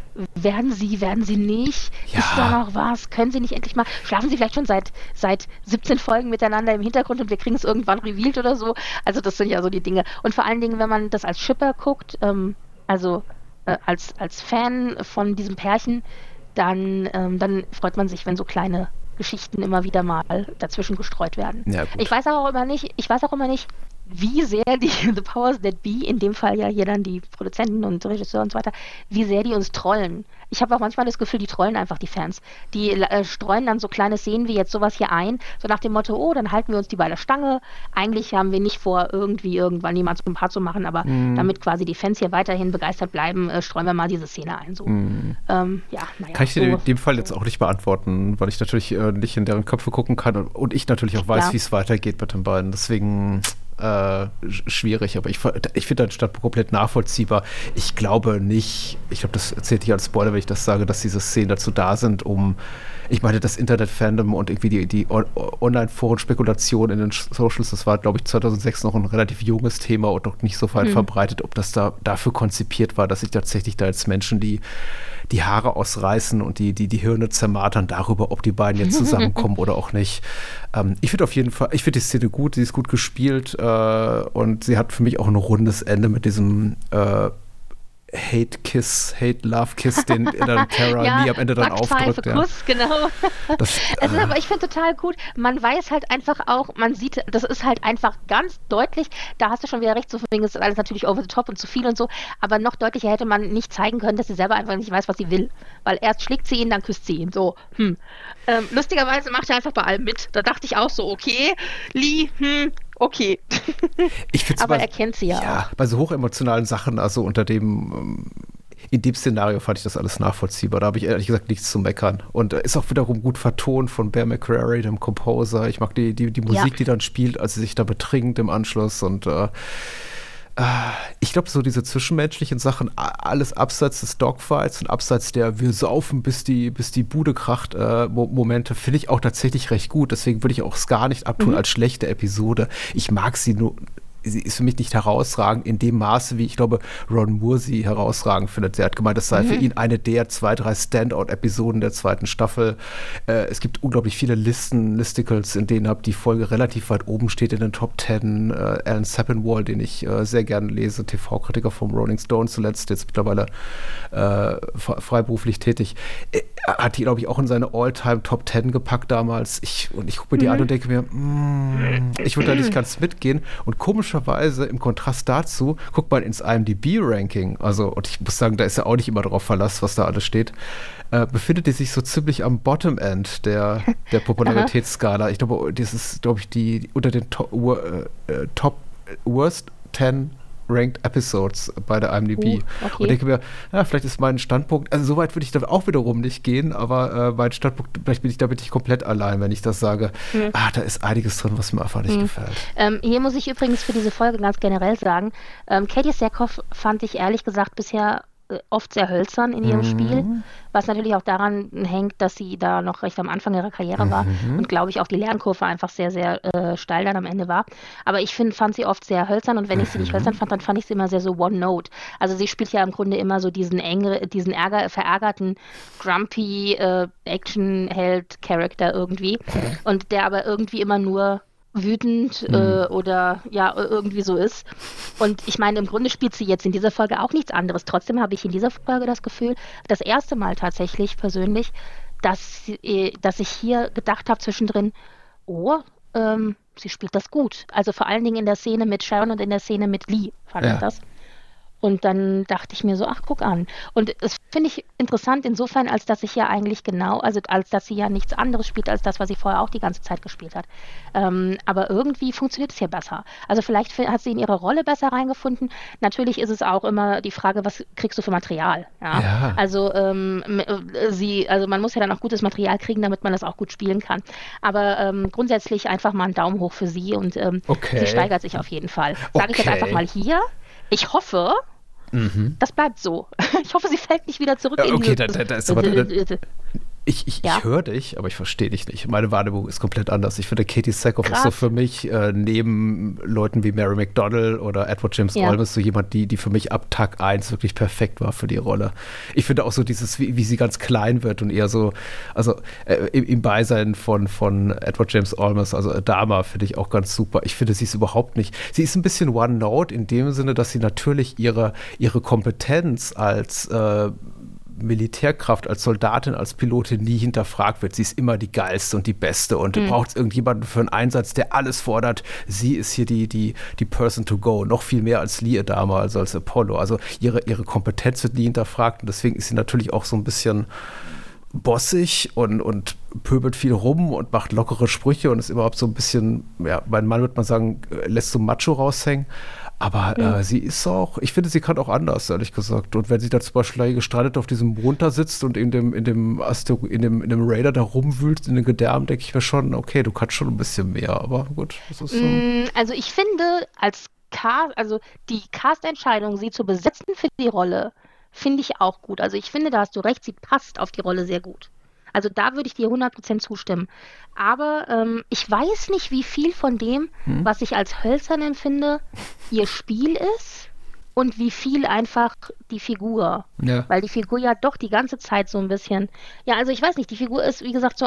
Speaker 5: werden sie, werden sie nicht?
Speaker 4: Ja.
Speaker 5: Ist da noch was? Können sie nicht endlich mal, schlafen sie vielleicht schon seit, seit siebzehn Folgen miteinander im Hintergrund und wir kriegen es irgendwann revealed oder so? Also das sind ja so die Dinge. Und vor allen Dingen, wenn man das als Shipper guckt, ähm, also äh, als, als Fan von diesem Pärchen, dann, ähm, dann freut man sich, wenn so kleine Geschichten immer wieder mal dazwischen gestreut werden.
Speaker 4: Ja, gut.
Speaker 5: Ich weiß auch immer nicht, ich weiß auch immer nicht, wie sehr die The Powers That Be, in dem Fall ja hier dann die Produzenten und Regisseure und so weiter, wie sehr die uns trollen. Ich habe auch manchmal das Gefühl, die trollen einfach die Fans. Die äh, streuen dann so kleine Szenen wie jetzt sowas hier ein, so nach dem Motto, oh, dann halten wir uns die bei der Stange. Eigentlich haben wir nicht vor, irgendwie irgendwann jemand zum Paar zu machen, aber
Speaker 4: mm.
Speaker 5: damit quasi die Fans hier weiterhin begeistert bleiben, äh, streuen wir mal diese Szene ein. So. Mm. Ähm, ja, naja,
Speaker 4: kann ich dir
Speaker 5: so,
Speaker 4: in dem Fall jetzt auch nicht beantworten, weil ich natürlich äh, nicht in deren Köpfe gucken kann und, und ich natürlich auch weiß,
Speaker 5: ja.
Speaker 4: wie es weitergeht mit den beiden. Deswegen Äh, schwierig, aber ich, ich finde deinen Standpunkt komplett nachvollziehbar. Ich glaube nicht, ich glaube, das erzählt nicht als Spoiler, wenn ich das sage, dass diese Szenen dazu da sind, um, ich meine, das Internet-Fandom und irgendwie die, die Online-Foren-Spekulation in den Socials, das war, glaube ich, zweitausendsechs noch ein relativ junges Thema und noch nicht so weit mhm. verbreitet, ob das da dafür konzipiert war, dass sich tatsächlich da jetzt Menschen, die die Haare ausreißen und die, die, die Hirne zermartern darüber, ob die beiden jetzt zusammenkommen oder auch nicht. Ähm, ich finde auf jeden Fall, ich finde die Szene gut, sie ist gut gespielt äh, und sie hat für mich auch ein rundes Ende mit diesem äh, Hate-Kiss, Hate-Love-Kiss, den dann Tara
Speaker 5: ja,
Speaker 4: nie am Ende dann aufdrückt. Ja.
Speaker 5: Kuss, genau.
Speaker 4: Das,
Speaker 5: also,
Speaker 4: äh,
Speaker 5: aber ich finde total gut, man weiß halt einfach auch, man sieht, das ist halt einfach ganz deutlich, da hast du schon wieder recht, so von wegen ist alles natürlich over the top und zu viel und so, aber noch deutlicher hätte man nicht zeigen können, dass sie selber einfach nicht weiß, was sie will. Weil erst schlägt sie ihn, dann küsst sie ihn. So, hm. Ähm, lustigerweise macht er einfach bei allem mit. Da dachte ich auch so, okay, Lee, hm, okay.
Speaker 4: Ich
Speaker 5: aber
Speaker 4: bei,
Speaker 5: er kennt sie ja,
Speaker 4: ja
Speaker 5: auch.
Speaker 4: Bei so hochemotionalen Sachen, also unter dem, in dem Szenario fand ich das alles nachvollziehbar. Da habe ich ehrlich gesagt nichts zu meckern. Und ist auch wiederum gut vertont von Bear McCreary, dem Composer. Ich mag die, die, die Musik, ja. die dann spielt, als sie sich da betrinkt im Anschluss. Und äh, ich glaube, so diese zwischenmenschlichen Sachen, alles abseits des Dogfights und abseits der wir saufen, bis die, bis die Bude kracht äh, Momente, finde ich auch tatsächlich recht gut. Deswegen würde ich auch es gar nicht abtun mhm. als schlechte Episode. Ich mag sie nur, sie ist für mich nicht herausragend in dem Maße, wie ich glaube, Ron Moore sie herausragend findet. Sie hat gemeint, das sei mhm. für ihn eine der zwei, drei Standout-Episoden der zweiten Staffel. Äh, es gibt unglaublich viele Listen, Listicles, in denen die Folge relativ weit oben steht in den Top Ten. Äh, Alan Sepinwall, den ich äh, sehr gerne lese, T V-Kritiker vom Rolling Stone zuletzt, jetzt mittlerweile äh, freiberuflich tätig, äh, hat die, glaube ich, auch in seine All-Time Top Ten gepackt damals. Ich, und ich gucke mir die mhm. an und denke mir, mm, ich würde da nicht ganz mitgehen. Und komisch Weise im Kontrast dazu, guck mal ins I M D B-Ranking, also, und ich muss sagen, da ist ja auch nicht immer drauf Verlass, was da alles steht, äh, befindet die sich so ziemlich am Bottom-End der, der Popularitätsskala. Ich glaube, das ist, glaube ich, die, die unter den Top, äh, Top Worst zehn Ranked Episodes bei der I M D B.
Speaker 5: Uh, okay.
Speaker 4: Und denke mir, ja, vielleicht ist mein Standpunkt, also so weit würde ich dann auch wiederum nicht gehen, aber äh, mein Standpunkt, vielleicht bin ich damit nicht komplett allein, wenn ich das sage. Hm. Ah, da ist einiges drin, was mir einfach nicht hm. gefällt.
Speaker 5: Ähm, hier muss ich übrigens für diese Folge ganz generell sagen, ähm, Katie Sackhoff fand ich ehrlich gesagt bisher oft sehr hölzern in ihrem mhm. Spiel, was natürlich auch daran hängt, dass sie da noch recht am Anfang ihrer Karriere mhm. war und glaube ich auch die Lernkurve einfach sehr, sehr äh, steil dann am Ende war. Aber ich find, fand sie oft sehr hölzern und wenn ich sie nicht hölzern fand, dann fand ich sie immer sehr so One-Note. Also sie spielt ja im Grunde immer so diesen engere, diesen Ärger, verärgerten, grumpy äh, Action-Held-Charakter irgendwie und der aber irgendwie immer nur wütend mhm. äh, oder ja, irgendwie so ist. Und ich meine, im Grunde spielt sie jetzt in dieser Folge auch nichts anderes. Trotzdem habe ich in dieser Folge das Gefühl, das erste Mal tatsächlich persönlich, dass, äh, dass ich hier gedacht habe zwischendrin, oh, ähm, sie spielt das gut. Also vor allen Dingen in der Szene mit Sharon und in der Szene mit Lee fand ja. ich das. Und dann dachte ich mir so, ach, guck an. Und das finde ich interessant insofern, als dass ich ja eigentlich genau, also als dass sie ja nichts anderes spielt, als das, was sie vorher auch die ganze Zeit gespielt hat. Ähm, aber irgendwie funktioniert es hier besser. Also vielleicht hat sie in ihre Rolle besser reingefunden. Natürlich ist es auch immer die Frage, was kriegst du für Material? Ja? Ja. Also ähm, sie, also man muss ja dann auch gutes Material kriegen, damit man das auch gut spielen kann. Aber ähm, grundsätzlich einfach mal einen Daumen hoch für sie und ähm, okay. sie steigert sich auf jeden Fall. Sage okay. ich jetzt einfach mal hier. Ich hoffe, mhm. das bleibt so. Ich hoffe, sie fällt nicht wieder zurück
Speaker 4: ja,
Speaker 5: in
Speaker 4: okay,
Speaker 5: die...
Speaker 4: da, da, da ist aber... Da, da, Ich, ich,
Speaker 5: Ja.
Speaker 4: ich höre dich, aber ich verstehe dich nicht. Meine Wahrnehmung ist komplett anders. Ich finde, Katie Sackhoff ist
Speaker 5: Krass.
Speaker 4: so für mich äh, neben Leuten wie Mary McDonnell oder Edward James
Speaker 5: Ja.
Speaker 4: Olmos so jemand, die, die für mich ab Tag eins wirklich perfekt war für die Rolle. Ich finde auch so dieses, wie, wie sie ganz klein wird und eher so, also äh, im, im Beisein von, von Edward James Olmos, also Adama, finde ich auch ganz super. Ich finde, sie ist überhaupt nicht, sie ist ein bisschen One Note in dem Sinne, dass sie natürlich ihre, ihre Kompetenz als äh, Militärkraft, als Soldatin, als Pilotin nie hinterfragt wird. Sie ist immer die geilste und die beste und du brauchst irgendjemanden für einen Einsatz, der alles fordert. Sie ist hier die, die, die Person to go. Noch viel mehr als Lee Adama, also als Apollo. Also ihre, ihre Kompetenz wird nie hinterfragt und deswegen ist sie natürlich auch so ein bisschen bossig und, und pöbelt viel rum und macht lockere Sprüche und ist überhaupt so ein bisschen, ja, mein Mann würde mal sagen, lässt so Macho raushängen. Aber
Speaker 5: Mhm.
Speaker 4: äh, sie ist auch, ich finde, sie kann auch anders, ehrlich gesagt. Und wenn sie da zum Beispiel gestrandet auf diesem Mond da sitzt und in dem, in dem Astero in dem, in dem Raider da rumwühlt, in den Gedärmen, denke ich mir schon, okay, du kannst schon ein bisschen mehr, aber gut, das ist so.
Speaker 5: Mm, Also ich finde, als Cast, also die Cast-Entscheidung, sie zu besetzen für die Rolle, finde ich auch gut. Also ich finde, da hast du recht, sie passt auf die Rolle sehr gut. Also da würde ich dir hundert Prozent zustimmen. Aber ähm, ich weiß nicht, wie viel von dem,
Speaker 4: Hm.
Speaker 5: was ich als hölzern empfinde, ihr Spiel ist und wie viel einfach die Figur.
Speaker 4: Ja.
Speaker 5: Weil die Figur ja doch die ganze Zeit so ein bisschen, ja, also ich weiß nicht, die Figur ist, wie gesagt, so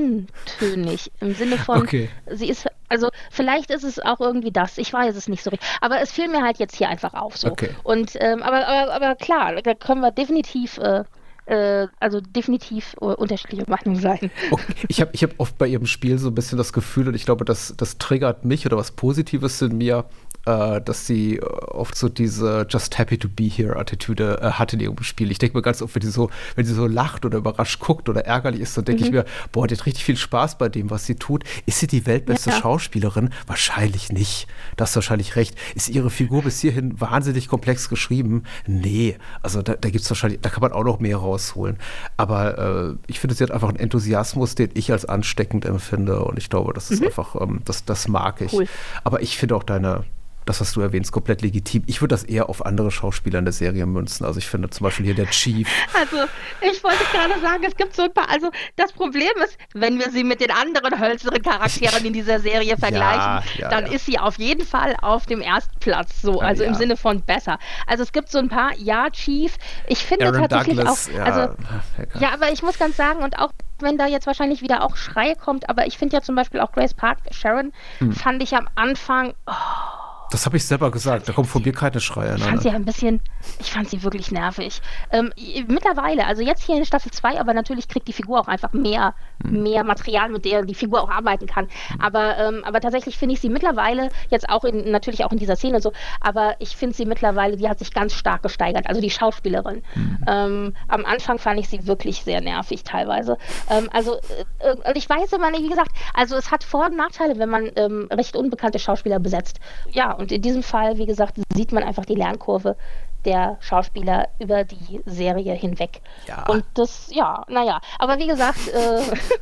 Speaker 5: eintönig im Sinne von,
Speaker 4: Okay.
Speaker 5: sie ist, also vielleicht ist es auch irgendwie das, ich weiß es nicht so richtig, aber es fiel mir halt jetzt hier einfach auf so.
Speaker 4: Okay.
Speaker 5: Und, ähm, aber, aber, aber klar, da können wir definitiv, äh, äh, also definitiv äh, unterschiedliche Meinungen sein.
Speaker 4: Okay. Ich habe ich hab oft bei ihrem Spiel so ein bisschen das Gefühl, und ich glaube, das, das triggert mich oder was Positives in mir, äh, dass sie äh, oft so diese Just happy to be here Attitüde äh, hat in ihrem Spiel. Ich denke mir ganz oft, wenn sie so, wenn sie so lacht oder überrascht guckt oder ärgerlich ist, dann denke
Speaker 5: Mhm.
Speaker 4: ich mir, boah, die hat richtig viel Spaß bei dem, was sie tut. Ist sie die weltbeste
Speaker 5: Ja.
Speaker 4: Schauspielerin? Wahrscheinlich nicht. Das ist wahrscheinlich recht. Ist ihre Figur bis hierhin wahnsinnig komplex geschrieben? Nee. Also da, da gibt es wahrscheinlich, da kann man auch noch mehr rausholen. Aber äh, ich finde, sie hat einfach einen Enthusiasmus, den ich als ansteckend empfinde. Und ich glaube, das ist einfach, ähm, das, das mag ich.
Speaker 5: Cool.
Speaker 4: Aber ich finde auch deine, das, was du erwähnst, komplett legitim. Ich würde das eher auf andere Schauspieler in der Serie münzen. Also ich finde zum Beispiel hier der Chief.
Speaker 5: Also, ich wollte gerade sagen, es gibt so ein paar, also das Problem ist, wenn wir sie mit den anderen hölzeren Charakteren in dieser Serie vergleichen,
Speaker 4: ja,
Speaker 5: dann
Speaker 4: ja.
Speaker 5: ist sie auf jeden Fall auf dem ersten Platz, so, also
Speaker 4: Ja,
Speaker 5: im
Speaker 4: ja.
Speaker 5: Sinne von besser. Also es gibt so ein paar, ja, Chief, ich finde
Speaker 4: Aaron
Speaker 5: tatsächlich
Speaker 4: Douglas,
Speaker 5: auch,
Speaker 4: ja,
Speaker 5: also,
Speaker 4: egal.
Speaker 5: ja, aber ich muss ganz sagen, und auch wenn da jetzt wahrscheinlich wieder auch Schrei kommt, aber ich finde ja zum Beispiel auch Grace Park, Sharon,
Speaker 4: Hm.
Speaker 5: fand ich am Anfang, oh,
Speaker 4: Das habe ich selber gesagt. Da kommen von mir keine Schreie.
Speaker 5: ich
Speaker 4: Nein,
Speaker 5: fand sie
Speaker 4: nein.
Speaker 5: ein bisschen, ich fand sie wirklich nervig. Ähm, i- mittlerweile, also jetzt hier in Staffel zwei, aber natürlich kriegt die Figur auch einfach mehr, mehr Material, mit der die Figur auch arbeiten kann. Aber, ähm, aber tatsächlich finde ich sie mittlerweile, jetzt auch in, natürlich auch in dieser Szene so, aber ich finde sie mittlerweile, die hat sich ganz stark gesteigert, also die Schauspielerin. Ähm, am Anfang fand ich sie wirklich sehr nervig teilweise. Ähm, also äh, äh, ich weiß immer nicht, wie gesagt, also es hat Vor- und Nachteile, wenn man ähm, recht unbekannte Schauspieler besetzt. Ja, und in diesem Fall, wie gesagt, sieht man einfach die Lernkurve der Schauspieler über die Serie hinweg.
Speaker 4: Ja.
Speaker 5: Und das, ja, naja. Aber wie gesagt, äh,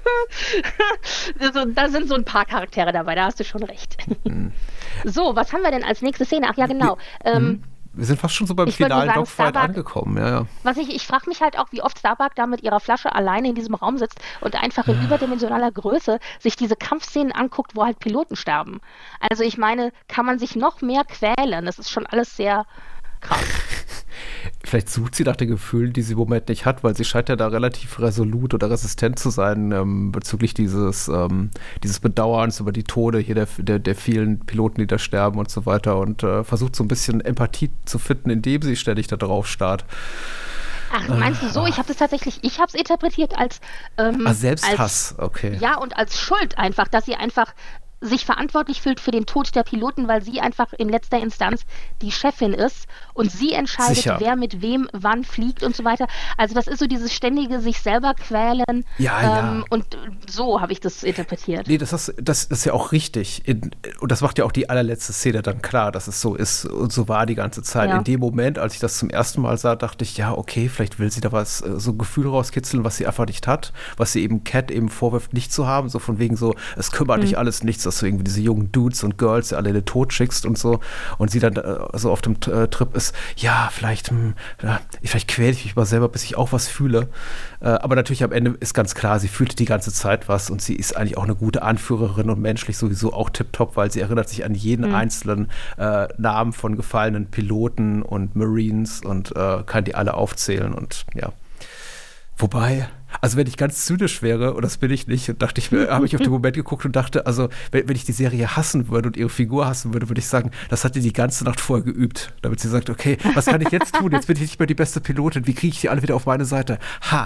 Speaker 5: also, da sind so ein paar Charaktere dabei, da hast du schon recht. So, was haben wir denn als nächste Szene? Ach ja, genau. Ähm,
Speaker 4: Wir sind fast schon so beim
Speaker 5: Ich wollte nur
Speaker 4: finalen
Speaker 5: sagen,
Speaker 4: Dogfight
Speaker 5: Starbuck-
Speaker 4: angekommen. Ja, ja.
Speaker 5: Was ich, ich frage mich halt auch, wie oft Starbuck da mit ihrer Flasche alleine in diesem Raum sitzt und einfach in überdimensionaler Größe sich diese Kampfszenen anguckt, wo halt Piloten sterben. Also ich meine, kann man sich noch mehr quälen? Das ist schon alles sehr krass.
Speaker 4: Vielleicht sucht sie nach den Gefühlen, die sie im Moment nicht hat, weil sie scheint ja da relativ resolut oder resistent zu sein ähm, bezüglich dieses, ähm, dieses Bedauerns über die Tode hier der, der, der vielen Piloten, die da sterben und so weiter und äh, versucht so ein bisschen Empathie zu finden, indem sie ständig da drauf starrt.
Speaker 5: Ach, meinst du so? Ich habe das tatsächlich, ich habe es interpretiert als, ähm,
Speaker 4: Ah, Selbsthass,
Speaker 5: als
Speaker 4: okay.
Speaker 5: ja, und als Schuld einfach, dass sie einfach sich verantwortlich fühlt für den Tod der Piloten, weil sie einfach in letzter Instanz die Chefin ist und sie entscheidet,
Speaker 4: Sicher.
Speaker 5: wer mit wem wann fliegt und so weiter. Also das ist so dieses ständige sich selber quälen.
Speaker 4: Ja, ja.
Speaker 5: ähm, Und so habe ich das interpretiert.
Speaker 4: Nee, das ist, das ist ja auch richtig. In, und das macht ja auch die allerletzte Szene dann klar, dass es so ist. Und so war die ganze Zeit.
Speaker 5: Ja.
Speaker 4: In dem Moment, als ich das zum ersten Mal sah, dachte ich, ja, okay, vielleicht will sie da was, äh, so ein Gefühl rauskitzeln, was sie einfach nicht hat. Was sie eben Cat eben vorwirft, nicht zu haben. So von wegen so, es kümmert dich alles nichts, dass du irgendwie diese jungen Dudes und Girls alle in den Tod schickst und so und sie dann äh, so auf dem äh, Trip ist, ja, vielleicht, hm, ja, vielleicht quäle ich mich mal selber, bis ich auch was fühle. Äh, aber natürlich am Ende ist ganz klar, sie fühlt die ganze Zeit was und sie ist eigentlich auch eine gute Anführerin und menschlich sowieso auch tipptopp, weil sie erinnert sich an jeden mhm. einzelnen äh, Namen von gefallenen Piloten und Marines und äh, kann die alle aufzählen und ja. Wobei, also wenn ich ganz zynisch wäre, und das bin ich nicht, und dachte ich mir, habe ich auf den Moment geguckt und dachte, also wenn, wenn ich die Serie hassen würde und ihre Figur hassen würde, würde ich sagen, das hat die die ganze Nacht vorher geübt, damit sie sagt, okay, was kann ich jetzt tun? Jetzt bin ich nicht mehr die beste Pilotin, wie kriege ich die alle wieder auf meine Seite? Ha!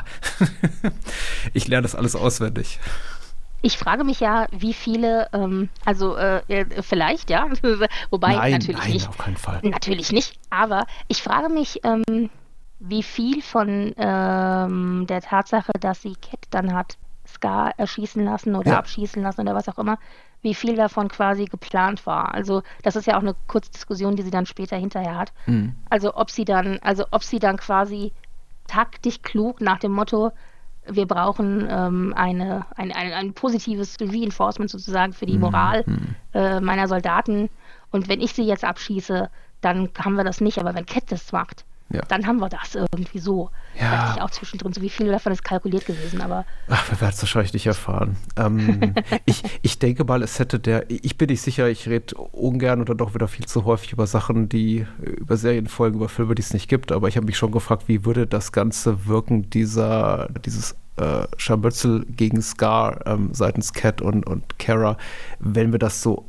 Speaker 4: Ich lerne das alles auswendig.
Speaker 5: Ich frage mich ja, wie viele, ähm, also äh, vielleicht, ja, wobei
Speaker 4: nein,
Speaker 5: natürlich
Speaker 4: nein,
Speaker 5: nicht.
Speaker 4: Auf keinen Fall.
Speaker 5: Natürlich nicht, aber ich frage mich, ähm, wie viel von ähm, der Tatsache, dass sie Cat dann hat Scar erschießen lassen oder
Speaker 4: ja.
Speaker 5: abschießen lassen oder was auch immer, wie viel davon quasi geplant war. Also das ist ja auch eine kurze Diskussion, die sie dann später hinterher hat. Mhm. Also ob sie dann, also ob sie dann quasi taktisch klug nach dem Motto, wir brauchen ähm, eine, ein, ein, ein positives Reinforcement sozusagen für die Moral mhm. äh, meiner Soldaten. Und wenn ich sie jetzt abschieße, dann haben wir das nicht. Aber wenn Cat das macht, ja. dann haben wir das irgendwie so.
Speaker 4: Ja.
Speaker 5: Da dachte ich auch zwischendrin, so wie viel davon ist kalkuliert gewesen, aber...
Speaker 4: Ach, wir werden es wahrscheinlich nicht erfahren. ähm, ich, ich denke mal, es hätte der... Ich bin nicht sicher, ich rede ungern oder doch wieder viel zu häufig über Sachen, die... über Serienfolgen, über Filme, die es nicht gibt, aber ich habe mich schon gefragt, wie würde das Ganze wirken, dieser, dieses äh, Scharmützel gegen Scar ähm, seitens Cat und, und Kara, wenn wir das so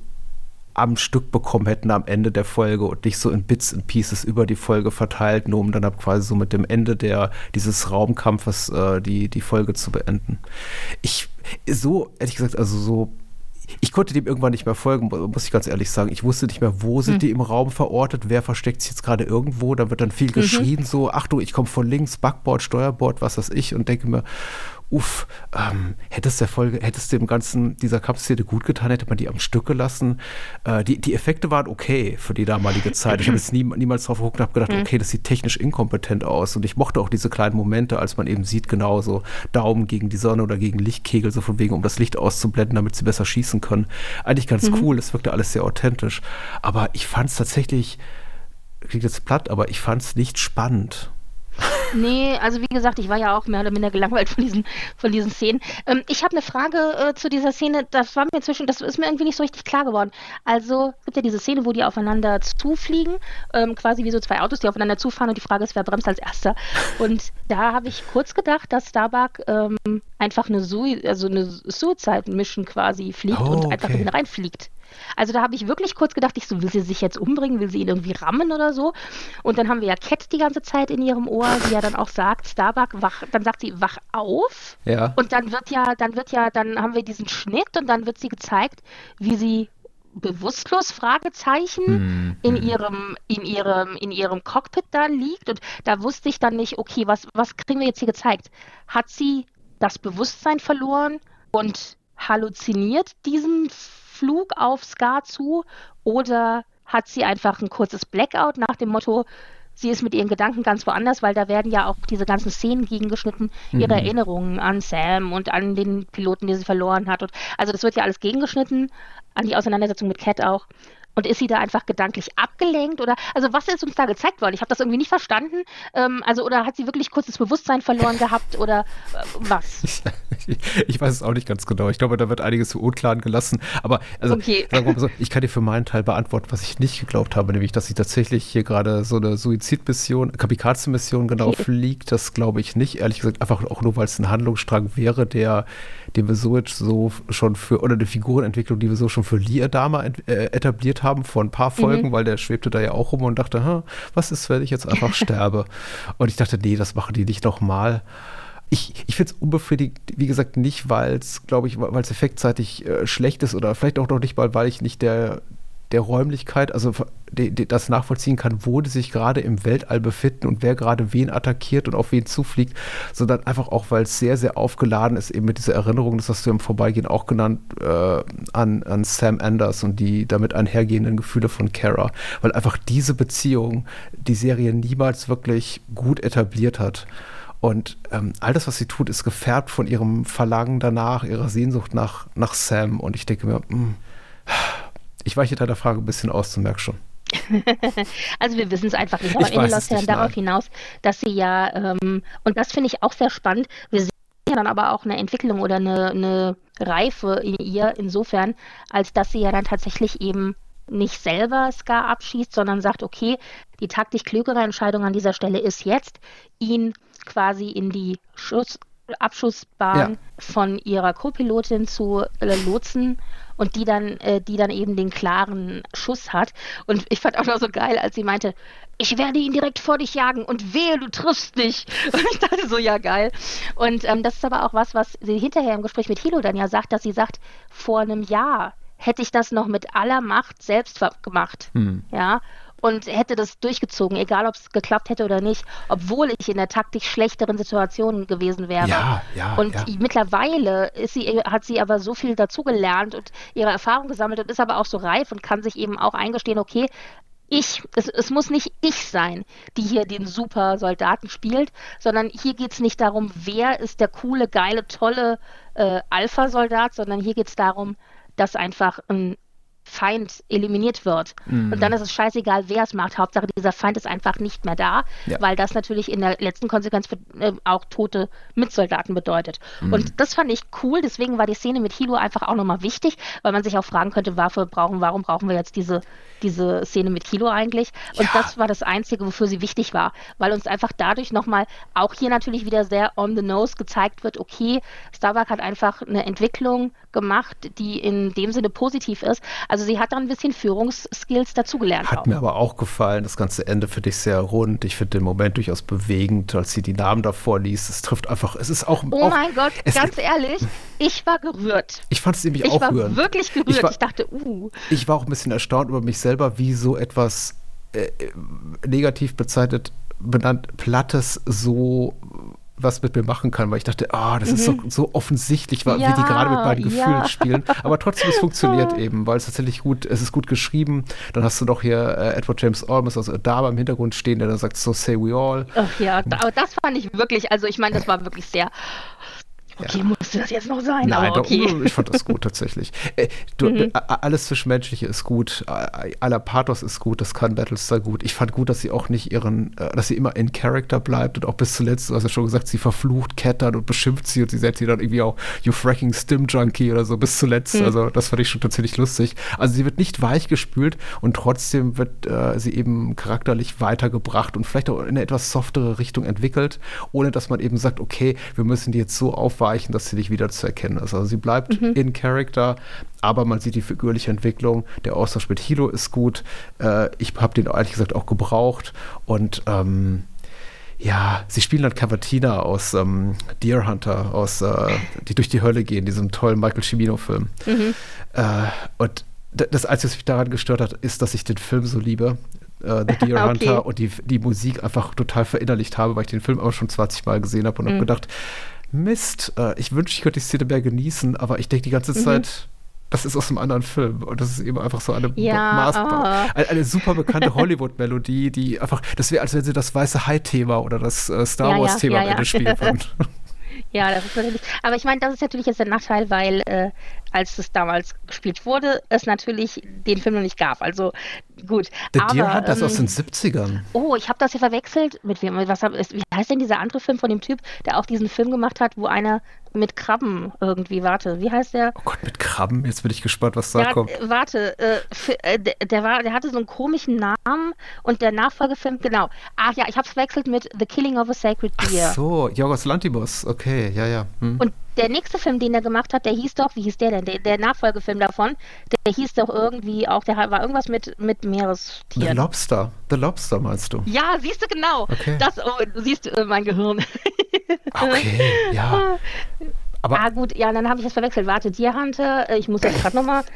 Speaker 4: am Stück bekommen hätten am Ende der Folge und nicht so in Bits and Pieces über die Folge verteilt, nur um dann ab quasi so mit dem Ende der, dieses Raumkampfes äh, die, die Folge zu beenden. Ich, so, ehrlich gesagt, also so, ich konnte dem irgendwann nicht mehr folgen, muss ich ganz ehrlich sagen. Ich wusste nicht mehr, wo sind hm. die im Raum verortet, wer versteckt sich jetzt gerade irgendwo, da wird dann viel geschrien, mhm. so, Achtung, ich komme von links, Backbord, Steuerbord, was weiß ich, und denke mir, uff, ähm, hätte es der Folge, hätte es dem ganzen, dieser Kampfszene gut getan, hätte man die am Stück gelassen. Äh, die, die Effekte waren okay für die damalige Zeit. Ich habe jetzt nie, niemals drauf geguckt und habe gedacht, okay, das sieht technisch inkompetent aus. Und ich mochte auch diese kleinen Momente, als man eben sieht, genau so Daumen gegen die Sonne oder gegen Lichtkegel, so von wegen, um das Licht auszublenden, damit sie besser schießen können. Eigentlich ganz mhm. cool, es wirkte alles sehr authentisch. Aber ich fand es tatsächlich, klingt jetzt platt, aber ich fand es nicht spannend.
Speaker 5: Nee, also wie gesagt, ich war ja auch mehr oder minder gelangweilt von diesen, von diesen Szenen. Ähm, ich habe eine Frage äh, zu dieser Szene, das war mir inzwischen, das ist mir irgendwie nicht so richtig klar geworden. Also es gibt ja diese Szene, wo die aufeinander zufliegen, ähm, quasi wie so zwei Autos, die aufeinander zufahren und die Frage ist, wer bremst als erster. Und da habe ich kurz gedacht, dass Starbuck ähm, einfach eine, Sui- also eine Suicide-Mission quasi fliegt
Speaker 4: oh,
Speaker 5: und einfach
Speaker 4: okay.
Speaker 5: in ihn reinfliegt. Also da habe ich wirklich kurz gedacht, ich so, will sie sich jetzt umbringen, will sie ihn irgendwie rammen oder so? Und dann haben wir ja Cat die ganze Zeit in ihrem Ohr, die ja dann auch sagt, Starbuck, wach, dann sagt sie, wach auf.
Speaker 4: Ja.
Speaker 5: Und dann wird ja, dann wird ja, dann haben wir diesen Schnitt und dann wird sie gezeigt, wie sie bewusstlos, Fragezeichen, hm, in ihrem, in ihrem, in ihrem Cockpit da liegt. Und da wusste ich dann nicht, okay, was, was kriegen wir jetzt hier gezeigt? Hat sie das Bewusstsein verloren und halluziniert diesen Flug auf Scar zu oder hat sie einfach ein kurzes Blackout nach dem Motto, sie ist mit ihren Gedanken ganz woanders, weil da werden ja auch diese ganzen Szenen gegengeschnitten, ihre mhm. Erinnerungen an Sam und an den Piloten, die sie verloren hat. Und, also das wird ja alles gegengeschnitten, an die Auseinandersetzung mit Cat auch. Und ist sie da einfach gedanklich abgelenkt? Oder, also was ist uns da gezeigt worden? Ich habe das irgendwie nicht verstanden. Ähm, also, oder hat sie wirklich kurz das Bewusstsein verloren gehabt? Oder äh, was?
Speaker 4: Ich, ich weiß es auch nicht ganz genau. Ich glaube, da wird einiges zu unklaren gelassen. Aber, also,
Speaker 5: okay.
Speaker 4: sagen wir mal so, ich kann dir für meinen Teil beantworten, was ich nicht geglaubt habe, nämlich, dass sie tatsächlich hier gerade so eine Suizidmission, Kamikaze-Mission genau okay. fliegt. Das glaube ich nicht. Ehrlich gesagt, einfach auch nur, weil es ein Handlungsstrang wäre, der, den wir so jetzt so schon für, oder eine Figurenentwicklung, die wir so schon für Lee Adama ent, äh, etabliert haben. haben vor ein paar Folgen, mhm. weil der schwebte da ja auch rum und dachte, hm, was ist, wenn ich jetzt einfach sterbe? Und ich dachte, nee, das machen die nicht nochmal. Ich, ich finde es unbefriedigend, wie gesagt, nicht, weil es, glaube ich, weil es effektseitig äh, schlecht ist oder vielleicht auch noch nicht mal, weil ich nicht der, der Räumlichkeit, also die, die, das nachvollziehen kann, wo die sich gerade im Weltall befinden und wer gerade wen attackiert und auf wen zufliegt, sondern einfach auch, weil es sehr, sehr aufgeladen ist, eben mit dieser Erinnerung, das hast du im Vorbeigehen auch genannt, äh, an, an Sam Anders und die damit einhergehenden Gefühle von Kara, weil einfach diese Beziehung die Serie niemals wirklich gut etabliert hat. Und ähm, all das, was sie tut, ist gefärbt von ihrem Verlangen danach, ihrer Sehnsucht nach, nach Sam. Und ich denke mir, mh, Ich weiche deiner Frage ein bisschen aus, du merkst schon.
Speaker 5: Also wir wissen es einfach nicht, aber
Speaker 4: Ich
Speaker 5: Ende
Speaker 4: weiß
Speaker 5: läuft
Speaker 4: es
Speaker 5: ja
Speaker 4: nicht,
Speaker 5: darauf
Speaker 4: nein.
Speaker 5: hinaus, dass sie ja, ähm, und das finde ich auch sehr spannend, wir sehen ja dann aber auch eine Entwicklung oder eine, eine Reife in ihr insofern, als dass sie ja dann tatsächlich eben nicht selber Scar abschießt, sondern sagt, okay, die taktisch klügere Entscheidung an dieser Stelle ist jetzt, ihn quasi in die Schuss, Abschussbahn
Speaker 4: Ja.
Speaker 5: von ihrer Co-Pilotin zu äh, lotsen und die dann, äh, die dann eben den klaren Schuss hat. Und ich fand auch noch so geil, als sie meinte, ich werde ihn direkt vor dich jagen und wehe, du triffst nicht. Und ich dachte so, ja geil. Und ähm, das ist aber auch was, was sie hinterher im Gespräch mit Hilo dann ja sagt, dass sie sagt, vor einem Jahr hätte ich das noch mit aller Macht selbst ver- gemacht.
Speaker 4: Hm.
Speaker 5: Ja. Und hätte das durchgezogen, egal ob es geklappt hätte oder nicht, obwohl ich in der taktisch schlechteren Situation gewesen wäre.
Speaker 4: Ja, ja,
Speaker 5: Und
Speaker 4: ja.
Speaker 5: mittlerweile ist sie, hat sie aber so viel dazugelernt und ihre Erfahrung gesammelt und ist aber auch so reif und kann sich eben auch eingestehen, okay, ich, es, es muss nicht ich sein, die hier den super Soldaten spielt, sondern hier geht es nicht darum, wer ist der coole, geile, tolle äh, Alpha-Soldat, sondern hier geht es darum, dass einfach ein Feind eliminiert wird.
Speaker 4: Mhm.
Speaker 5: Und dann ist es scheißegal, wer es macht. Hauptsache, dieser Feind ist einfach nicht mehr da,
Speaker 4: Ja.
Speaker 5: weil das natürlich in der letzten Konsequenz für, äh, auch tote Mitsoldaten bedeutet.
Speaker 4: Mhm.
Speaker 5: Und das fand ich cool, deswegen war die Szene mit Hilo einfach auch nochmal wichtig, weil man sich auch fragen könnte, wofür brauchen, warum brauchen wir jetzt diese, diese Szene mit Hilo eigentlich? Und
Speaker 4: Ja.
Speaker 5: das war das Einzige, wofür sie wichtig war, weil uns einfach dadurch nochmal auch hier natürlich wieder sehr on the nose gezeigt wird, okay, Starbuck hat einfach eine Entwicklung gemacht, die in dem Sinne positiv ist. Also sie hat da ein bisschen Führungsskills dazugelernt.
Speaker 4: Hat
Speaker 5: auch.
Speaker 4: mir aber auch gefallen, das ganze Ende finde ich sehr rund. Ich finde den Moment durchaus bewegend, als sie die Namen davor liest. Es trifft einfach, es ist auch...
Speaker 5: Oh
Speaker 4: auch,
Speaker 5: mein Gott,
Speaker 4: es,
Speaker 5: ganz ehrlich, ich war gerührt.
Speaker 4: Ich fand es nämlich
Speaker 5: Ich
Speaker 4: auch
Speaker 5: war
Speaker 4: rührend.
Speaker 5: wirklich gerührt.
Speaker 4: Ich
Speaker 5: Ich,
Speaker 4: war-
Speaker 5: dachte, uh.
Speaker 4: Ich war auch ein bisschen erstaunt über mich selber, wie so etwas äh, negativ bezeichnet, benannt, Plattes so was mit mir machen kann, weil ich dachte, ah, das ist so, so offensichtlich, wa- wie die
Speaker 5: Ja,
Speaker 4: gerade mit meinen Gefühlen
Speaker 5: ja.
Speaker 4: spielen. Aber trotzdem, es funktioniert eben, weil es tatsächlich gut, es ist gut geschrieben. Dann hast du noch hier äh, Edward James Olmos, also Adama im Hintergrund stehen, der dann sagt, so say we all.
Speaker 5: Ach ja, da, aber das fand ich wirklich, also ich meine, das war wirklich sehr. Okay, musste das jetzt noch sein?
Speaker 4: Nein,
Speaker 5: aber okay.
Speaker 4: doch, ich fand das gut tatsächlich. Äh, du, äh, alles Zwischenmenschliche ist gut, äh, aller Pathos ist gut, das kann Battlestar gut. Ich fand gut, dass sie auch nicht ihren, äh, dass sie immer in Character bleibt und auch bis zuletzt, du hast ja schon gesagt, sie verflucht Cat dann und beschimpft sie und sie setzt sie dann irgendwie auch you fracking Stim Junkie oder so bis zuletzt. Also das fand ich schon tatsächlich lustig. Also sie wird nicht weichgespült und trotzdem wird äh, sie eben charakterlich weitergebracht und vielleicht auch in eine etwas softere Richtung entwickelt, ohne dass man eben sagt, okay, wir müssen die jetzt so aufweichen, dass sie nicht wieder zu erkennen ist. Also sie bleibt in Character, aber man sieht die figürliche Entwicklung. Der Austausch mit Hilo ist gut. Äh, ich habe den ehrlich gesagt auch gebraucht und ähm, ja, sie spielen dann Cavatina aus ähm, Deer Hunter, aus äh, die durch die Hölle gehen, diesem tollen Michael Cimino-Film. Äh, und d- das Einzige, was mich daran gestört hat, ist, dass ich den Film so liebe. äh, The Deer
Speaker 5: Okay.
Speaker 4: Hunter und die, die Musik einfach total verinnerlicht habe, weil ich den Film aber schon zwanzig Mal gesehen habe und habe gedacht, Mist, äh, ich wünschte, ich könnte die Szene mehr genießen, aber ich denke die ganze Zeit, das ist aus einem anderen Film und das ist eben einfach so eine,
Speaker 5: Ja,
Speaker 4: Maß,
Speaker 5: ah.
Speaker 4: eine, eine super bekannte Hollywood-Melodie, die einfach, das wäre, als wenn sie das weiße Hai-Thema oder das äh, Star
Speaker 5: Ja, ja,
Speaker 4: Wars-Thema
Speaker 5: ja,
Speaker 4: am
Speaker 5: ja.
Speaker 4: Ende spielen würden.
Speaker 5: Ja, das ist natürlich. Aber ich meine, das ist natürlich jetzt der Nachteil, weil äh, als es damals gespielt wurde, es natürlich den Film noch nicht gab. Also gut.
Speaker 4: The
Speaker 5: aber,
Speaker 4: Deer Hunter ist
Speaker 5: ähm,
Speaker 4: aus den siebzigern.
Speaker 5: Oh, ich habe das hier verwechselt. Mit wem? Was hab, ist, wie heißt denn dieser andere Film von dem Typ, der auch diesen Film gemacht hat, wo einer mit Krabben irgendwie, warte, wie heißt der?
Speaker 4: Oh Gott, mit Krabben, jetzt bin ich gespannt, was da
Speaker 5: Ja,
Speaker 4: kommt.
Speaker 5: äh, warte, äh, für, äh, der, der, war, der hatte so einen komischen Namen und der Nachfolgefilm, genau. Ach ja, ich habe es verwechselt mit The Killing of a Sacred
Speaker 4: Ach
Speaker 5: Deer.
Speaker 4: so, Yorgos Lanthimos, okay, ja, ja. Hm.
Speaker 5: Und der nächste Film, den er gemacht hat, der hieß doch, wie hieß der denn? Der, der Nachfolgefilm davon, der hieß doch irgendwie auch, der war irgendwas mit, mit
Speaker 4: The
Speaker 5: Meerestieren.
Speaker 4: Lobster, The Lobster meinst du?
Speaker 5: Ja, siehst du genau.
Speaker 4: Okay.
Speaker 5: Das, oh, du siehst äh, mein Gehirn.
Speaker 4: Okay, ja. Aber
Speaker 5: ah gut, ja, dann habe ich das verwechselt. Warte, Deer Hunter, äh, ich muss jetzt gerade nochmal.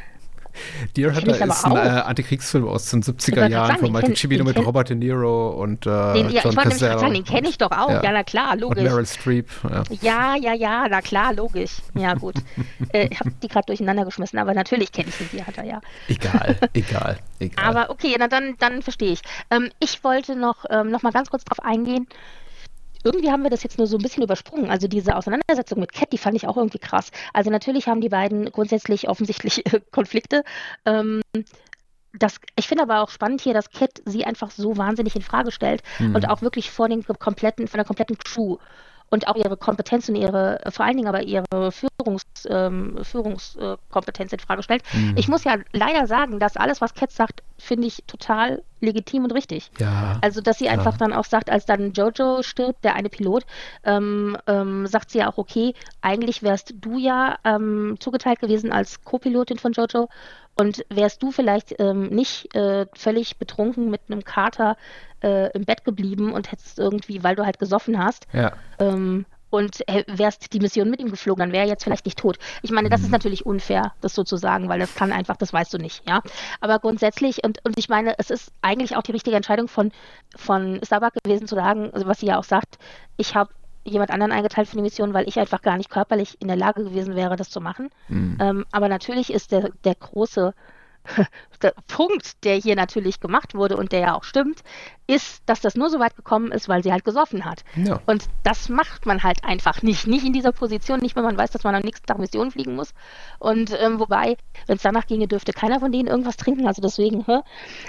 Speaker 4: Deer
Speaker 5: kenn
Speaker 4: Hunter
Speaker 5: ich aber
Speaker 4: ist ein
Speaker 5: auch.
Speaker 4: äh, Antikriegsfilm aus den siebziger
Speaker 5: Ich wollte
Speaker 4: Jahren
Speaker 5: gerade
Speaker 4: von
Speaker 5: sagen,
Speaker 4: Michael
Speaker 5: den
Speaker 4: Cimino
Speaker 5: kenn-
Speaker 4: mit
Speaker 5: den kenn-
Speaker 4: Robert De Niro und äh,
Speaker 5: Den, ja,
Speaker 4: John
Speaker 5: ich wollte nämlich gerade
Speaker 4: Cazale
Speaker 5: sagen, den kenne ich doch auch.
Speaker 4: Ja.
Speaker 5: Ja, na klar,
Speaker 4: und
Speaker 5: logisch.
Speaker 4: Meryl Streep. Ja.
Speaker 5: Ja, ja, ja, na klar, logisch. Ja, gut. äh, ich habe die gerade durcheinander geschmissen, aber natürlich kenne ich den Deer Hunter, ja.
Speaker 4: Egal, egal, egal.
Speaker 5: Aber okay, na dann, dann verstehe ich. Ähm, ich wollte noch, ähm, noch mal ganz kurz drauf eingehen. irgendwie haben wir das jetzt nur so ein bisschen übersprungen. Also diese Auseinandersetzung mit Cat, die fand ich auch irgendwie krass. Also natürlich haben die beiden grundsätzlich offensichtlich äh, Konflikte. Ähm, das, ich finde aber auch spannend hier, dass Cat sie einfach so wahnsinnig in Frage stellt
Speaker 4: Mhm.
Speaker 5: und auch wirklich vor den kompletten, von der kompletten Crew und auch ihre Kompetenz und ihre, vor allen Dingen aber ihre Führungs, ähm, Führungskompetenz in Frage stellt.
Speaker 4: Mhm.
Speaker 5: Ich muss ja leider sagen, dass alles, was Cat sagt, finde ich total legitim und richtig.
Speaker 4: Ja.
Speaker 5: Also, dass sie
Speaker 4: Ja.
Speaker 5: einfach dann auch sagt, als dann Jojo stirbt, der eine Pilot, ähm, ähm, sagt sie ja auch, okay, eigentlich wärst du ja ähm, zugeteilt gewesen als Co-Pilotin von Jojo und wärst du vielleicht ähm, nicht äh, völlig betrunken mit einem Kater äh, im Bett geblieben und hättest irgendwie, weil du halt gesoffen hast,
Speaker 4: Ja.
Speaker 5: ähm, und äh, wärst die Mission mit ihm geflogen, dann wäre er jetzt vielleicht nicht tot. Ich meine, das ist natürlich unfair, das so zu sagen, weil das kann einfach, das weißt du nicht, ja. Aber grundsätzlich, und, und ich meine, es ist eigentlich auch die richtige Entscheidung von, von Starbuck gewesen zu sagen, also was sie ja auch sagt, ich habe jemand anderen eingeteilt für die Mission, weil ich einfach gar nicht körperlich in der Lage gewesen wäre, das zu machen.
Speaker 4: Mhm.
Speaker 5: Ähm, aber natürlich ist der, der große der Punkt, der hier natürlich gemacht wurde und der ja auch stimmt, ist, dass das nur so weit gekommen ist, weil sie halt gesoffen hat.
Speaker 4: Ja.
Speaker 5: Und das macht man halt einfach nicht. Nicht in dieser Position, nicht wenn man weiß, dass man am nächsten Tag Mission fliegen muss. Und ähm, wobei, wenn es danach ginge, dürfte keiner von denen irgendwas trinken, also deswegen, hä?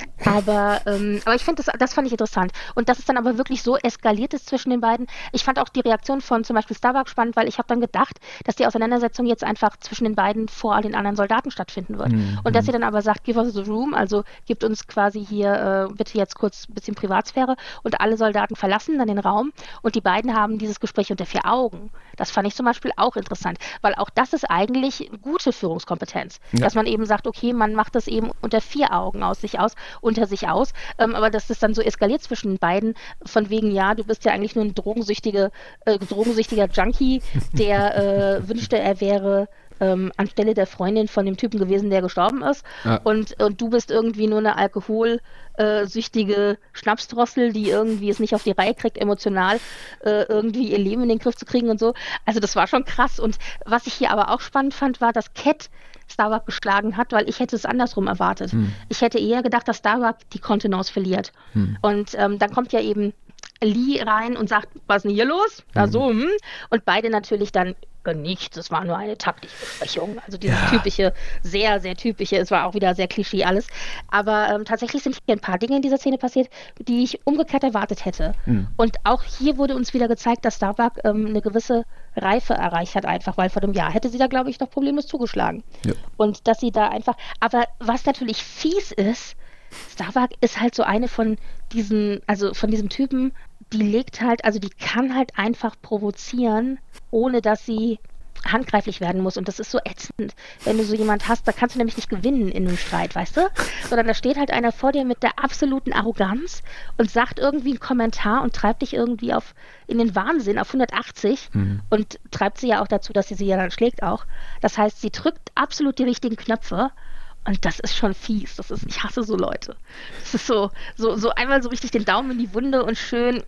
Speaker 5: Aber, ähm, aber ich finde, das, das fand ich interessant. Und dass es dann aber wirklich so eskaliert ist zwischen den beiden. Ich fand auch die Reaktion von zum Beispiel Starbuck spannend, weil ich habe dann gedacht, dass die Auseinandersetzung jetzt einfach zwischen den beiden vor all den anderen Soldaten stattfinden wird.
Speaker 4: Mhm.
Speaker 5: Und dass sie dann aber sagt, give us the room, also gibt uns quasi hier äh, bitte jetzt kurz ein bisschen Privatsphäre und alle Soldaten verlassen dann den Raum und die beiden haben dieses Gespräch unter vier Augen. Das fand ich zum Beispiel auch interessant, weil auch das ist eigentlich gute Führungskompetenz,
Speaker 4: Ja.
Speaker 5: dass man eben sagt, okay, man macht das eben unter vier Augen aus sich aus, unter sich aus, ähm, aber dass das dann so eskaliert zwischen den beiden, von wegen, ja, du bist ja eigentlich nur ein drogensüchtige, äh, drogensüchtiger Junkie, der äh, wünschte, er wäre ähm, anstelle der Freundin von dem Typen gewesen, der gestorben ist.
Speaker 4: Ja.
Speaker 5: Und, und du bist irgendwie nur eine alkoholsüchtige Schnapsdrossel, die irgendwie es nicht auf die Reihe kriegt, emotional äh, irgendwie ihr Leben in den Griff zu kriegen und so. Also das war schon krass. Und was ich hier aber auch spannend fand, war, dass Cat Starbuck geschlagen hat, weil ich hätte es andersrum erwartet.
Speaker 4: Hm.
Speaker 5: Ich hätte eher gedacht, dass Starbuck die Kontenance verliert.
Speaker 4: Hm.
Speaker 5: Und ähm, dann kommt ja eben Lee rein und sagt, was ist denn hier los? Da so, hm. Und beide natürlich dann, äh, nichts, es war nur eine taktische Besprechung. Also dieses
Speaker 4: Ja.
Speaker 5: typische, sehr, sehr typische, es war auch wieder sehr Klischee alles. Aber ähm, tatsächlich sind hier ein paar Dinge in dieser Szene passiert, die ich umgekehrt erwartet hätte.
Speaker 4: Hm.
Speaker 5: Und auch hier wurde uns wieder gezeigt, dass Starbuck ähm, eine gewisse Reife erreicht hat, einfach, weil vor dem Jahr hätte sie da, glaube ich, noch problemlos zugeschlagen.
Speaker 4: Ja.
Speaker 5: Und dass sie da einfach, aber was natürlich fies ist, Starbuck ist halt so eine von diesen, also von diesem Typen, die legt halt, also die kann halt einfach provozieren, ohne dass sie handgreiflich werden muss. Und das ist so ätzend, wenn du so jemand hast, da kannst du nämlich nicht gewinnen in einem Streit, weißt du? Sondern da steht halt einer vor dir mit der absoluten Arroganz und sagt irgendwie einen Kommentar und treibt dich irgendwie auf in den Wahnsinn auf hundertachtzig
Speaker 4: Mhm.
Speaker 5: und treibt sie ja auch dazu, dass sie sie ja dann schlägt auch. Das heißt, sie drückt absolut die richtigen Knöpfe. Und das ist schon fies. Das ist, ich hasse so Leute. Das ist so, so, so einmal so richtig den Daumen in die Wunde und schön.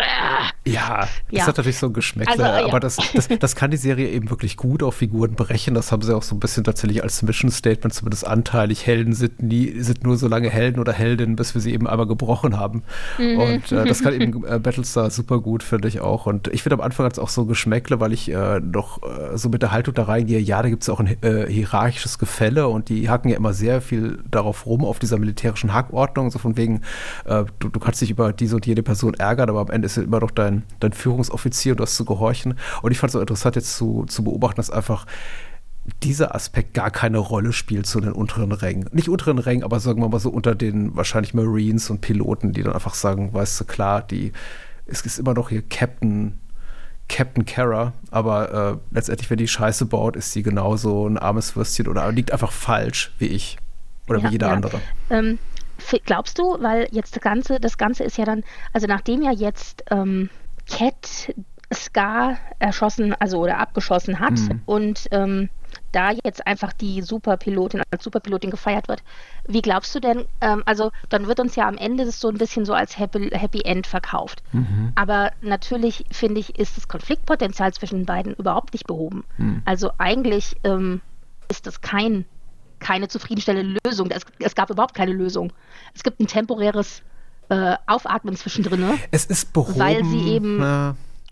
Speaker 4: Ja, das
Speaker 5: Ja.
Speaker 4: hat natürlich so ein Geschmäckle,
Speaker 5: Also, ja.
Speaker 4: aber das, das, das kann die Serie eben wirklich gut auf Figuren brechen. Das haben sie auch so ein bisschen tatsächlich als Mission Statement zumindest anteilig. Helden sind nie, sind nur so lange Helden oder Heldinnen, bis wir sie eben einmal gebrochen haben.
Speaker 5: Mhm.
Speaker 4: Und äh, das kann eben äh, Battlestar super gut, finde ich auch. Und ich finde am Anfang hat es auch so ein Geschmäckle, weil ich äh, noch äh, so mit der Haltung da reingehe, ja, da gibt es auch ein äh, hierarchisches Gefälle und die hacken ja immer sehr viel darauf rum, auf dieser militärischen Hackordnung, so von wegen, äh, du, du kannst dich über diese und jede Person ärgern, aber am Ende ist ja immer noch dein, dein Führungsoffizier und du hast zu gehorchen. Und ich fand es so interessant jetzt zu, zu beobachten, dass einfach dieser Aspekt gar keine Rolle spielt zu den unteren Rängen. Nicht unteren Rängen, aber sagen wir mal so unter den wahrscheinlich Marines und Piloten, die dann einfach sagen, weißt du, klar, die, es ist immer noch hier Captain Captain Kara, aber äh, letztendlich, wenn die Scheiße baut, ist sie genauso ein armes Würstchen oder liegt einfach falsch wie ich oder
Speaker 5: Ja,
Speaker 4: wie jeder
Speaker 5: ja.
Speaker 4: andere.
Speaker 5: Ähm, f- glaubst du, weil jetzt das Ganze, das Ganze ist ja dann, also nachdem ja jetzt ähm, Cat Scar erschossen, also oder abgeschossen hat
Speaker 4: Mhm.
Speaker 5: und ähm, da jetzt einfach die Superpilotin als Superpilotin gefeiert wird, wie glaubst du denn, ähm, also dann wird uns ja am Ende das so ein bisschen so als Happy, Happy End verkauft.
Speaker 4: Mhm.
Speaker 5: Aber natürlich, finde ich, ist das Konfliktpotenzial zwischen den beiden überhaupt nicht behoben.
Speaker 4: Mhm.
Speaker 5: Also eigentlich ähm, ist das kein, keine zufriedenstellende Lösung. Es, es gab überhaupt keine Lösung. Es gibt ein temporäres äh, Aufatmen zwischendrin, ne?
Speaker 4: Es ist behoben.
Speaker 5: Weil sie eben-
Speaker 4: Ja,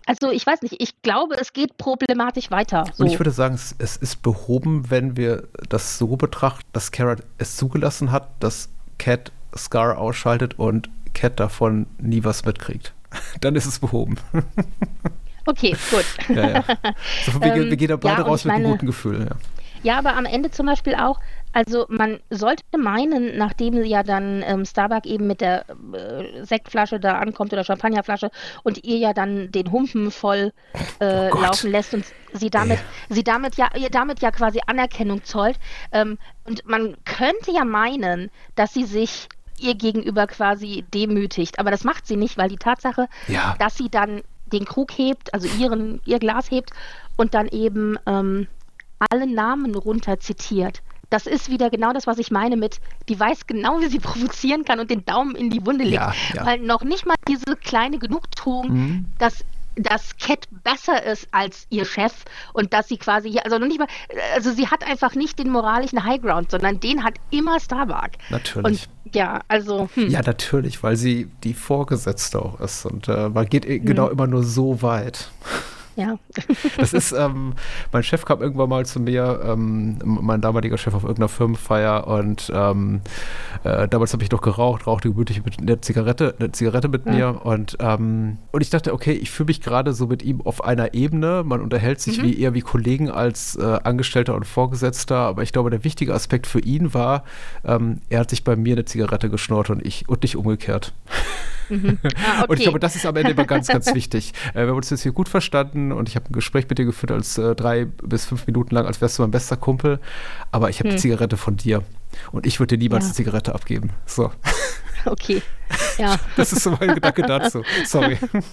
Speaker 5: Also ich weiß nicht, ich glaube, es geht problematisch weiter. So.
Speaker 4: Und ich würde sagen, es, es ist behoben, wenn wir das so betrachten, dass Kara es zugelassen hat, dass Cat Scar ausschaltet und Cat davon nie was mitkriegt. Dann ist es behoben.
Speaker 5: Okay, gut.
Speaker 4: Ja, ja. So, wir, ähm, wir gehen da beide
Speaker 5: ja,
Speaker 4: raus mit
Speaker 5: meine,
Speaker 4: einem guten Gefühl. Ja.
Speaker 5: ja, aber am Ende zum Beispiel auch, also man sollte meinen, nachdem ja dann ähm, Starbuck eben mit der äh, Sektflasche da ankommt oder Champagnerflasche und ihr ja dann den Humpen voll äh,
Speaker 4: oh
Speaker 5: laufen lässt und sie damit,
Speaker 4: äh.
Speaker 5: sie damit ja, ihr damit ja quasi Anerkennung zollt. Ähm, und man könnte ja meinen, dass sie sich ihr gegenüber quasi demütigt. Aber das macht sie nicht, weil die Tatsache,
Speaker 4: ja.
Speaker 5: dass sie dann den Krug hebt, also ihren, ihr Glas hebt und dann eben ähm, alle Namen runter zitiert. Das ist wieder genau das, was ich meine mit, die weiß genau, wie sie provozieren kann und den Daumen in die Wunde legt.
Speaker 4: Ja, ja.
Speaker 5: Weil noch nicht mal diese kleine Genugtuung,
Speaker 4: mhm.
Speaker 5: dass dass Cat besser ist als ihr Chef und dass sie quasi, also noch nicht mal, also sie hat einfach nicht den moralischen Highground, sondern den hat immer Starbuck.
Speaker 4: Natürlich.
Speaker 5: Und ja, also. Hm.
Speaker 4: Ja, natürlich, weil sie die Vorgesetzte auch ist und äh, man geht hm. genau immer nur so weit.
Speaker 5: Ja.
Speaker 4: Das ist, ähm, mein Chef kam irgendwann mal zu mir, ähm, mein damaliger Chef auf irgendeiner Firmenfeier und ähm, äh, damals habe ich noch geraucht, rauchte gemütlich mit eine Zigarette, eine Zigarette mit ja. mir und, ähm, und ich dachte, okay, ich fühle mich gerade so mit ihm auf einer Ebene, man unterhält sich mhm. wie eher wie Kollegen als äh, Angestellter und Vorgesetzter, aber ich glaube, der wichtige Aspekt für ihn war, ähm, er hat sich bei mir eine Zigarette geschnurrt und ich und nicht umgekehrt.
Speaker 5: Mhm. Ah, okay.
Speaker 4: Und ich glaube, das ist am Ende immer ganz, ganz wichtig. Äh, wir haben uns jetzt hier gut verstanden und ich habe ein Gespräch mit dir geführt, als äh, drei bis fünf Minuten lang, als wärst du mein bester Kumpel. Aber ich habe hm. die Zigarette von dir. Und ich würde dir niemals ja. eine Zigarette abgeben. So.
Speaker 5: Okay. Ja.
Speaker 4: Das ist so mein Gedanke dazu. Sorry.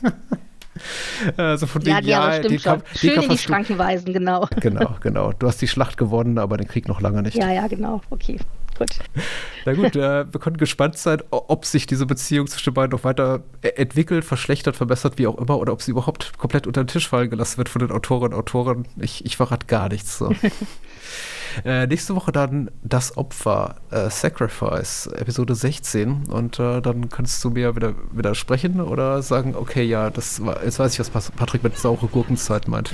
Speaker 4: Also von
Speaker 5: ja,
Speaker 4: dem,
Speaker 5: ja,
Speaker 4: ja,
Speaker 5: stimmt
Speaker 4: den
Speaker 5: schon.
Speaker 4: Kampf,
Speaker 5: Schön
Speaker 4: den
Speaker 5: in die Schranken weisen, genau.
Speaker 4: Genau, genau. Du hast die Schlacht gewonnen, aber den Krieg noch lange nicht.
Speaker 5: Ja, ja, genau. Okay, gut.
Speaker 4: Na gut, äh, wir können gespannt sein, ob sich diese Beziehung zwischen beiden noch weiter entwickelt, verschlechtert, verbessert, wie auch immer, oder ob sie überhaupt komplett unter den Tisch fallen gelassen wird von den Autorinnen und Autoren. Ich, ich verrate gar nichts. So. Äh, nächste Woche dann Das Opfer, äh, Sacrifice, Episode sechzehn. Und äh, dann kannst du mir wieder, wieder sprechen oder sagen, okay, ja, das war, jetzt weiß ich, was Patrick mit saure Gurkenzeit meint.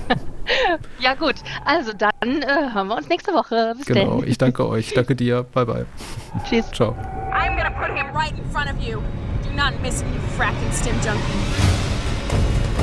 Speaker 5: Ja gut, also dann äh, hören wir uns nächste Woche. Bis
Speaker 4: genau,
Speaker 5: denn.
Speaker 4: Ich danke euch. Danke dir. Bye, bye.
Speaker 5: Tschüss.
Speaker 4: Ciao.
Speaker 3: I'm gonna put him right in front of you. Do not miss me, you fracking stim junkie.